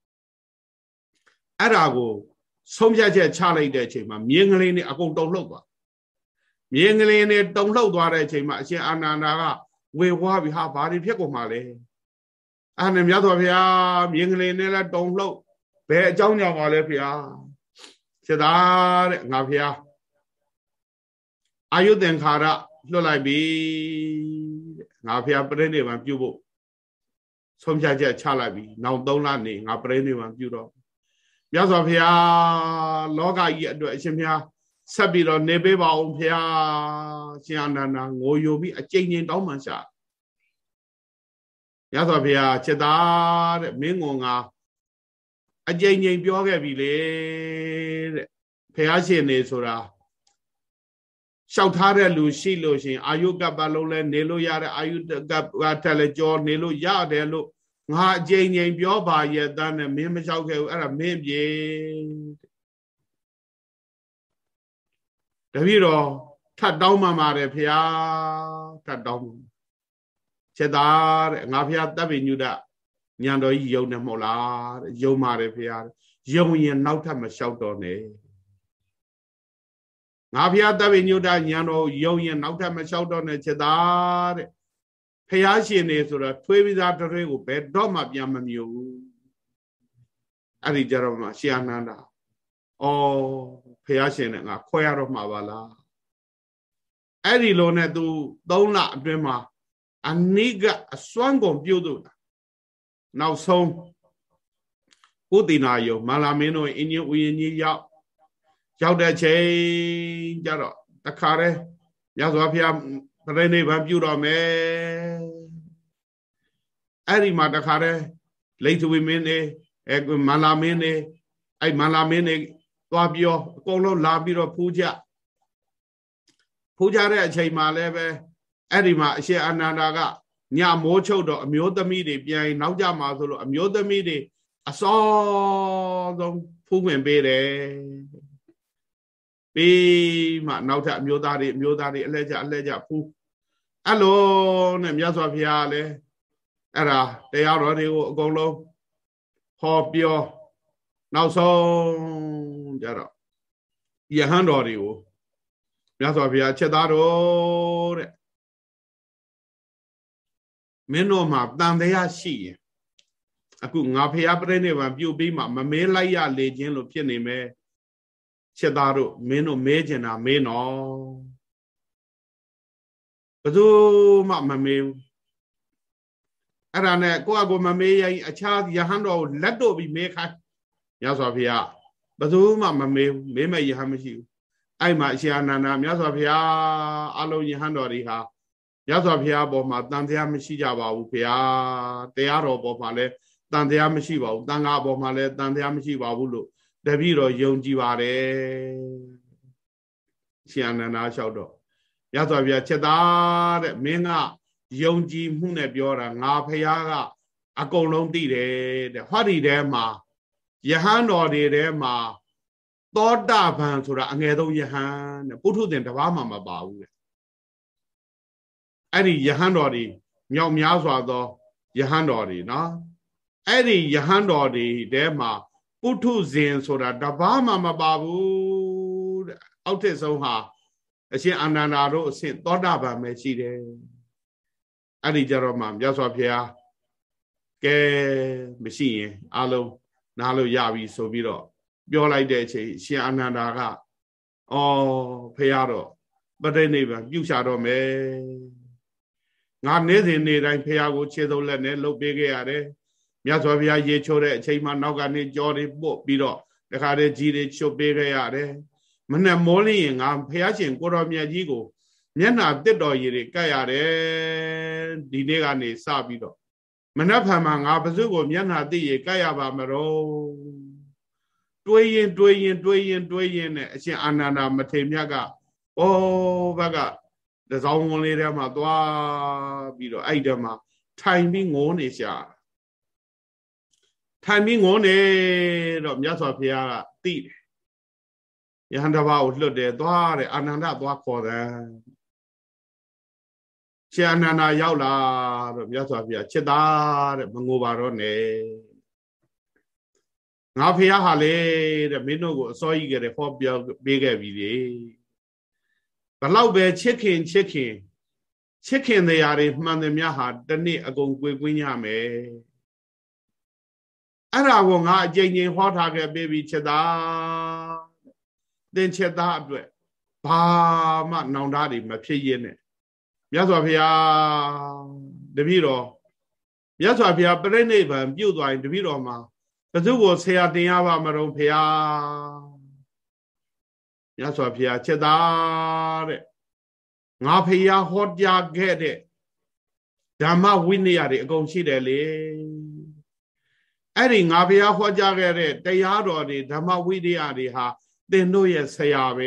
အဲ့ဒါကိုဆုံးဖြတ်ချက်ချလိုက်တဲ့အချိန်မှာမြင်းကလေးနဲ့အကုန်တုံလှုပ်သွားမြင်းကလေးနဲ့တုံလှုပ်သွားတဲ့အချိန်မှာအရှင်အာနန္ဒာကဝေဝါးပြီးဟာဘာတွေဖြစ်ကုန်မှာလဲအဲ့နဲ့မြတ်စွာဘုရားမြင်းကလေးနဲ့လည်းတုံလှုပ်ဘယ်အကြောင်းကြောင့်ပါလဲဖေဟာစေတာတဲ့ငါဖေဟာအာယုသင်္ခါရလွတ်လိုက်ပြီငါဖះပြိဋိဘံပြုဖို့ဆုံးဖြတ်ချက်ချလိုက်ပြီနောက်သုံးလနေငါပြိဋိဘံပြုတော့မြတ်စွာဘုရားလောကကြီးအတွက်အရှင်ဘုရားဆက်ပြီးတော့နေပေးပါအောင်ဘုရားရှင်အနန္ဒာငိုယိုပြီးအကျဉ်းချင်းတောင်းပန်ရှာမြတ်စွာဘုရားจิตသားတဲ့မင်းငုံငါအကျဉ်းချင်းပြောခဲ့ပြီလေတဲ့ဘုရားရှင်နေဆိုတာလျှောက်ထားတဲ့လူရှိလို့ရှင်အာယုကပတ်လုံးလဲနေလို့ရတဲ့အာယုကပတ်ထက်လဲကြောနေလို့ရတယ်လို့ငါအကျဉ်းချင်းပြောပါရဲ့တန်းနဲ့မင်းမလျှောက်ခဲ့ဘူးအဲ့ဒါမင်းပြေတပည့်တော်ထပ်တောင်းမှပါတယ်ဖះထပ်တောင်းချက်သားတဲ့ငါဖះတပ်ပိညုဒညံတော်ကြီးယုံတယ်မဟုတ်လားတဲ့ယုံပါတယ်ဖះယုံရင်နောက်ထပ်မလျှောက်တော့နဲ့ငါဖះတပ်ပိညုဒညံတော်ယုံရင်နောက်ထပ်မလျှောက်တော့နဲ့ချက်သားတဲ့ဖះရှင်နေဆိုတော့ထွေးပြီးသားတွေးကိုဘယ်တော့မှပြန်မမြူဘူးအဲ့ဒီကြတော့မှရှင်အနန္ဒာဩဖះရှင်နဲ့ငါခွဲရတော့မှာပါလားအဲ့ဒီလိုနဲ့သူသုံးလအတွင်းမှာအနိကအစွမ်းကုန်ပြုတ်တော့နောက်ဆုံးကုသီနာယုံမလာမင်းတို့အင်းကြီးဥယျာဉ်ကြီးရောက်ရောက်တဲ့ချိန်ကျတော့တခါတည်းမြတ်စွာဘုရားပြိဋိဘံပြုတော်မယ်အဲ့ဒီမှာတခါတည်းလိတ်သွေမင်းနေအဲမန္လာမင်းနေအဲ့မန္လာမင်းနေသွားပြောအကုန်လုံးလာပြီးတော့ဖူးကြဖူးကြတဲ့အချိန်မှာလည်းပဲအဲ့ဒီမှာအရှင်အာနန္ဒာကညမိုးချုပ်တော့အမျိုးသမီးတွေပြန်နောက်ကြမှာဆိုလို့အမျိုးသမီးတွေအစောဆုံးဖူးဝင်ပေးတယ်ပြီးမှနောက်ထပ်အမျိုးသားတွေအမျိုးသားတွေအလဲကြအလဲကြဖူးအဲ့လိုနဲ့မြတ်စွာဘုရားလည်းအဲ့ဒါတရားတော်တွေကိုအကုန်လုံးဟောပြောနောက်ဆုံးကြတော့ယဟန်တော်တွေကိုမြတ်စွာဘုရားချက်သားတော်တဲ့မင်းတို့မှာတန်တရားရှိရင်အခုငါဘုရားပြိဋိဘံပြုတ်ပြီးမှမမဲလိုက်ရလေခြင်းလို့ဖြစ်နေမယ်ချက်သားတို့မင်းတို့မဲကျင်တာမဲနော်ဘယ်သူမှမမဲဘူးအဲ့ဒါနဲ့ကိုယ့်အကိုမမေးရင်အခြားယဟန်တော်ကိုလက်တို့ပြီးမေးခိုင်းမြတ်စွာဘုရားဘယ်သူမှမမေးဘူးမေးမဲ့ယဟန်မရှိဘူးအဲ့မှာအရှင်အာနန္ဒာမြတ်စွာဘုရားအလုံးယဟန်တော်တွေဟာမြတ်စွာဘုရားပေါ်မှာတန်တရားမရှိကြပါဘူးဘုရားတရားတော်ပေါ်မှာလည်းတန်တရားမရှိပါဘူးတန်ခါပေါ်မှာလည်းတန်တရားမရှိပါဘူးလို့တပည့်တော်ယုံကြည်ပါတယ်ရှင်အာနန္ဒာလျှောက်တော့မြတ်စွာဘုရားချက်သားတဲ့မင်းကယုံကြည်မှုနဲ့ပြောတာငါဖះကအကုန်လုံးသိတယ်တဲ့ဟောဒီထဲမှာယဟန်တော်တွေထဲမှာသောတာပန်ဆိုတာအငယ်ဆုံးယဟန်တဲ့ပုထုဇဉ်တစ်ပါးမှမပါဘူးတဲ့အဲ့ဒီယဟန်တော်တွေမြောက်များစွာသောယဟန်တော်တွေနော်အဲ့ဒီယဟန်တော်တွေထဲမှာပုထုဇဉ်ဆိုတာတစ်ပါးမှမပါဘူးတဲ့အောက်ထစ်ဆုံးဟာအရှင်အာနန္ဒာတို့အဆင့်သောတာပန်ပဲရှိတယ်အဲ့ဒီကြတော့မှမြတ်စွာဘုရားကဲမရှိရင်အလုံးနားလို့ရပြီဆိုပြီးတော့ပြောလိုက်တဲ့အချိန်ရှင်အာနန္ဒာကအော်ဘုရားတော့ပဋိနိဗ္ဗာန်ပြုရှာတော့မယ်ငါနေ့စဉ်နေ့တိုင်းဘုရားကိုခြေစုပ်လက်နဲ့လှုပ်ပေးခဲ့ရတယ်မြတ်စွာဘုရားရေချိုးတဲ့အချိန်မှာနောက်ကနေကြောတွေပို့ပြီးတော့တခါတည်းကြီးတွေချုပ်ပေးခဲ့ရတယ်မနဲ့မိုးလင်းရင်ငါဘုရားရှင်ကိုတော်မြတ်ကြီးကိုမျက်နှာတစ်တော်ရည်တွေကတ်ရတယ်ဒီနေ့ကနေစပြီးတော့မနှက်ဖန်မှာငါပစုကိုမျက်နှာတစ်ရည်ကတ်ရပါမလို့တွေးရင်တွေးရင်တွေးရင်တွေးရင်နဲ့အရှင်အာနန္ဒာမထေရမြတ်ကဩဘက်ကတစောင်းဝင်လေးထဲမှာသွားပြီးတော့အဲ့ဒီမှာထိုင်ပြီးငိုနေရှာထိုင်ပြီးငိုနေတော့မြတ်စွာဘုရားကသိတယ်ယဟန်တစ်ပါးကိုလွတ်တယ်သွားတယ်အာနန္ဒသွားခေါ်တယ်ရှင်အာနန္ဒာရောက်လာတော့မြတ်စွာဘုရားချစ်သားတဲ့မငိုပါတော့နဲ့ငါဖះဟာလေတဲ့မင်းတို့ကိုအစောကြီးကြတဲ့ဟောပြောပေးခဲ့ပြီလေဘလောက်ပဲချစ်ခင်ချစ်ခင်ချစ်ခင်တရားတွေမှန်သမျှဟာတနေ့အကုန်ကွေကွင်းရမယ်အဲ့ဒါကိုငါအကြိမ်ကြိမ်ဟောထားခဲ့ပေးပြီချစ်သားသင်ချစ်သားအတွက်ဘာမှနောင်တတွေမဖြစ်ရနဲ့မြတ်စွာဘုရားတပည့်တော်မြတ်စွာဘုရားပြိဋိဘံပြုတ်သွားရင်တပည့်တော်မှာဘယ်သူကိုဆရာတင်ရပါမလို့ဘုရားမြတ်စွာဘုရားချက်သားတဲ့ငါဘုရားဟောကြားခဲ့တဲ့ဓမ္မဝိနည်းတွေအကုန်ရှိတယ်လေအဲ့ဒီငါဘုရားဟောကြားခဲ့တဲ့တရားတော်တွေဓမ္မဝိနည်းတွေဟာသင်တို့ရဲ့ဆရာပဲ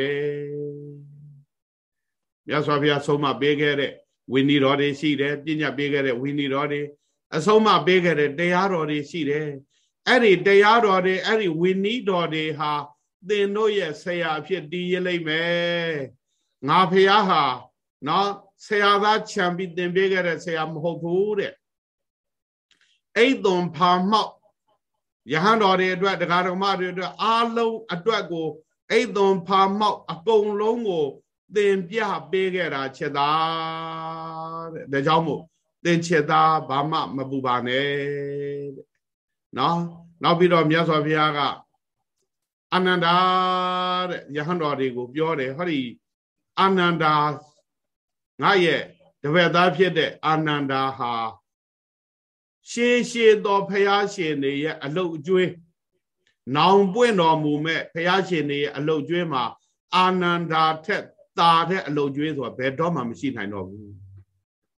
မြတ်စွာဘုရားဆုံးမပေးခဲ့တဲ့ဝိနည်းတော်တွေရှိတယ်ပညာပေးခဲ့တဲ့ဝိနည်းတော်တွေအဆုံးမပေးခဲ့တဲ့တရားတော်တွေရှိတယ်အဲ့ဒီတရားတော်တွေအဲ့ဒီဝိနည်းတော်တွေဟာသင်တို့ရဲ့ဆရာအဖြစ်တည်ရလိမ့်မယ်ငါဖះဟာနော်ဆရာသားခြံပြီးသင်ပေးခဲ့တဲ့ဆရာမဟုတ်ဘူးတဲ့အိတ်သွန်ဖာမောက်ယဟန်တော်တွေအတွက်တရားတော်မတွေအတွက်အားလုံးအတွက်ကိုအိတ်သွန်ဖာမောက်အကုန်လုံးကိုသင်ပြပေးခဲ့တာချက်သားတဲ့ဒါကြောင့်မို့သင်ချက်သားဘာမှမပူပါနဲ့တဲ့နော်နောက်ပြီးတော့မြတ်စွာဘုရားကအာနန္ဒာတဲ့ယဟန်တော်တွေကိုပြောတယ်ဟောဒီအာနန္ဒာငါရဲ့တပည့်သားဖြစ်တဲ့အာနန္ဒာဟာရှေးရှေးသောဘုရားရှင်တွေရဲ့အလုတ်အကျွေးနောင်ပွင့်တော်မူမဲ့ဘုရားရှင်တွေရဲ့အလုတ်ကျွေးမှာအာနန္ဒာထက်တာတဲ့အလုတ်ကျွေးဆိုတာဘယ်တော့မှမရှိနိုင်တော့ဘူး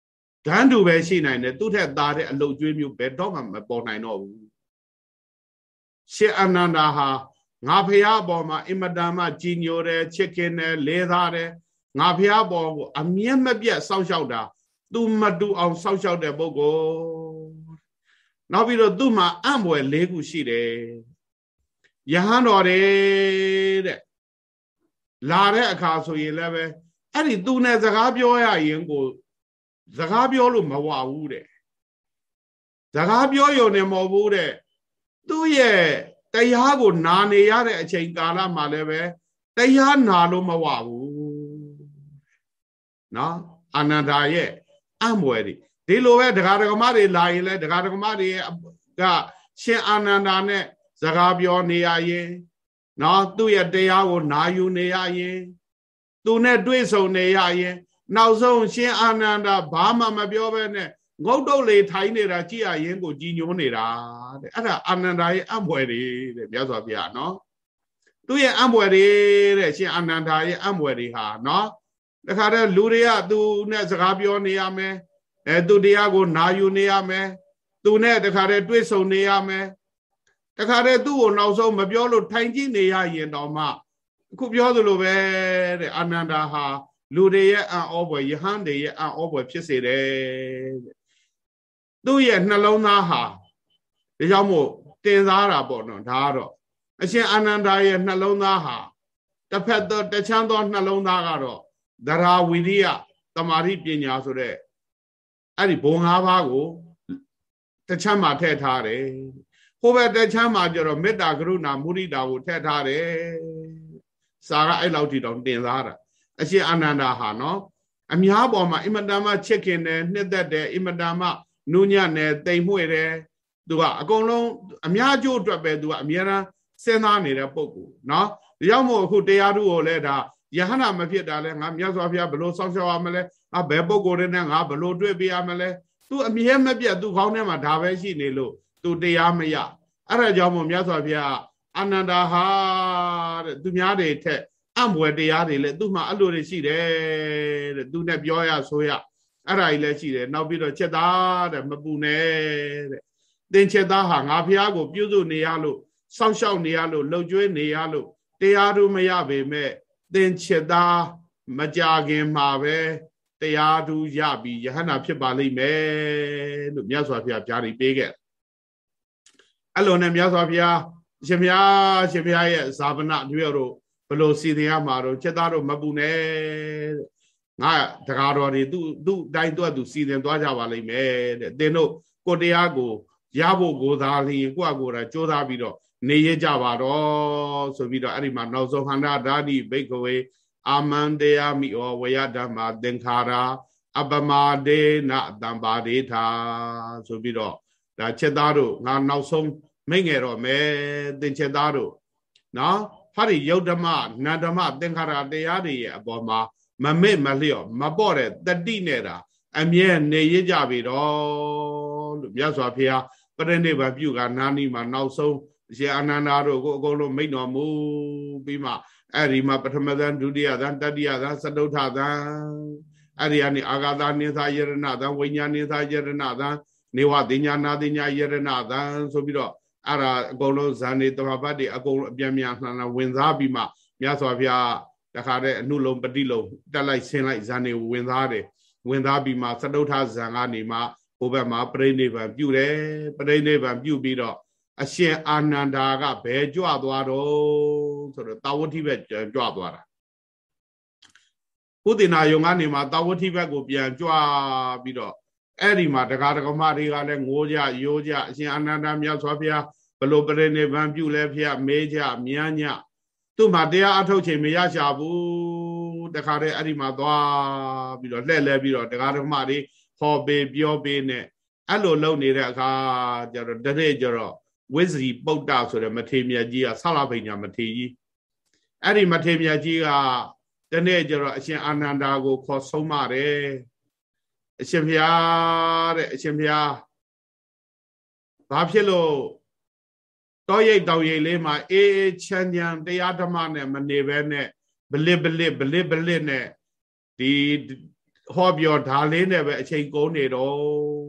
တန်းတူပဲရှိနိုင်တယ်သူ့ထက်သားတဲ့အလုတ်ကျွေးမျိုးဘယ်တော့မှမပေါ်နိုင်တော့ဘူးရှင်အာနန္ဒာဟာငါဖះအပေါ်မှာအင်မတန်မှကြည်ညိုတယ်ချစ်ခင်တယ်လဲသားတယ်ငါဖះအပေါ်ကိုအမြတ်မပြတ်စောင့်ရှောက်တာသူမတူအောင်စောင့်ရှောက်တဲ့ပုဂ္ဂိုလ်နောက်ပြီးတော့သူ့မှာအံ့ဘွယ်၄ခုရှိတယ်ယဟန်တော်တယ်တဲ့လာတဲ့အခါဆိုရင်လည်းပဲအဲ့ဒီသူနဲ့စကားပြောရရင်ကိုစကားပြောလို့မဝဘူးတဲ့စကားပြောရုံနဲ့မဟုတ်ဘူးတဲ့သူ့ရဲ့တရားကိုနာနေရတဲ့အချိန်ကာလမှာလည်းပဲတရားနာလို့မဝဘူးနော်အာနန္ဒာရဲ့အံ့ဘွယ်တွေဒီလိုပဲဒကာဒကမတွေလာရင်လဲဒကာဒကမတွေရဲ့ကရှင်အာနန္ဒာနဲ့စကားပြောနေရရင်နော်သူ့ရဲ့တရားကိုနာယူနေရရင်သူနဲ့တွေ့ဆုံနေရရင်နောက်ဆုံးရှင်အာနန္ဒာဘာမှမပြောဘဲနဲ့ငုတ်တုတ်လေးထိုင်နေတာကြည့်ရရင်ကိုကြည်ညိုနေတာတဲ့အဲ့ဒါအာနန္ဒာရဲ့အံ့ဘွယ်တွေတဲ့မြတ်စွာဘုရားနော်သူ့ရဲ့အံ့ဘွယ်တွေတဲ့ရှင်အာနန္ဒာရဲ့အံ့ဘွယ်တွေဟာနော်တခါတည်းလူတွေကသူနဲ့စကားပြောနေရမယ်အဲသူတရားကိုနာယူနေရမယ်သူနဲ့တခါတည်းတွေ့ဆုံနေရမယ်တခါတည်းသူ့ကိုနောက်ဆုံးမပြောလို့ထိုင်ကြည့်နေရရင်တော့မှအခုပြောသလိုပဲတဲ့အာနန္ဒာဟာလူတွေရဲ့အံ့ဩဖွယ်ယဟန်တွေရဲ့အံ့ဩဖွယ်ဖြစ်စေတယ်တဲ့သူ့ရဲ့နှလုံးသားဟာဒါကြောင့်မို့တင်စားတာပေါ့နော်ဒါကတော့အရှင်အာနန္ဒာရဲ့နှလုံးသားဟာတစ်ဖက်သောတချမ်းသောနှလုံးသားကတော့ဒရာဝိရိယတမာရိပညာဆိုတဲ့အဲ့ဒီဘုံ၅ပါးကိုတချမ်းမှာထည့်ထားတယ်ဟိုဘက်တချမ်းမှာကျတော့မေတ္တာကရုဏာမုဒိတာကိုထည့်ထားတယ်စာကအဲ့လောက်ထိတောင်တင်စားတာအရှင်အာနန္ဒာဟာနော်အများပေါ်မှာအင်မတန်မှချစ်ခင်တယ်နှစ်သက်တယ်အင်မတန်မှနုညံ့တယ်တိမ်မွေ့တယ်သူကအကုန်လုံးအများကျိုးအတွက်ပဲသူကအများအားစဉ်းစားနေတဲ့ပုံကိုနော်ဒါကြောင့်မို့အခုတရားသူကိုလည်းဒါယဟနာမဖြစ်တာလဲငါမြတ်စွာဘုရားဘလို့စောင့်ရှောက်ရမလဲငါဘယ်ပုံကိုယ်နဲ့ငါဘလို့တွေ့ပြရမလဲသူအမြဲမပြတ်သူခေါင်းထဲမှာဒါပဲရှိနေလို့သူတရားမရအဲ့ဒါကြောင့်မို့မြတ်စွာဘုရားအာနန္ဒာဟာတဲ့သူများတွေထက်အံ့ဘွယ်တရားတွေလည်းသူ့မှာအဲ့လိုတွေရှိတယ်တဲ့သူနဲ့ပြောရဆိုရအဲ့ဒါကြီးလည်းရှိတယ်နောက်ပြီးတော့ချက်သားတဲ့မပူနဲ့တဲ့သင်ချက်သားဟာငါဘုရားကိုပြုစုနေရလို့စောင့်ရှောက်နေရလို့လှုပ်ကြွေးနေရလို့တရားသူမရပေမဲ့သင်ချက်သားမကြခင်မှာပဲတရားသူရပြီးယဟနာဖြစ်ပါလိမ့်မယ်လို့မြတ်စွာဘုရားကြားပြီးပေးခဲ့အဲ့လိုနဲ့မြတ်စွာဘုရားရှင်ဘုရားရှင်ဘုရားရဲ့ဇာပနတွေ့တို့ဘလို့စီတင်ရမှာတော့ချက်သားတို့မပူနဲ့ငါတကားတော်တွေသူ့သူ့တိုင်းသူ့သူစီတင်သွားကြပါလိမ့်မယ်တဲ့သင်တို့ကိုတရားကိုရဖို့ကိုသာလျင်ကိုယ့်အကိုယ်တိုင်ကြိုးစားပြီးတော့နေရကြပါတော့ဆိုပြီးတော့အဲ့ဒီမှာနောက်ဆုံးဟန္တာဓာတိဘိက္ခဝေအာမန္တယမိဩဝယဓမ္မာသင်္ခါရာအပမဒေနတံပါဒေထာဆိုပြီးတော့ဒါချက်သားတို့ငါနောက်ဆုံးမိတ်ငယ်တော့မယ်သင်ချက်သားတို့နော်ဟာဒီယုတ်ဓမ္မနန္ဓမ္မသင်္ခါရတရားတွေရဲ့အပေါ်မှာမမေ့မလျော့မပေါ့တဲ့တတိနဲ့တာအမြဲနေရကြပြီတော့လို့မြတ်စွာဘုရားပရိနိဗ္ဗာန်ပြုကနာနီမှာနောက်ဆုံးရှင်အာနန္ဒာတို့ကိုအကုန်လုံးမိန့်တော်မူပြီးမှအဲ့ဒီမှာပထမဇန်ဒုတိယဇန်တတိယဇန်စတုထဇန်အဲ့ဒီကနေအာဂါသနိသယရဏဇန်ဝိညာဉ်နိသယရဏဇန်နေဝတိညာနာတိညာယရဏဇန်ဆိုပြီးတော့အဲ့ဒါအကုန်လုံးဇန်နေတမပတ်တွေအကုန်လုံးအပြန်ပြန်လှန်လှန်ဝင်စားပြီးမှမြတ်စွာဘုရားတခါတည်းအနုလုံးပฏิလုံးတက်လိုက်ဆင်းလိုက်ဇန်နေဝင်စားတယ်ဝင်သားပြီးမှစတုထဇန်ကနေမှဟိုဘက်မှာပရိနိဗ္ဗာန်ပြုတယ်ပရိနိဗ္ဗာန်ပြုပြီးတော့အရှင်အာနန္ဒာကဘယ်ကြွသွားတော့ဆိုတော့တာဝတိဘက်ကြွသွားတာဥဒိနာယုံကနေမှတာဝတိဘက်ကိုပြန်ကြွပြီးတော့အဲ့ဒီမှာတရားဓမ္မတွေကလည်းငိုကြရိုးကြအရှင်အာနန္ဒာမြတ်စွာဘုရားဘလို့ပရိနိဗ္ဗာန်ပြုလဲဖျက်မေးကြမြန်းညသူ့မှာတရားအထုတ်ချိန်မရရှာဘူးတခါတည်းအဲ့ဒီမှာသွားပြီးတော့လှည့်လဲပြီးတော့တရားဓမ္မတွေဟောပေးပြောပေးနဲ့အဲ့လိုလုပ်နေတဲ့အခါကျတော့တရက်ကျတော့ဝိဇ္ဇီပုဒ္ဒဆိုတဲ့မထေမြတ်ကြီးကဆလဘိညာမထေကြီးအဲ့ဒီမထေမြတ်ကြီးကတနေ့ကျတော့အရှင်အာနန္ဒာကိုခေါ်ဆုံးမတယ်အရှင်ဘုရားတဲ့အရှင်ဘုရားဘာဖြစ်လို့တောရိပ်တောင်ရိပ်လေးမှာအေးအေးချမ်းချမ်းတရားဓမ္မနဲ့မနေဘဲနဲ့ဗလစ်ဗလစ်ဗလစ်ဗလစ်နဲ့ဒီဟောပြောဒါလေးနဲ့ပဲအချိန်ကုန်နေတော့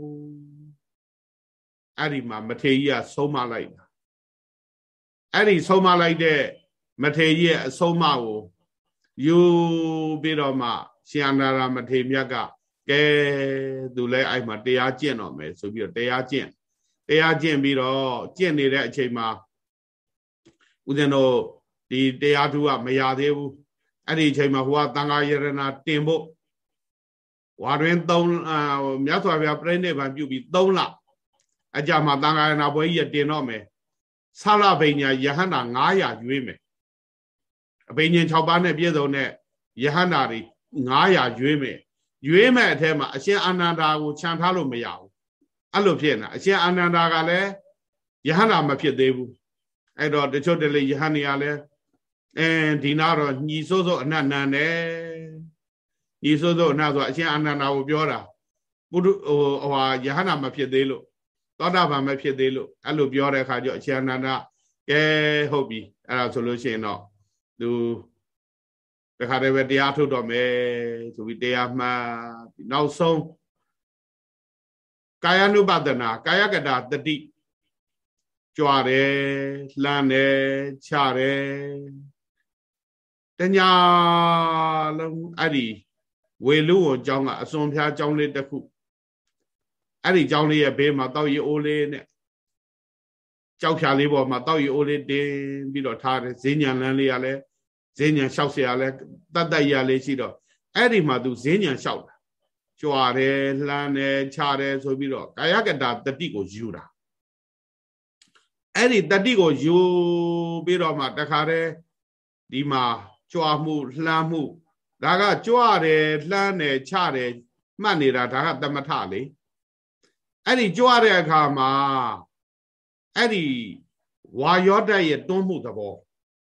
အဲ့ဒီမှာမထေရကြီးကဆုံးမလိုက်တာအဲ့ဒီဆုံးမလိုက်တဲ့မထေရကြီးရဲ့အဆုံးအမကိုယူပြီးတော့မှရှင်အနန္ဒာမထေရမြတ်ကကဲသူလဲအဲ့မှာတရားကျင့်တော့မယ်ဆိုပြီးတော့တရားကျင့်တရားကျင့်ပြီးတော့ကျင့်နေတဲ့အချိန်မှာဦးဇင်းတို့ဒီတရားထုကမရသေးဘူးအဲ့ဒီအချိန်မှာဟိုကသံဃာယရဏတင်ဖို့ဝါတွင်သုံးမြတ်စွာဘုရားပြိဋိဘံပြုပြီးသုံးလအကြမှာသံဃာယရဏဘွဲကြီးတင်တော့မယ်ဆလဘိညာယဟန္တာငါးရာရွေးမယ်အဘိညာဉ်၆ပါးနဲ့ပြည့်စုံတဲ့ယဟန္တာတွေငါးရာရွေးမယ်ရွေးမဲ့အထက်မှာအရှင်အာနန္ဒာကိုခြံထားလို့မရဘူးအဲ့လိုဖြစ်နေအရှင်အာနန္ဒာကလည်းယဟန္တာမဖြစ်သေးဘူးအဲ့တော့တချို့တလေယဟန်တွေကလည်းအဲဒီနာတော့ညီစိုးစိုးအနတ်နန်တယ်ညီစိုးစိုးအနတ်ဆိုအရှင်အာနန္ဒာကိုပြောတာပုထုဟိုဟာယဟန္တာမဖြစ်သေးလို့သောတာပန်မဖြစ်သေးလို့အဲ့လိုပြောတဲ့အခါကျအရှင်အာနန္ဒာကဲဟုတ်ပြီအဲ့ဒါဆိုလို့ရှိရင်တော့သူတခါတည်းပဲတရားထုတ်တော့မယ်ဆိုပြီးတရားမှတ်နောက်ဆုံးကာယ ानु ပဒနာကာယကတာတတိကြွားတယ်လှမ်းတယ်ချတယ်တညာလုံးအဲ့ဒီဝေလူဝကျောင်းကအစွန်ဖျားကျောင်းလေးတစ်ခုအဲ့ဒီကျောင်းလေးရဲ့ဘေးမှာတောက်ရီအိုးလေးနဲ့ကြောက်ဖြာလေးပေါ်မှာတောက်ရီအိုးလေးတင်ပြီးတော့ထားတယ်ဈဉ္ညာလန်းလေးကလည်းဈဉ္ညာလျှောက်เสียရလဲတတ်တတ်ရလေးရှိတော့အဲ့ဒီမှာသူဈဉ္ညာလျှောက်တာကြွားတယ်လှမ်းတယ်ချတယ်ဆိုပြီးတော့ကာယကတာတတိကိုယူတာအဲ့ဒီတတိကိုယူပြီးတော့မှတခါတည်းဒီမှာကြွားမှုလှမ်းမှုဒါကကြွတယ်လှမ်းတယ်ချတယ်မှတ်နေတာဒါကသမထလေအဲ့ဒီကြွတဲ့အခါမှာအဲ့ဒီဝါယောဓာတ်ရဲ့တွန်းမှုသဘော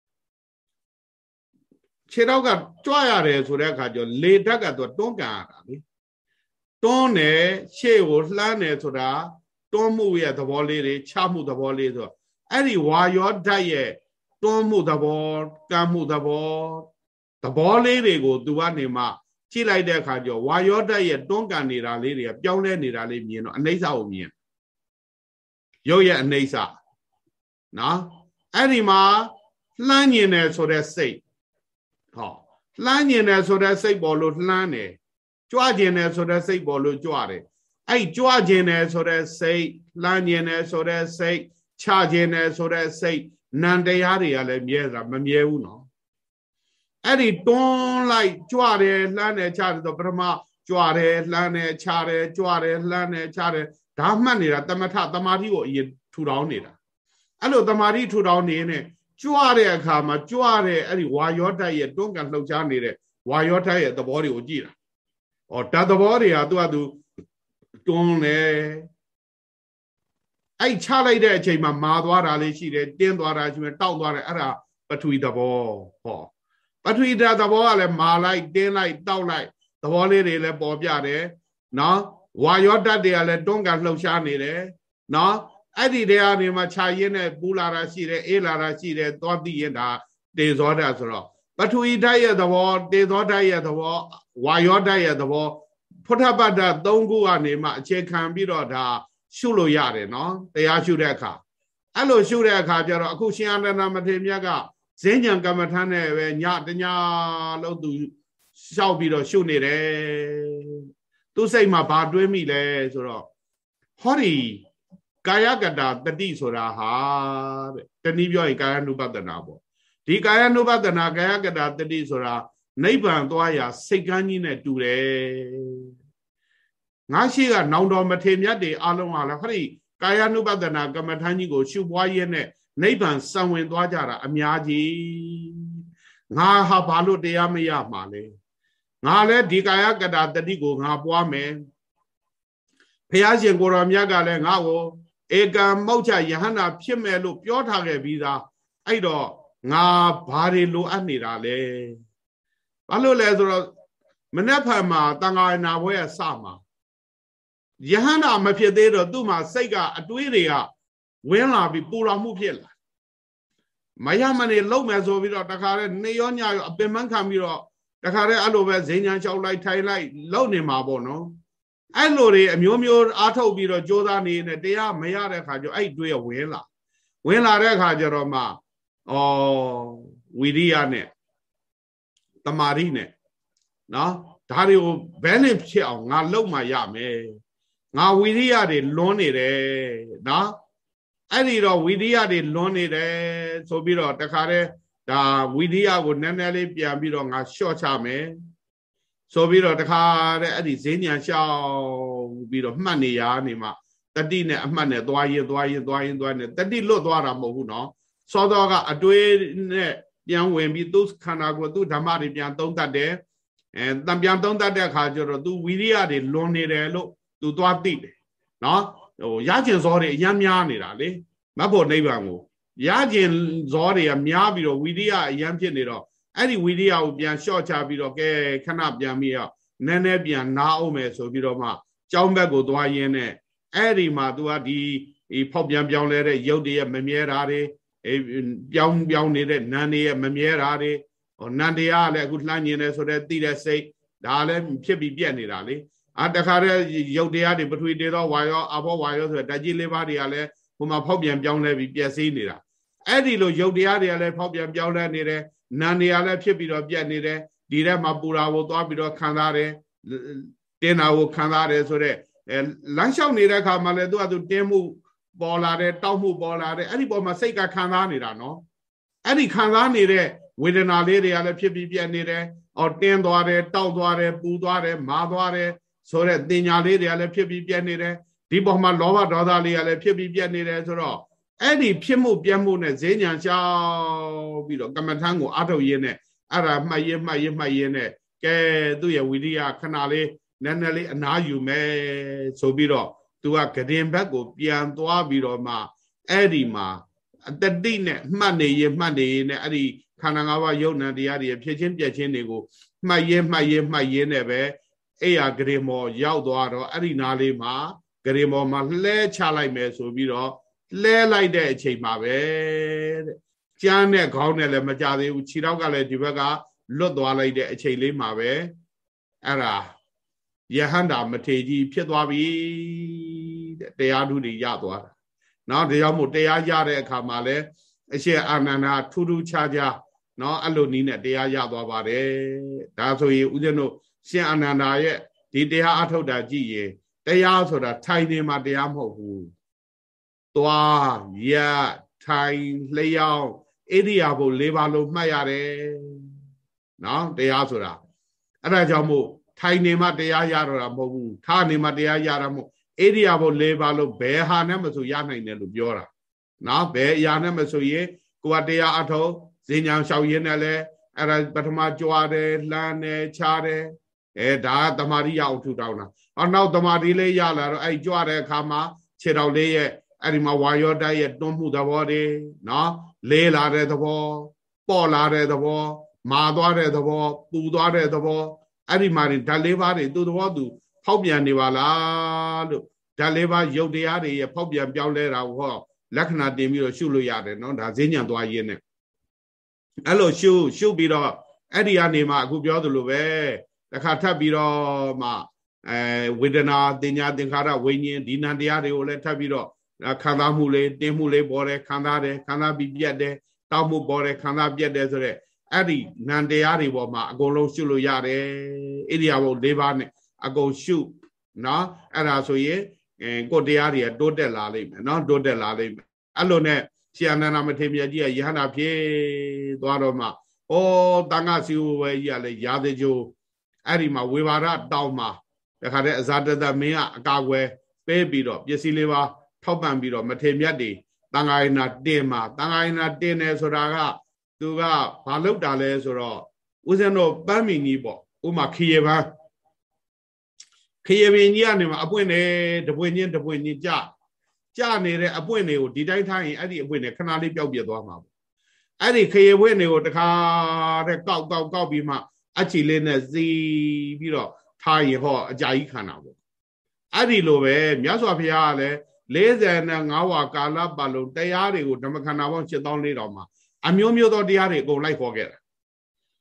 ခြေတော့ကကြွရတယ်ဆိုတဲ့အခါကျလေဓာတ်ကတော့တွန်းကန်ရတာလေတွန်းတယ်ရှေ့ကိုလှမ်းတယ်ဆိုတာတွန်းမှုရဲ့သဘောလေးတွေချမှုသဘောလေးဆိုအဲ့ဒီဝါယောဓာတ်ရဲ့တွန်းမှုသဘောကံမှုသဘောသဘောလေးတွေကိုသူကနေမှကြည့်လိုက်တဲ့အခါကျဝါယောဓာတ်ရဲ့တွန်းကန်နေတာလေးတွေကပြောင်းလဲနေတာလေးမြင်တော့အနိစ္စကိုမြင်ရုပ်ရဲ့အနိစ္စနော်အဲ့ဒီမှာလှမ်းညင်တယ်ဆိုတဲ့စိတ်ဟောလှမ်းညင်တယ်ဆိုတဲ့စိတ်ပေါ်လို့လှမ်းတယ်ကြွကျင်တယ်ဆိုတဲ့စိတ်ပေါ်လို့ကြွတယ်အဲ့ကြွကျင်တယ်ဆိုတဲ့စိတ်လှမ်းညင်တယ်ဆိုတဲ့စိတ်ချကျင်တယ်ဆိုတဲ့စိတ်နံတရားတွေကလည်းမြဲတာမမြဲဘူးနော်အဲ့ဒီတွန်းလိုက်ကြွတယ်လှမ်းတယ်ချတယ်ဆိုပထမကြွတယ်လှမ်းတယ်ချတယ်ကြွတယ်လှမ်းတယ်ချတယ်ဒါမှတ်နေတာတမထတမာတိကိုအရင်ထူထောင်နေတာအဲ့လိုတမာတိထူထောင်နေနေကြွတဲ့အခါမှာကြွတဲ့အဲ့ဒီဝါယောဓာတ်ရဲ့တွန်းကန်လှုပ်ရှားနေတဲ့ဝါယောဓာတ်ရဲ့သဘောတွေကိုကြည့်တာဩဓာတ်သဘောတွေဟာသူကသူတွန်းလေအဲ့ချလိုက်တဲ့အချိန်မှာမာသွားတာလေးရှိတယ်တင်းသွားတာရှိတယ်တောက်သွားတယ်အဲ့ဒါပထဝီသဘောဟောပထဝီဓာတ်သဘောကလည်းမာလိုက်တင်းလိုက်တောက်လိုက်သဘောလေးတွေလည်းပေါ်ပြတယ်နော်ဝါယောဓာတ်တွေကလည်းတွန်းကန်လှုပ်ရှားနေတယ်နော်အဲ့ဒီတရားတွေမှာခြာရင်းနဲ့ပူလာတာရှိတယ်အေးလာတာရှိတယ်သွားသိရင်ဒါတေဇောဓာတ်ဆိုတော့ပထဝီဓာတ်ရဲ့သဘောတေဇောဓာတ်ရဲ့သဘောဝါယောဓာတ်ရဲ့သဘောဖုထပတ္တသုံးခုကနေမှအခြေခံပြီးတော့ဒါရှုလို့ရတယ်နော်တရားရှုတဲ့အခါအဲ့လိုရှုတဲ့အခါကျတော့အခုရှင်အာနန္ဒမထေရမြတ်ကဈဉ္ဉံကမ္မထမ်းနဲ့ပဲညတညလုံးသူရှောက်ပြီးတော့ရှုနေတယ်သူစိတ်မှာဘာတွေးမိလဲဆိုတော့ဟောဒီကာယကတာတတိဆိုတာဟာတဲ့တနည်းပြောရင်ကာယ ानु ပဒနာပေါ့ဒီကာယ ानु ပဒနာကာယကတာတတိဆိုတာနိဗ္ဗာန်သွားရာစိတ်ကမ်းကြီးနဲ့တူတယ်ငါရှိကနောင်တော်မထေရမြတ်တွေအလုံးဟာလားဟောဒီကာယ ानु ပဒနာကမ္မထမ်းကြီးကိုရှုပွားရင်းနဲ့နိဗ္ဗာန်စံဝင်သွားကြတာအများကြီးငါဟာဘာလို့တရားမရမှာလဲငါလည်းဒီကာယကတာတတိကိုငါပွားမယ်ဘုရားရှင်ကိုရောမြတ်ကလည်းငါ့ကိုဧကံမောက္ခယဟန္တာဖြစ်မယ်လို့ပြောထားခဲ့ပြီးသားအဲ့တော့ငါဘာတွေလိုအပ်နေတာလဲဘာလို့လဲဆိုတော့မနက်ဖြန်မှာတန်ခါနာဘွဲရစမှာယဟန္တာမဖြစ်သေးတော့သူ့မှာစိတ်ကအတွေးတွေကဝင်းလာပြီးပူလောင်မှုဖြစ်လာမရမနေလုံးမယ်ဆိုပြီးတော့တခါလဲနေရောညရောအပင်ပန်းခံပြီးတော့တခါတည်းအဲ့လိုပဲဈဉ္ညာလျှောက်လိုက်ထိုင်လိုက်လုံနေမှာပေါ့နော်အဲ့လိုတွေအမျိုးမျိုးအားထုတ်ပြီးတော့ကြိုးစားနေနေတရားမရတဲ့ခါကျအဲ့တွေးရဝင်လာဝင်လာတဲ့ခါကျတော့မှဩဝိရိယနဲ့တမာရိနဲ့နော်ဒါတွေကိုဘယ်နဲ့ဖြစ်အောင်ငါလုံမှရမယ်ငါဝိရိယတွေလွန်းနေတယ်နော်အဲ့ဒီတော့ဝိရိယတွေလွန်းနေတယ်ဆိုပြီးတော့တခါတည်းဒါဝိရိယကိုနည်းနည်းလေးပြန်ပြီးတော့ငါလျှော့ချမယ်ဆိုပြီးတော့တခါတည်းအဲ့ဒီဈဉ္ညာရှောက်ပြီးတော့မှတ်နေရနေမှာတတိနဲ့အမှတ်နဲ့သွားရင်သွားရင်သွားရင်သွားနေတတိလွတ်သွားတာမဟုတ်ဘူးနော်စောစောကအတွေးနဲ့ပြန်ဝင်ပြီးသူခန္ဓာကိုယ်သူဓမ္မတွေပြန်သုံးတတ်တယ်အဲတံပြန်သုံးတတ်တဲ့အခါကျတော့သူဝိရိယတွေလွန်နေတယ်လို့သူသွားသိတယ်နော်ဟိုရကျင်စောတွေအများများနေတာလေမဖို့နိဗ္ဗာန်ကိုရကျင်ဇောတွေကများပြီးတော့ဝိရိယအရင်ဖြစ်နေတော့အဲ့ဒီဝိရိယကိုပြန်လျှော့ချပြီးတော့ကဲခဏပြန်ပြီးတော့နည်းနည်းပြန်နားအောင်မယ်ဆိုပြီးတော့မှကြောင်းဘက်ကိုသွားရင်းနဲ့အဲ့ဒီမှာ तू ကဒီဖောက်ပြန်ပြောင်းလဲတဲ့ရုပ်တွေရဲ့မမြဲတာတွေပြောင်းပြောင်းနေတဲ့နာမ်တွေရဲ့မမြဲတာတွေဟောနန္တရားကလည်းအခုလှမ်းမြင်နေဆိုတဲ့သိတဲ့စိတ်ဒါလည်းဖြစ်ပြီးပြက်နေတာလေအာတခါတည်းရုပ်တရားတွေပထဝီတေသောဝါယောအဘောဝါယောဆိုတဲ့ဓာတ်ကြီးလေးပါးတွေကလည်းဟိုမှာဖောက်ပြန်ပြောင်းလဲပြီးပြက်စီးနေတာအဲ့ဒီလိုရုပ်တရားတွေကလည်းဖောက်ပြန်ပြောင်းလဲနေတယ်နာမ်တွေကလည်းဖြစ်ပြီးတော့ပြက်နေတယ်ဒီထဲမှာပူရာကိုသွားပြီးတော့ခံစားတယ်တင်းတာကိုခံစားတယ်ဆိုတဲ့လမ်းလျှောက်နေတဲ့အခါမှာလည်းသူကသူတင်းမှုပေါ်လာတယ်တောက်မှုပေါ်လာတယ်အဲ့ဒီပေါ်မှာစိတ်ကခံစားနေတာနော်အဲ့ဒီခံစားနေတဲ့ဝေဒနာလေးတွေကလည်းဖြစ်ပြီးပြက်နေတယ်အော်တင်းသွားတယ်တောက်သွားတယ်ပူသွားတယ်မာသွားတယ်ဆိုတဲ့တင်ညာလေးတွေကလည်းဖြစ်ပြီးပြက်နေတယ်ဒီပေါ်မှာလောဘဒေါသလေးကလည်းဖြစ်ပြီးပြက်နေတယ်ဆိုတော့အဲ့ဒီဖြစ်မှုပြက်မှုနဲ့ဈဉ္ညာရှောက်ပြီးတော့ကမ္မထံကိုအထုတ်ရင်းနဲ့အဲ့ဒါမှတ်ရမှတ်ရမှတ်ရင်းနဲ့ကဲသူ့ရဲ့ဝိရိယခဏလေးနည်းနည်းလေးအနားယူမယ်ဆိုပြီးတော့သူကဂဒင်ဘက်ကိုပြန်သွားပြီးတော့မှအဲ့ဒီမှာအတတိနဲ့မှတ်နေရမှတ်နေရနဲ့အဲ့ဒီခန္ဓာ၅ပါးယုံ nant တရားတွေဖြစ်ချင်းပြက်ချင်းတွေကိုမှတ်ရမှတ်ရမှတ်ရနဲ့ပဲအဲ့ရဂရေမောရောက်သွားတော့အဲ့ဒီနားလေးမှာဂရေမောမှာလှဲချလိုက်မယ်ဆိုပြီးတော့လှဲလိုက်တဲ့အချိန်မှာပဲတဲ့ကျမ်းနဲ့ခေါင်းနဲ့လည်းမကြသေးဘူးခြေထောက်ကလည်းဒီဘက်ကလွတ်သွားလိုက်တဲ့အချိန်လေးမှာပဲအဲ့ဒါယဟန္တာမထေကြီးဖြစ်သွားပြီတဲ့တရားဓုတွေရသွားတာနော်ဒါကြောင့်မို့တရားရတဲ့အခါမှာလည်းအရှင်အာနန္ဒာထူးထူးခြားခြားနော်အဲ့လိုနည်းနဲ့တရားရသွားပါတယ်ဒါဆိုရင်ဦးဇင်းတို့ရှင်အာနန္ဒာရဲ့ဒီတရားအထုတ်တာကြည့်ရင်တရားဆိုတာထိုင်နေမှာတရားမဟုတ်ဘူးသွားရထိုင်လျှောက်ဣရိယာပု၄ပါးလုံးမှတ်ရတယ်နော်တရားဆိုတာအဲ့ဒါကြောင့်မို့ထိုင်နေမှတရားရတော့တာမဟုတ်ဘူးထားနေမှတရားရတာမဟုတ်ဣရိယာပု၄ပါးလုံးဘယ်ဟာနဲ့မဆိုရနိုင်တယ်လို့ပြောတာနော်ဘယ်အရာနဲ့မဆိုရင်ကိုယ်ကတရားအထုတ်ဈဉ္ညာလျှောက်ရင်းနဲ့လဲအဲ့ဒါပထမကြွားတယ်လှမ်းတယ်ခြားတယ်အဲဒါကတမာရိယအောင်ထူတောင်းတာအော်နောက်တမာတိလေးရလာတော့အဲ့ကြွတဲ့အခါမှာခြေတော်လေးရဲ့အဲ့ဒီမှာဝါယောဓာတ်ရဲ့တွန်းမှုသဘောတွေနော်လေးလာတဲ့သဘောပေါ့လာတဲ့သဘောမာသွားတဲ့သဘောပူသွားတဲ့သဘောအဲ့ဒီမှာဓာတ်လေးပါးတွေသူ့သဘောသူဖောက်ပြန်နေပါလားလို့ဓာတ်လေးပါးရုပ်တရားတွေရဲ့ဖောက်ပြန်ပြောင်းလဲတာဟောလက္ခဏာတင်ပြီးတော့ရှုလို့ရတယ်နော်ဒါဈဉ္ညာသွားရင်းနဲ့အဲ့လိုရှုရှုပြီးတော့အဲ့ဒီကနေမှအခုပြောသလိုပဲတစ်ခါထပ်ပြီးတော့မှအဲဝေဒနာတင်ညာသင်္ခါရဝိညာဉ်ဒီနံတရားတွေကိုလည်းထပ်ပြီးတော့ခံစားမှုလေးတင်းမှုလေးပေါ်တယ်ခံစားတယ်ခံစားပြီးပြတ်တယ်တောက်မှုပေါ်တယ်ခံစားပြတ်တယ်ဆိုတဲ့အဲ့ဒီနံတရားတွေပေါ်မှာအကုန်လုံးရှုလို့ရတယ်ဣရိယာပု၄ပါးနဲ့အကုန်ရှုနော်အဲ့ဒါဆိုရင်အဲကိုတရားတွေတိုးတက်လာလိမ့်မယ်နော်တိုးတက်လာလိမ့်မယ်အဲ့လိုနဲ့ရှင်အနန္ဒမထေရမြတ်ကြီးကယဟန္တာဖြစ်သွားတော့မှဩတန်ခါစီဝဝဲကြီးကလည်းရာဇကြိုးအဲ့ဒီမှာဝေဘာရတောင်းမှာတခါတည်းအဇာတတမင်းကအကာကွယ်ပေးပြီးတော့ပစ္စည်းလေးပါထောက်ပံ့ပြီးတော့မထေမြတ်တွေတန်ခါရဏတင်မှာတန်ခါရဏတင်တယ်ဆိုတာကသူကဘာလုပ်တာလဲဆိုတော့ဦးဇင်းတို့ပန်းမီကြီးပေါ့ဥမာခရေပန်းခရေပင်ကြီးကနေမှာအပွင့်နေတပွင့်ချင်းတပွင့်ချင်းကြကြနေတဲ့အပွင့်တွေကိုဒီတိုင်းထားရင်အဲ့ဒီအပွင့်တွေခဏလေးပျောက်ပြတ်သွားမှာပေါ့အဲ့ဒီခရေပွင့်တွေကိုတခါတဲ့ကောက်ကောက်ကောက်ပြီးမှအချီလေးနဲ့စီးပြီးတော့ထားရင်ဟောအကြာကြီးခံတာပေါ့အဲ့ဒီလိုပဲမြတ်စွာဘုရားကလည်း၄၅ဝါကာလပတ်လုံးတရားတွေကိုဓမ္မခန္ဓာပေါင်း၈သောင်း၄ထောင်မှာအမျိုးမျိုးသောတရားတွေအကုန်လိုက်ခေါ်ခဲ့တာ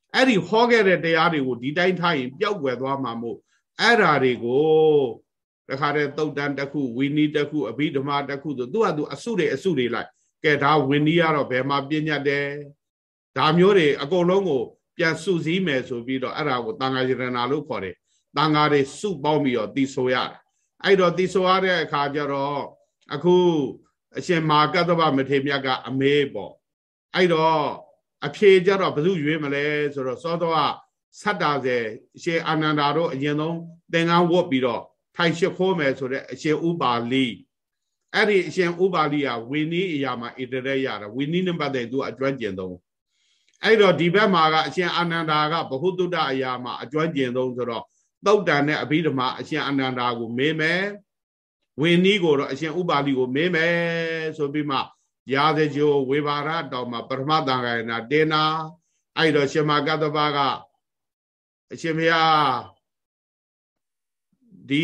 အဲ့ဒီဟောခဲ့တဲ့တရားတွေကိုဒီတိုင်းထားရင်ပျောက်ကွယ်သွားမှာမို့အဲ့ဓာတွေကိုတခါတည်းသုတ်တန်တစ်ခုဝီနီးတစ်ခုအဘိဓမ္မာတစ်ခုဆိုသူကသူအစုတွေအစုတွေလိုက်ကဲဒါဝီနီးကတော့ဘယ်မှာပြညတ်တယ်ဒါမျိုးတွေအကုန်လုံးကိုပြန်စုစည်းမယ်ဆိုပြီးတော့အဲ့ဒါကိုတန်ခါရဏလို့ခေါ်တယ်တန်ခါတွေစုပေါင်းပြီးတော့သိဆိုရတယ်အဲ့တော့သိဆိုရတဲ့အခါကျတော့အခုအရှင်မာကတ္တဗမထေရမြတ်ကအမေပေါ့အဲ့တော့အဖြေကြတော့ဘယ်သူရွေးမလဲဆိုတော့စောတော့ဆတ်တာစေအရှင်အာနန္ဒာတို့အရင်ဆုံးသင်္ကန်းဝတ်ပြီးတော့ထိုင်ရှိခိုးမယ်ဆိုတဲ့အရှင်ဥပါလိအဲ့ဒီအရှင်ဥပါလိကဝီနီးအရာမှာဣတရေရတာဝီနီးနဲ့ပတ်သက်သူအကျွမ်းကျင်ဆုံးအဲ့တော့ဒီဘက်မှာကအရှင်အာနန္ဒာကဘဟုတုတ္တအရာမှာအကျွမ်းကျင်ဆုံးဆိုတော့သုတ်တန်နဲ့အဘိဓမ္မာအရှင်အာနန္ဒာကိုမေးမယ်ဝီနီးကိုတော့အရှင်ဥပါလိကိုမေးမယ်ဆိုပြီးမှရာဇဂျိုဝေဘာရတောင်မှာပထမတန်ခါရဏတေနာအဲ့တော့ရှင်မာကတ္တဗကအရှင်ဘုရားဒီ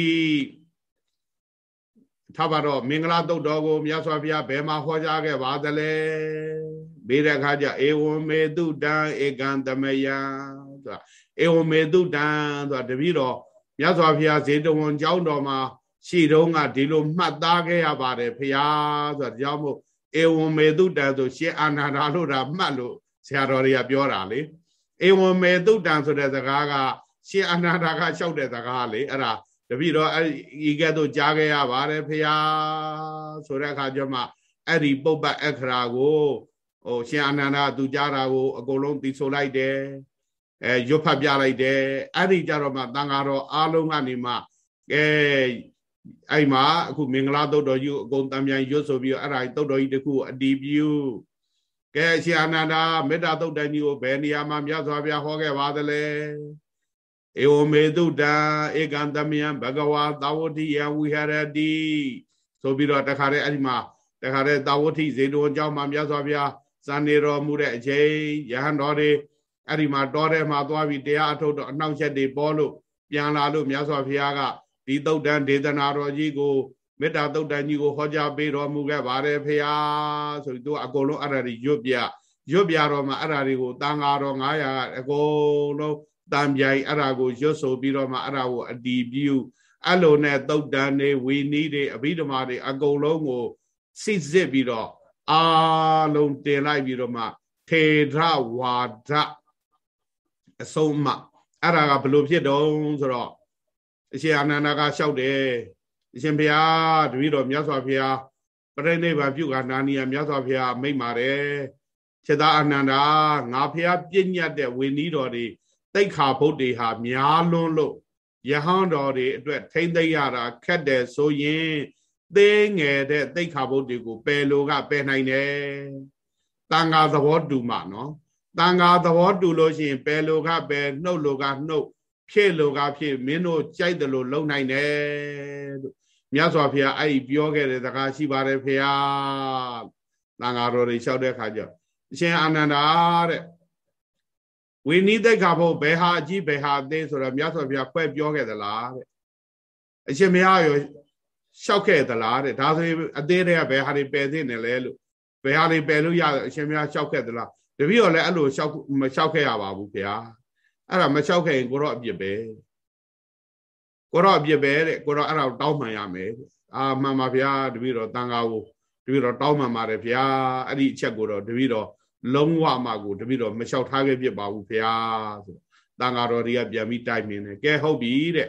ထားပါတော့မင်္ဂလာတုတ်တော်ကိုမြတ်စွာဘုရားဘယ်မှာဟောကြားခဲ့ပါသလဲဘေးတဲ့အခါကျဧဝံမေတုတံဧကံတမယံဆိုတာဧဝံမေတုတံဆိုတာတပည့်တော်မြတ်စွာဘုရားဇေတဝန်ကျောင်းတော်မှာရှိတုန်းကဒီလိုမှတ်သားခဲ့ရပါတယ်ဘုရားဆိုတာကြောင့်မို့ဧဝံမေတုတံဆိုရှင်အာနန္ဒာလို့ဒါမှတ်လို့ဆရာတော်တွေကပြောတာလေဧဝံမေတုတံဆိုတဲ့စကားကရှင်အာနန္ဒာကလျှောက်တဲ့စကားလေအဲ့ဒါတပည့်တော်ဤကဲ့သို့ကြားခဲ့ရပါတယ်ဖရာဆိုတဲ့အခါကျမှအဲ့ဒီပုပ္ပအခရာကိုဟိုရှင်အာနန္ဒာသူကြားတာကိုအကုန်လုံးသိဆိုလိုက်တယ်အဲရွတ်ဖတ်ပြလိုက်တယ်အဲ့ဒီကြတော့မှတန်ဃာတော်အားလုံးကနေမှကဲအဲ့မှာအခုမင်္ဂလာသုတ်တော်ကြီးအကုန်တံပြန်ရွတ်ဆိုပြီးအဲ့ဒါသုတ်တော်ကြီးတခုအတီးပြုကဲရှင်အာနန္ဒာမေတ္တာသုတ်တန်ကြီးကိုဘယ်နေရာမှာမြတ်စွာဘုရားဟောခဲ့ပါသလဲဧဝမေတုတံဧကံတမယံဘဂဝါသာဝတိယံဝိဟရတိဆိုပြီးတော့တခါတည်းအဲ့ဒီမှာတခါတည်းသာဝတိဇေတဝန်ကျောင်းမှာမြတ်စွာဘုရားဇာနေတော်မူတဲ့အချိန်ယဟန်တော်တွေအဲ့ဒီမှာတောထဲမှာသွားပြီးတရားအထုတ်တော့အနှောက်အယှက်တွေပေါ်လို့ပြန်လာလို့မြတ်စွာဘုရားကဒီသုတ်တန်ဒေသနာတော်ကြီးကိုမေတ္တာသုတ်တန်ကြီးကိုဟောကြားပေးတော်မူခဲ့ပါတယ်ဖေဟာဆိုပြီးသူအကုန်လုံးအဲ့ဒါတွေရွတ်ပြရွတ်ပြတော့မှအဲ့ဒါတွေကိုတန်ဃာတော်ငါးရာကအကုန်လုံးတံပြိုင်အဲ့ဒါကိုရွတ်ဆိုပြီးတော့မှအဲ့ဒါကိုအတီးပြုအဲ့လိုနဲ့သုတ်တန်တွေဝီနီးတွေအဘိဓမ္မာတွေအကုန်လုံးကိုစစ်စစ်ပြီးတော့အာလုံးတင်လိုက်ပြီးတော့မှထေရဝါဒအဆုံးမှအဲ့ဒါကဘလို့ဖြစ်တော့ဆိုတော့အရှင်အာနန္ဒာကလျှောက်တယ်အရှင်ဘုရားတပည့်တော်မြတ်စွာဘုရားပရိနိဗ္ဗာန်ပြုကနာနီယမြတ်စွာဘုရားမိန့်ပါတယ်ခြေသားအာနန္ဒာငါဘုရားပြည့်ညတ်တဲ့ဝီနီးတော်တွေတိတ်ခါဘုတ်တွေဟာများလွန်းလို့ယဟန်တော်တွေအတွက်ထိမ့်သိမ့်ရတာခက်တယ်ဆိုရင်သေးငယ်တဲ့တိတ်ခါဘုတ်တွေကိုပယ်လို့ကပယ်နိုင်တယ်တန်ဃာသဘောတူမှနော်တန်ဃာသဘောတူလို့ရှိရင်ပယ်လို့ကပယ်နှုတ်လို့ကနှုတ်ဖြည့်လို့ကဖြည့်မင်းတို့ကြိုက်တယ်လို့လုံနိုင်တယ်လို့မြတ်စွာဘုရားအဲ့ဒီပြောခဲ့တဲ့စကားရှိပါတယ်ဖေဟာတန်ဃာတော်တွေလျှောက်တဲ့အခါကျအရှင်အာနန္ဒာတဲ့ဝိနိသိက္ခာဘုတ်ဘယ်ဟာအကြီးဘယ်ဟာအသေးဆိုတော့မြတ်စွာဘုရားခွဲပြောခဲ့သလားတဲ့အရှင်မရရောလျှောက်ခဲ့သလားတဲ့ဒါဆိုရင်အသေးတွေကဘယ်ဟာတွေပယ်သိနေလဲလို့ဘယ်ဟာတွေပယ်လို့ရအရှင်မရလျှောက်ခဲ့သလားတပည့်တော်လည်းအဲ့လိုလျှောက်မလျှောက်ခဲ့ရပါဘူးဗျာအဲ့ဒါမလျှောက်ခဲ့ရင်ကိုတော့အပြစ်ပဲကိုတော့အပြစ်ပဲတဲ့ကိုတော့အဲ့ဒါတောင်းမှန်ရမယ်အာမှန်ပါဗျာတပည့်တော်တန်ခါကိုတပည့်တော်တောင်းမှန်ပါတယ်ဗျာအဲ့ဒီအချက်ကိုတော့တပည့်တော်လုံးဝမှကိုတပည့်တော်မလျှောက်ထားခဲ့ပြပါဘူးဗျာဆိုတန်ဃာတော်တွေကပြန်ပြီးတိုက်မြင်တယ်ကဲဟုတ်ပြီတဲ့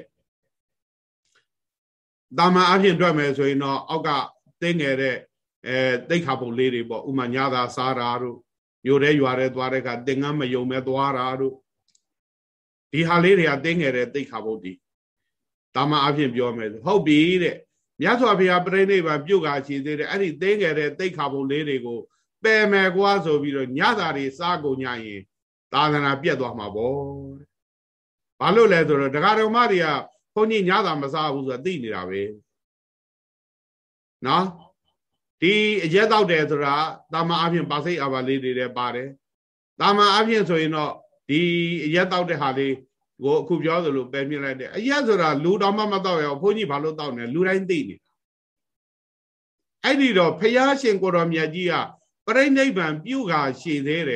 တာမန်အဖြစ်တွေ့မယ်ဆိုရင်တော့အောက်ကသိငယ်တဲ့အဲတိတ်ခါပုံလေးတွေပေါ့ဥမာညာသာစားတာတို့မြို့ထဲရွာထဲသွားတဲ့အခါသင်္ကန်းမယုံမဲ့သွားတာတို့ဒီဟာလေးတွေကသိငယ်တဲ့တိတ်ခါပုံတွေတာမန်အဖြစ်ပြောမယ်ဆိုဟုတ်ပြီတဲ့မြတ်စွာဘုရားပြိဋိဘံပြုတ်ကာရှိသေးတယ်အဲ့ဒီသိငယ်တဲ့တိတ်ခါပုံလေးတွေကိုပယ်မယ်ကွာဆိုပြီးတော့ညသာတွေစားကုန်ညရင်သာသနာပြတ်သွားမှာပေါ့ဘာလို့လဲဆိုတော့ဒကာတော်မတွေကဘုန်းကြီးညသာမစားဘူးဆိုတာသိနေတာပဲနော်ဒီအရက်တောက်တယ်ဆိုတာတာမန်အဖြစ်ပါစိတ်အာဘာလေးတွေလည်းပါတယ်တာမန်အဖြစ်ဆိုရင်တော့ဒီအရက်တောက်တဲ့ဟာလေးကိုအခုပြောသလိုပယ်မြစ်လိုက်တယ်အရက်ဆိုတာလူတော်မှမတောက်ရအောင်ဘုန်းကြီးဘာလို့တောက်နေလူတိုင်းသိနေတာအဲ့ဒီတော့ဖယားရှင်ကိုတော်မြတ်ကြီးကပရိနိဗ္ဗာန်ပြုကာရှိသေးတယ်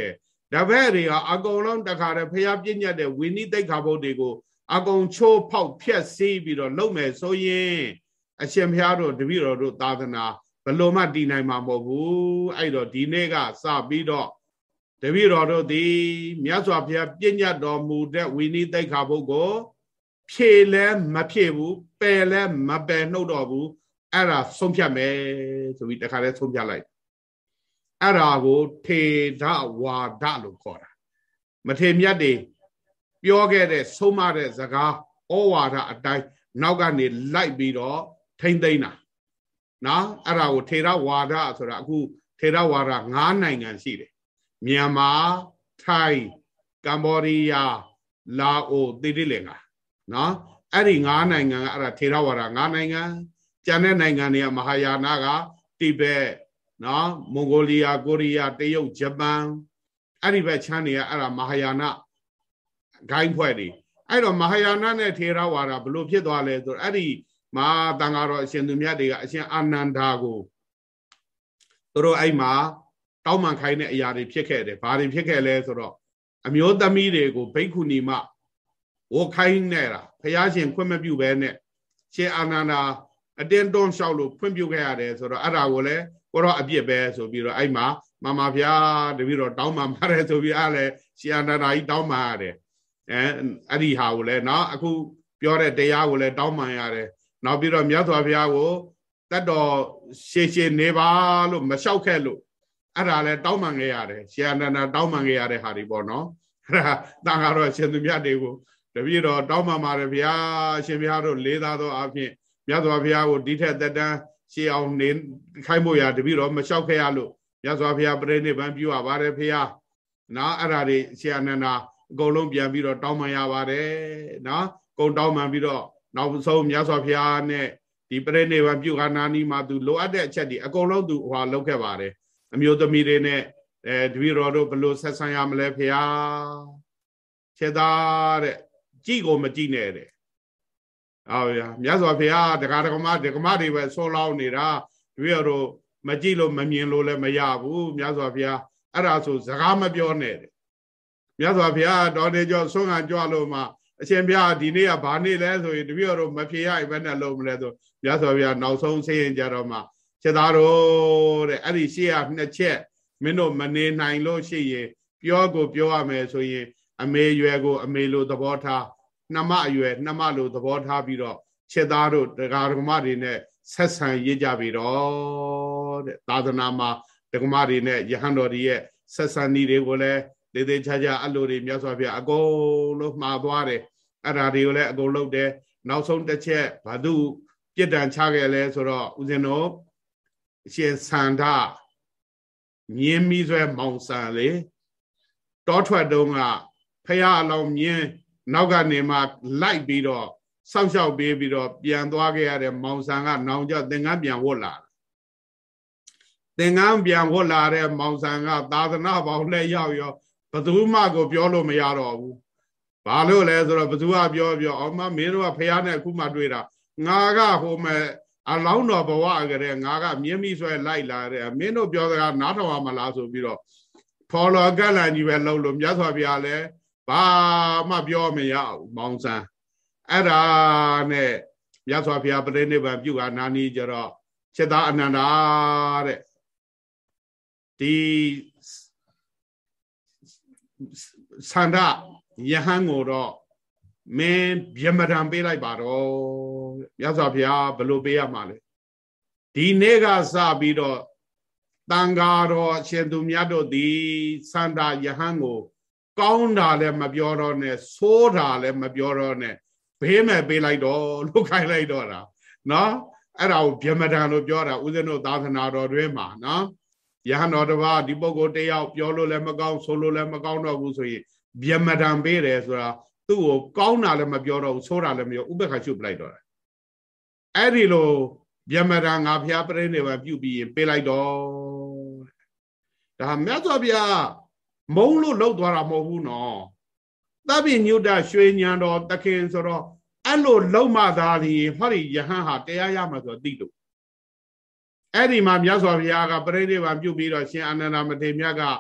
တပည့်တွေကအကုန်လုံးတခါတည်းဖျားပြည့်ညတ်တဲ့ဝိနည်းသိက္ခာပုဒ်တွေကိုအကုန်ချိုးဖောက်ဖျက်ဆီးပြီးတော့လုပ်မယ်ဆိုရင်အရှင်ဘုရားတို့တပည့်တော်တို့သာသနာဘယ်လိုမှတည်နိုင်မှာမဟုတ်ဘူးအဲ့တော့ဒီနေ့ကစပြီးတော့တပည့်တော်တို့ဒီမြတ်စွာဘုရားပြည့်ညတ်တော်မူတဲ့ဝိနည်းသိက္ခာပုဒ်ကိုဖြည့်လဲမဖြည့်ဘူးပယ်လဲမပယ်နှုတ်တော့ဘူးအဲ့ဒါဆုံးဖြတ်မယ်ဆိုပြီးတခါတည်းဆုံးဖြတ်လိုက်အဲ့ဒါကိုထေဒဝါဒလို့ခေါ်တာမထေမြတ်တွေပြောခဲ့တဲ့ဆုံးမတဲ့စကားဩဝါဒအတိုင်းနောက်ကနေလိုက်ပြီးတော့ထိမ့်သိမ့်တာနော်အဲ့ဒါကိုထေရဝါဒဆိုတာအခုထေရဝါဒ၅နိုင်ငံရှိတယ်မြန်မာထိုင်းကမ္ဘောဒီးယားလာအိုသီရိလင်္ကာနော်အဲ့ဒီ၅နိုင်ငံကအဲ့ဒါထေရဝါဒ၅နိုင်ငံကျန်တဲ့နိုင်ငံတွေကမဟာယာနကတိဘက်နော်မွန်ဂိုလီးယားကိုရီးယားတရုတ်ဂျပန်အဲ့ဒီဘက်ချမ်းတွေကအဲ့ဒါမဟာယာနဂိုင်းဖွဲ့တွေအဲ့တော့မဟာယာနနဲ့ထေရဝါဒဘလို့ဖြစ်သွားလဲဆိုတော့အဲ့ဒီမှာတန်ဃာတော်အရှင်သူမြတ်တွေကအရှင်အာနန္ဒာကိုသူတို့အဲ့မှာတောင်းပန်ခိုင်းတဲ့အရာတွေဖြစ်ခဲ့တယ်ဘာတွေဖြစ်ခဲ့လဲဆိုတော့အမျိုးသမီးတွေကိုဘိက္ခုနီမဝခိုင်းနေတာဘုရားရှင်ခွင့်မပြုဘဲနဲ့ရှင်အာနန္ဒာအတင်းတွန်းလျှောက်လို့ဖွင့်ပြခဲ့ရတယ်ဆိုတော့အဲ့ဒါကိုလည်းကိုတော့အပြစ်ပဲဆိုပြီးတော့အဲ့မှာမမဖျားတပည့်တော်တောင်းပန်ပါတယ်ဆိုပြီးအဲ့လေရှင်အာနန္ဒာကြီးတောင်းပန်ရတယ်အဲအဲ့ဒီဟာကိုလည်းเนาะအခုပြောတဲ့တရားကိုလည်းတောင်းပန်ရတယ်နောက်ပြီးတော့မြတ်စွာဘုရားကိုတတ်တော်ရှေရှေနေပါလို့မလျှောက်ခဲ့လို့အဲ့ဒါလည်းတောင်းပန်ခဲ့ရတယ်ရှင်အာနန္ဒာတောင်းပန်ခဲ့ရတဲ့ဟာဒီပေါ့နော်အဲ့ဒါတန်ခါတော့ရှင်သူမြတ်တွေကိုတပည့်တော်တောင်းပန်ပါတယ်ဗျာရှင်ဘုရားတို့လေးသားသောအဖြစ်မြတ်စွာဘုရားကိုဒီထက်သက်တမ်းရှေးအောင်နေခိုင်းဖို့ရတပည့်တော်မလျှောက်ခဲ့ရလို့မြတ်စွာဘုရားပြိဋိဘံပြုရပါတယ်ဖေဟာနော်အဲ့ဒါတွေရှင်အာနန္ဒာအကုန်လုံးပြန်ပြီးတော့တောင်းပန်ရပါတယ်နော်ကုံတောင်းပန်ပြီးတော့နောက်ဆုံးမြတ်စွာဘုရားနဲ့ဒီပြိဋိဘံပြုခါနာနီမှာသူလိုအပ်တဲ့အချက်တွေအကုန်လုံးသူဟောလုပ်ခဲ့ပါတယ်အမျိုးသမီးတွေနဲ့အဲတပည့်တော်တို့ဘယ်လိုဆက်ဆံရမလဲဖေဟာခြေသားတဲ့ကြည့်ကိုမကြည့်နဲ့တဲ့အော်ဗျာမြတ်စွာဘုရားဒကာဒကမဒကမတွေပဲဆောလောင်းနေတာတပည့်တော်မကြည့်လို့မမြင်လို့လည်းမရဘူးမြတ်စွာဘုရားအဲ့ဒါဆိုစကားမပြောနဲ့တဲ့မြတ်စွာဘုရားတော်နေကြောဆွမ်းခံကြွလို့မှအရှင်ဘုရားဒီနေ့ကဘာနေ့လဲဆိုရင်တပည့်တော်မဖြေရဘဲနဲ့လုံးမလဲဆိုမြတ်စွာဘုရားနောက်ဆုံးဆင်းရင်ကြတော့မှခြေသားတော်တဲ့အဲ့ဒီရှေ့ရနှစ်ချက်မင်းတို့မနေနိုင်လို့ရှိရင်ပြောကိုပြောရမယ်ဆိုရင်အမေရွယ်ကိုအမေလိုသဘောထားနှမအရွယ်နှမလိုသဘောထားပြီးတော့ခြေသားတို့ဒကာဒကမတွေနဲ့ဆက်ဆံရကြပြီတော့တဲ့သာသနာမှာဒကမတွေနဲ့ယဟန်တော်တွေရဲ့ဆက်ဆံနည်းတွေကိုလည်းဒေသေးချာချာအလိုတွေမြတ်စွာဘုရားအကုန်လုံးမှားသွားတယ်အဲ့ဒါတွေကိုလည်းအကုန်လုပ်တယ်နောက်ဆုံးတစ်ချက်ဘာသူပြစ်ဒဏ်ချခဲ့လဲဆိုတော့ဦးဇင်းတို့ရှင်ဆန္ဒမြင်းမီးဆွဲမောင်ဆန်လေတောထွက်တုံးကဖရာအလောင်းမြင်းနောက်ကနေမှလိုက်ပြီးတော့စောက်ရှောက်ပေးပြီးတော့ပြန်သွားခဲ့ရတဲ့မောင်ဆန်ကနောင်ကျသင်္ကန်းပြန်ဝတ်လာသင်္ကန်းပြန်ဝတ်လာတဲ့မောင်ဆန်ကသာသနာပေါင်းလက်ရောက်ရောဘသူမှကိုပြောလို့မရတော့ဘူးဘာလို့လဲဆိုတော့ဘသူကပြောပြောအောင်မမင်းတို့ကဖះနဲ့အခုမှတွေ့တာငါကဟိုမဲ့အလောင်းတော်ဘဝကလေးငါကမြင်းမိဆွဲလိုက်လာတဲ့မင်းတို့ပြောစကားနားထောင်ရမလားဆိုပြီးတော့ဖော်လော်ကလန်ကြီးပဲလှုပ်လို့မြတ်စွာဘုရားလည်းဘာမှပြောမရဘူးမောင်ဆန်အဲ့ဒါနဲ့မြတ်စွာဘုရားပြိဋိဘံပြုကနာနီကြတော့ခြေသားအနန္ဒာတဲ့ဒီဆန္ဒယဟန်ကိုတော့မင်းဗျမဒံပေးလိုက်ပါတော့မြတ်စွာဘုရားဘယ်လိုပေးရမှာလဲဒီနေ့ကစပြီးတော့တန်ဃာတော်အရှင်သူမြတ်တို့ဒီဆန္ဒယဟန်ကိုကောင်းတာလည်းမပြောတော့နဲ့ဆိုးတာလည်းမပြောတော့နဲ့ဘေးမဲ့ပေးလိုက်တော့လို့ခိုင်းလိုက်တော့တာနော်အဲ့ဒါကိုဗျမဒံလို့ပြောတာဦးဇင်းတို့သာသနာတော်တွင်မှာနော်ယဟန်တော်တစ်ပါးဒီပုဂ္ဂိုလ်တယောက်ပြောလို့လည်းမကောင်းဆိုလို့လည်းမကောင်းတော့ဘူးဆိုရင်ဗျမဒံပေးတယ်ဆိုတာသူ့ကိုကောင်းတာလည်းမပြောတော့ဘူးဆိုးတာလည်းမပြောဥပ္ပခါရှုပ်ပလိုက်တော့တယ်အဲ့ဒီလိုဗျမဒံငါဖျားပြိနေပဲပြုပြီးရင်ပေးလိုက်တော့ဒါမြတ်စွာဘုရားမုံလို့လှုပ်သွားတာမဟုတ်ဘူးနော်သဗ္ဗညုတရွှေညံတော်တခင်ဆိုတော့အဲ့လိုလှုပ်မှသာဒီဟောဒီယဟန်ဟာတရားရမှာဆိုသိလို့အဲ့ဒီမှာမြတ်စွာဘုရားကပြိဋိဘံပြုပြီးတော့ရှင်အာနန္ဒမထေရမြတ်က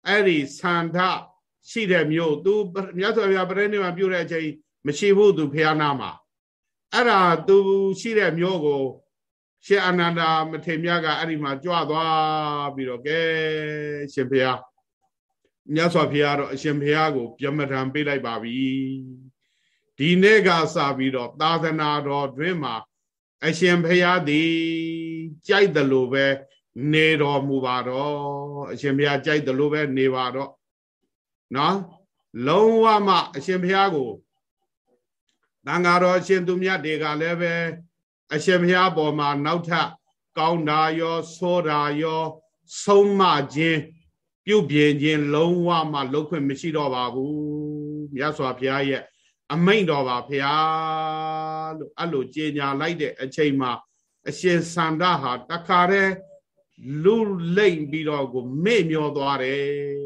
အဲ့ဒီဆန္ဒရှိတဲ့မြို့သူမြတ်စွာဘုရားပြိဋိဘံပြုတဲ့အချိန်မရှိဘူးသူဖះနာမှာအဲ့ဒါသူရှိတဲ့မြို့ကိုရှင်အာနန္ဒာမထေရမြတ်ကအဲ့ဒီမှာကြွသွားပြီးတော့ကဲရှင်ဘုရားမြတ်စွာဘုရားတော့အရှင်ဘုရားကိုပြမထံပေးလိုက်ပါပြီဒီနေ့ကစပြီးတော့သာသနာတော်တွင်မှာအရှင်ဘုရားသည်ကြိုက်တယ်လို့ပဲနေတော်မူပါတော့အရှင်ဘုရားကြိုက်တယ်လို့ပဲနေပါတော့နော်လုံးဝမှအရှင်ဘုရားကိုတန်ဃာတော်အရှင်သူမြတ်တွေကလည်းပဲအရှင်ဘုရားပေါ်မှာနောက်ထပ်ကောင်းတာရောဆိုးတာရောဆုံးမခြင်းပြုပြင်ခြင်းလုံးဝမှလုပ်ခွင့်မရှိတော့ပါဘူးမြတ်စွာဘုရားရဲ့အမိန့်တော်ပါဘုရားလို့အဲ့လိုကြေညာလိုက်တဲ့အချိန်မှာအရှင်စန္ဒဟာတခါတည်းလူလိမ့်ပြီးတော့ကိုမေ့မျောသွားတယ်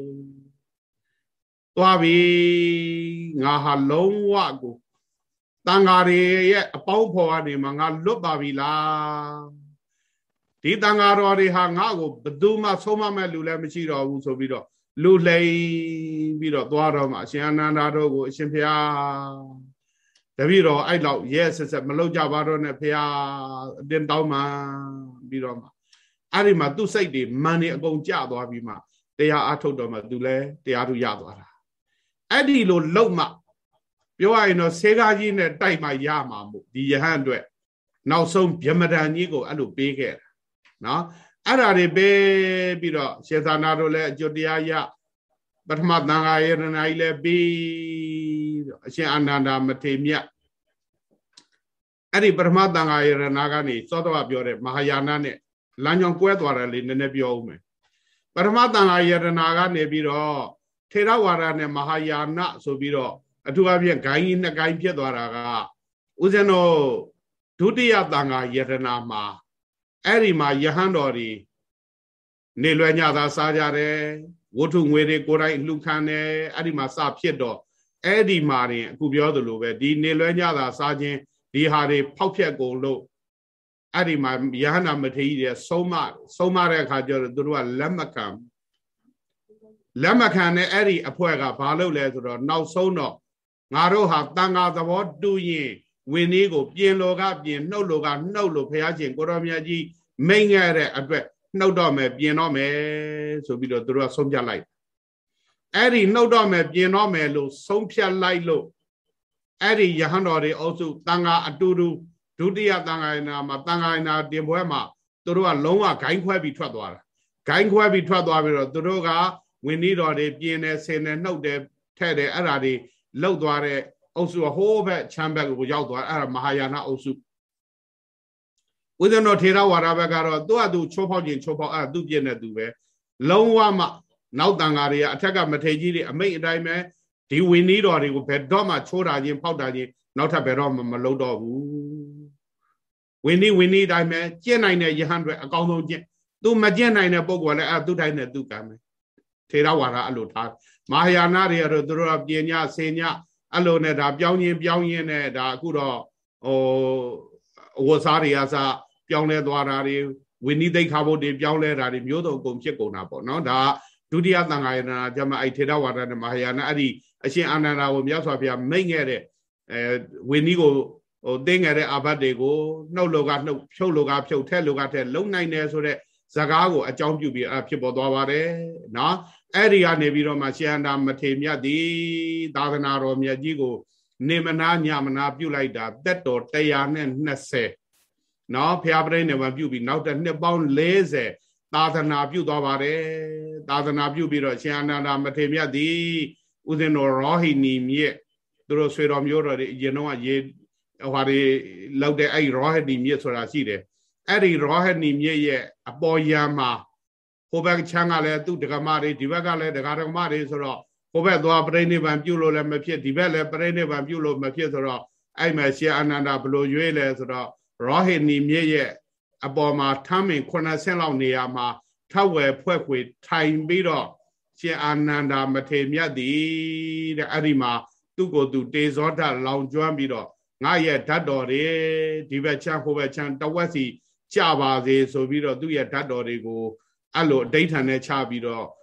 သွားပြီငါဟာလုံးဝကိုတန်ဃာတွေရဲ့အပေါင်းဖော်ကနေမှငါလွတ်ပါပြီလားဒီတန်ဃာတော်တွေဟာငါ့ကိုဘယ်သူမှဆုံးမမဲ့လူလည်းမရှိတော့ဘူးဆိုပြီးတော့လူလိမ့်ပြီးတော့သွားတော့မှအရှင်အာနန္ဒာတို့ကိုအရှင်ဘုရားတပည့်တော်အဲ့လောက်ရဲဆက်ဆက်မလုပ်ကြပါတော့နဲ့ဘုရားအတင်းတောင်းမှပြီးတော့မှအဲ့ဒီမှာသူ့စိတ်တွေမန်နေအကုန်ကျသွားပြီးမှတရားအထုတ်တော့မှသူလည်းတရားသူရသွားတာအဲ့ဒီလိုလုံမှပြောရရင်တော့ဆေးကားကြီးနဲ့တိုက်မှရမှာမို့ဒီယဟန်အတွက်နောက်ဆုံးဗြဟ္မဒန်ကြီးကိုအဲ့လိုပေးခဲ့တာနော်အဲ့ဒါတွေပေးပြီးတော့ရှေသာနာတို့လည်းအကျိုးတရားရပထမသံဃာယရဏကြီးလည်းပြီးတော့အရှင်အာနန္ဒာမထေရမြတ်အဲ့ဒီပထမသံဃာယရဏကနေစောတော့ပြောတဲ့မဟာယာနနဲ့လမ်းကြောင်းကွဲသွားတယ်လေနည်းနည်းပြောဦးမယ်ပထမသံဃာယရဏကနေပြီးတော့ထေရဝါဒနဲ့မဟာယာနဆိုပြီးတော့အထူးအဖြင့်ဂိုင်းကြီးနှစ်ဂိုင်းဖြစ်သွားတာကဦးဇင်းတို့ဒုတိယသံဃာယရဏမှာအဲ့ဒီမှာယဟန်တော်တွေနေလွယ်ညသာစားကြတယ်ဝတ္ထုငွေတွေကိုယ်တိုင်လှူခံတယ်အဲ့ဒီမှာစဖြစ်တော့အဲ့ဒီမှာတင်အခုပြောသလိုပဲဒီနေလွယ်ညသာစားခြင်းဒီဟာတွေဖောက်ဖျက်ကုန်လို့အဲ့ဒီမှာယဟနာမထေရကြီးဆုံးမဆုံးမတဲ့အခါကျတော့သူတို့ကလက်မခံလက်မခံနဲ့အဲ့ဒီအဖွဲ့ကဘာလုပ်လဲဆိုတော့နောက်ဆုံးတော့ငါတို့ဟာတန်ဃာသဘောတူရင်ဝင်းလေးကိုပြင်လောကပြင်နှုတ်လောကနှုတ်လို့ဘုရားရှင်ကိုတော်မြတ်ကြီးမိန်ခဲ့တဲ့အတွက်နှုတ်တော့မယ်ပြင်တော့မယ်ဆိုပြီးတော့သူတို့ကဆုံးဖြတ်လိုက်အဲ့ဒီနှုတ်တော့မယ်ပြင်တော့မယ်လို့ဆုံးဖြတ်လိုက်လို့အဲ့ဒီယဟန်တော်တွေအုပ်စုတန်ဃာအတူတူဒုတိယတန်ဃာနာမှာတန်ဃာနာတင်ပွဲမှာသူတို့ကလုံးဝဂိုင်းခွဲပြီးထွက်သွားတာဂိုင်းခွဲပြီးထွက်သွားပြီးတော့သူတို့ကဝင်းလေးတော်တွေပြင်တယ်ဆင်တယ်နှုတ်တယ်ထဲ့တယ်အဲ့ဒါတွေလှုပ်သွားတဲ့အုပ်စုဟိုးဘက်ချမ်းဘက်ကိုရောက်သွားအဲ့ဒါမဟာယာနအုပ်စုဦးဇင်းတော်ထေရဝါဒဘက်ကတော့သူ့အတူချိုးဖောက်ခြင်းချိုးဖောက်အဲ့သူပြည့်နေသူပဲလုံးဝမှနောက်တန်ဃာတွေကအထက်ကမထေကြီးတွေအမိတ်အတိုင်းပဲဒီဝင်းလေးတော်တွေကိုဘယ်တော့မှချိုးတာချင်းဖောက်တာချင်းနောက်ထပ်ဘယ်တော့မှမလုပ်တော့ဘူးဝင်းလေးဝင်းလေးတိုင်းပဲကျင့်နိုင်တဲ့ယဟန်တွေအကောင်းဆုံးကျင့်သူမကျင့်နိုင်တဲ့ပုဂ္ဂိုလ်လည်းအဲ့သူတိုင်းနဲ့သူကံပဲထေရဝါဒအဲ့လိုထားမဟာယာနတွေကတော့သူတို့ကပညာစေညအဲ့လိုနဲ့ဒါပြောင်းရင်ပြောင်းရင်နဲ့ဒါအခုတော့ဟိုဝတ်စားတွေကစပြောင်းလဲသွားတာတွေဝိနည်းသိက္ခာဘုတ်တွေပြောင်းလဲတာတွေမျိုးစုံကုန်ဖြစ်ကုန်တာပေါ့နော်ဒါဒုတိယသံဃာယနာကျမအဲ့ထေရဝါဒနဲ့မဟာယာနအဲ့ဒီအရှင်အာနန္ဒာကိုမြတ်စွာဘုရားမိန့်ခဲ့တဲ့အဲဝိနည်းကိုဟိုသိငယ်တဲ့အာဘတ်တွေကိုနှုတ်လောကနှုတ်ဖြုတ်လောကဖြုတ်ထက်လောကထက်လုံနိုင်တယ်ဆိုတဲ့ဇကားကိုအကြောင်းပြုပြီးအဲ့ဖြစ်ပေါ်သွားပါတယ်နော်အဲ့ဒီကနေပြီးတော့မှရှင်အန္ဒာမထေရမြတ်သည်သာသနာတော်မြတ်ကြီးကိုနေမနာညမနာပြုလိုက်တာတက်တော်one hundred twentyနော်ဖျားပရိနေမှာပြုပြီးနောက်တစ်နှစ်ပေါင်းfortyသာသနာပြုသွားပါတယ်သာသနာပြုပြီးတော့ရှင်အန္ဒာမထေရမြတ်သည်ဥစဉ်တော်ရောဟိနီမြစ်သူတို့ဆွေတော်မျိုးတော်တွေအရင်တော့ရေဟိုတွေလောက်တဲ့အဲ့ရောဟိနီမြစ်ဆိုတာရှိတယ်အဲ့ဒီရောဟနီမြစ်ရဲ့အပေါ်ယံမှာဟိုဘက်ချမ်းကလည်းသူ့ဒကမတွေဒီဘက်ကလည်းဒကာဒကမတွေဆိုတော့ဟိုဘက်သွားပြိဋိဘံပြုလို့လည်းမဖြစ်ဒီဘက်လည်းပြိဋိဘံပြုလို့မဖြစ်ဆိုတော့အဲ့မှာရှင်အာနန္ဒာဘလို့ရွေးလဲဆိုတော့ရောဟနီမြစ်ရဲ့အပေါ်မှာထမ်းမင်nineဆင့်လောက်နေရာမှာထဝယ်ဖွဲ့ခွေထိုင်ပြီးတော့ရှင်အာနန္ဒာမထေရမြတ်သည်တဲ့အဲ့ဒီမှာသူ့ကိုယ်သူတေဇောဓာတ်လောင်ကျွမ်းပြီးတော့ငါရဲ့ဓာတ်တော်တွေဒီဘက်ချမ်းဟိုဘက်ချမ်းတဝက်စီကြပါစေဆိုပြီးတော့သူ့ရဲ့ဓာတ်တော်တွေကိုအဲ့လိုအဋိဌာန်နဲ့ချပြီးတော့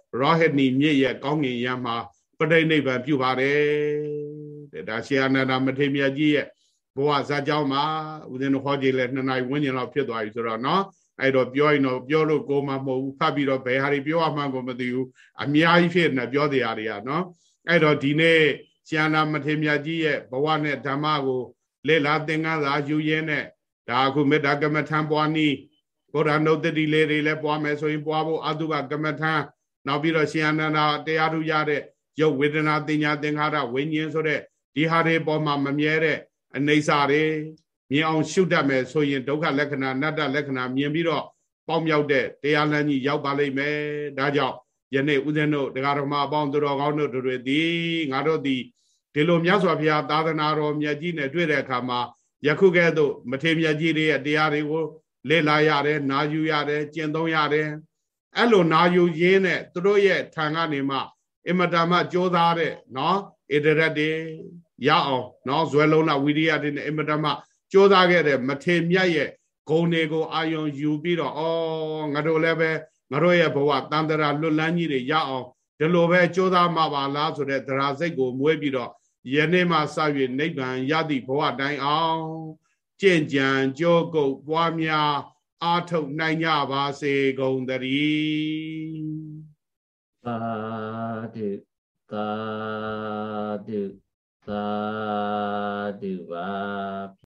ရောဟိနီမြစ်ရဲ့ကောင်းငင်ရံမှာပဋိနိဗ္ဗာန်ပြုပါတယ်ဒါရှင်အနန္ဒမထေရမြတ်ကြီးရဲ့ဘဝဇာတ်ကြောင်းမှာဦးဇင်းတို့ဟောကြည့်လဲနှစ်နာရီဝန်းကျင်လောက်ဖြစ်သွားပြီဆိုတော့နော်အဲ့တော့ပြောရင်တော့ပြောလို့ကိုမှမဟုတ်ဘူးဖတ်ပြီးတော့ဘယ်ဟာတွေပြောရမှန်းကိုမသိဘူးအများကြီးဖြစ်နေပြောတရားတွေကနော်အဲ့တော့ဒီနေ့ရှင်အနန္ဒမထေရမြတ်ကြီးရဲ့ဘဝနဲ့ဓမ္မကိုလေ့လာသင်္ကန်းစာယူရင်းနဲ့ဒါအခုမေတ္တာကမ္မထံပွားနည်းဘုရားနုတ်တိလေးတွေလည်းပွားမယ်ဆိုရင်ပွားဖို့အတုပကမ္မထံနောက်ပြီးတော့ရှင်အနန္ဒတရားထူရတဲ့ရုပ်ဝေဒနာတင်ညာသင်္ခါရဝိညာဉ်ဆိုတဲ့ဒီဟာတွေပေါ်မှာမမြဲတဲ့အနေစာတွေမြင်အောင်ရှုတတ်မယ်ဆိုရင်ဒုက္ခလက္ခဏာအနတ္တလက္ခဏာမြင်ပြီးတော့ပေါက်မြောက်တဲ့တရားလမ်းကြီးရောက်ပါလိမ့်မယ်ဒါကြောင့်ယနေ့ဦးဇင်းတို့တရားတော်မှာအပေါင်းသူတော်ကောင်းတို့တွေသည်ငါတို့သည်ဒီလိုမြတ်စွာဘုရားသာသနာတော်မြတ်ကြီးနဲ့တွေ့တဲ့အခါမှာယခုကဲ့သို့မထေရမြတ်ကြီးတွေရဲ့တရားတွေကိုလေ့လာရတယ်နာယူရတယ်ကျင့်သုံးရတယ်အဲ့လိုနာယူရင်းနဲ့သူတို့ရဲ့ထံကနေမှအမတမကြိုးစားတဲ့နော်ဣတရက်တွေရအောင်နော်ဇွဲလုံးလာဝိရိယတွေနဲ့အမတမကြိုးစားခဲ့တဲ့မထေရမြတ်ရဲ့ဂုဏ်တွေကိုအာယုံယူပြီးတော့ဩငါတို့လည်းပဲငါတို့ရဲ့ဘဝတန်တရာလွတ်လန်းကြီးတွေရအောင်ဒီလိုပဲကြိုးစားမှာပါလားဆိုတဲ့တရားစိတ်ကိုမွေးပြီးတော့ယနေ့မှစ၍နိဗ္ဗာန်ရသည့်ဘဝတိုင်အောင်ကျင့်ကြံကြိုးကုပ်ပွားများအားထုတ်နိုင်ကြပါစေကုန်သတည်းသာဓုသာဓုသာဓုပါ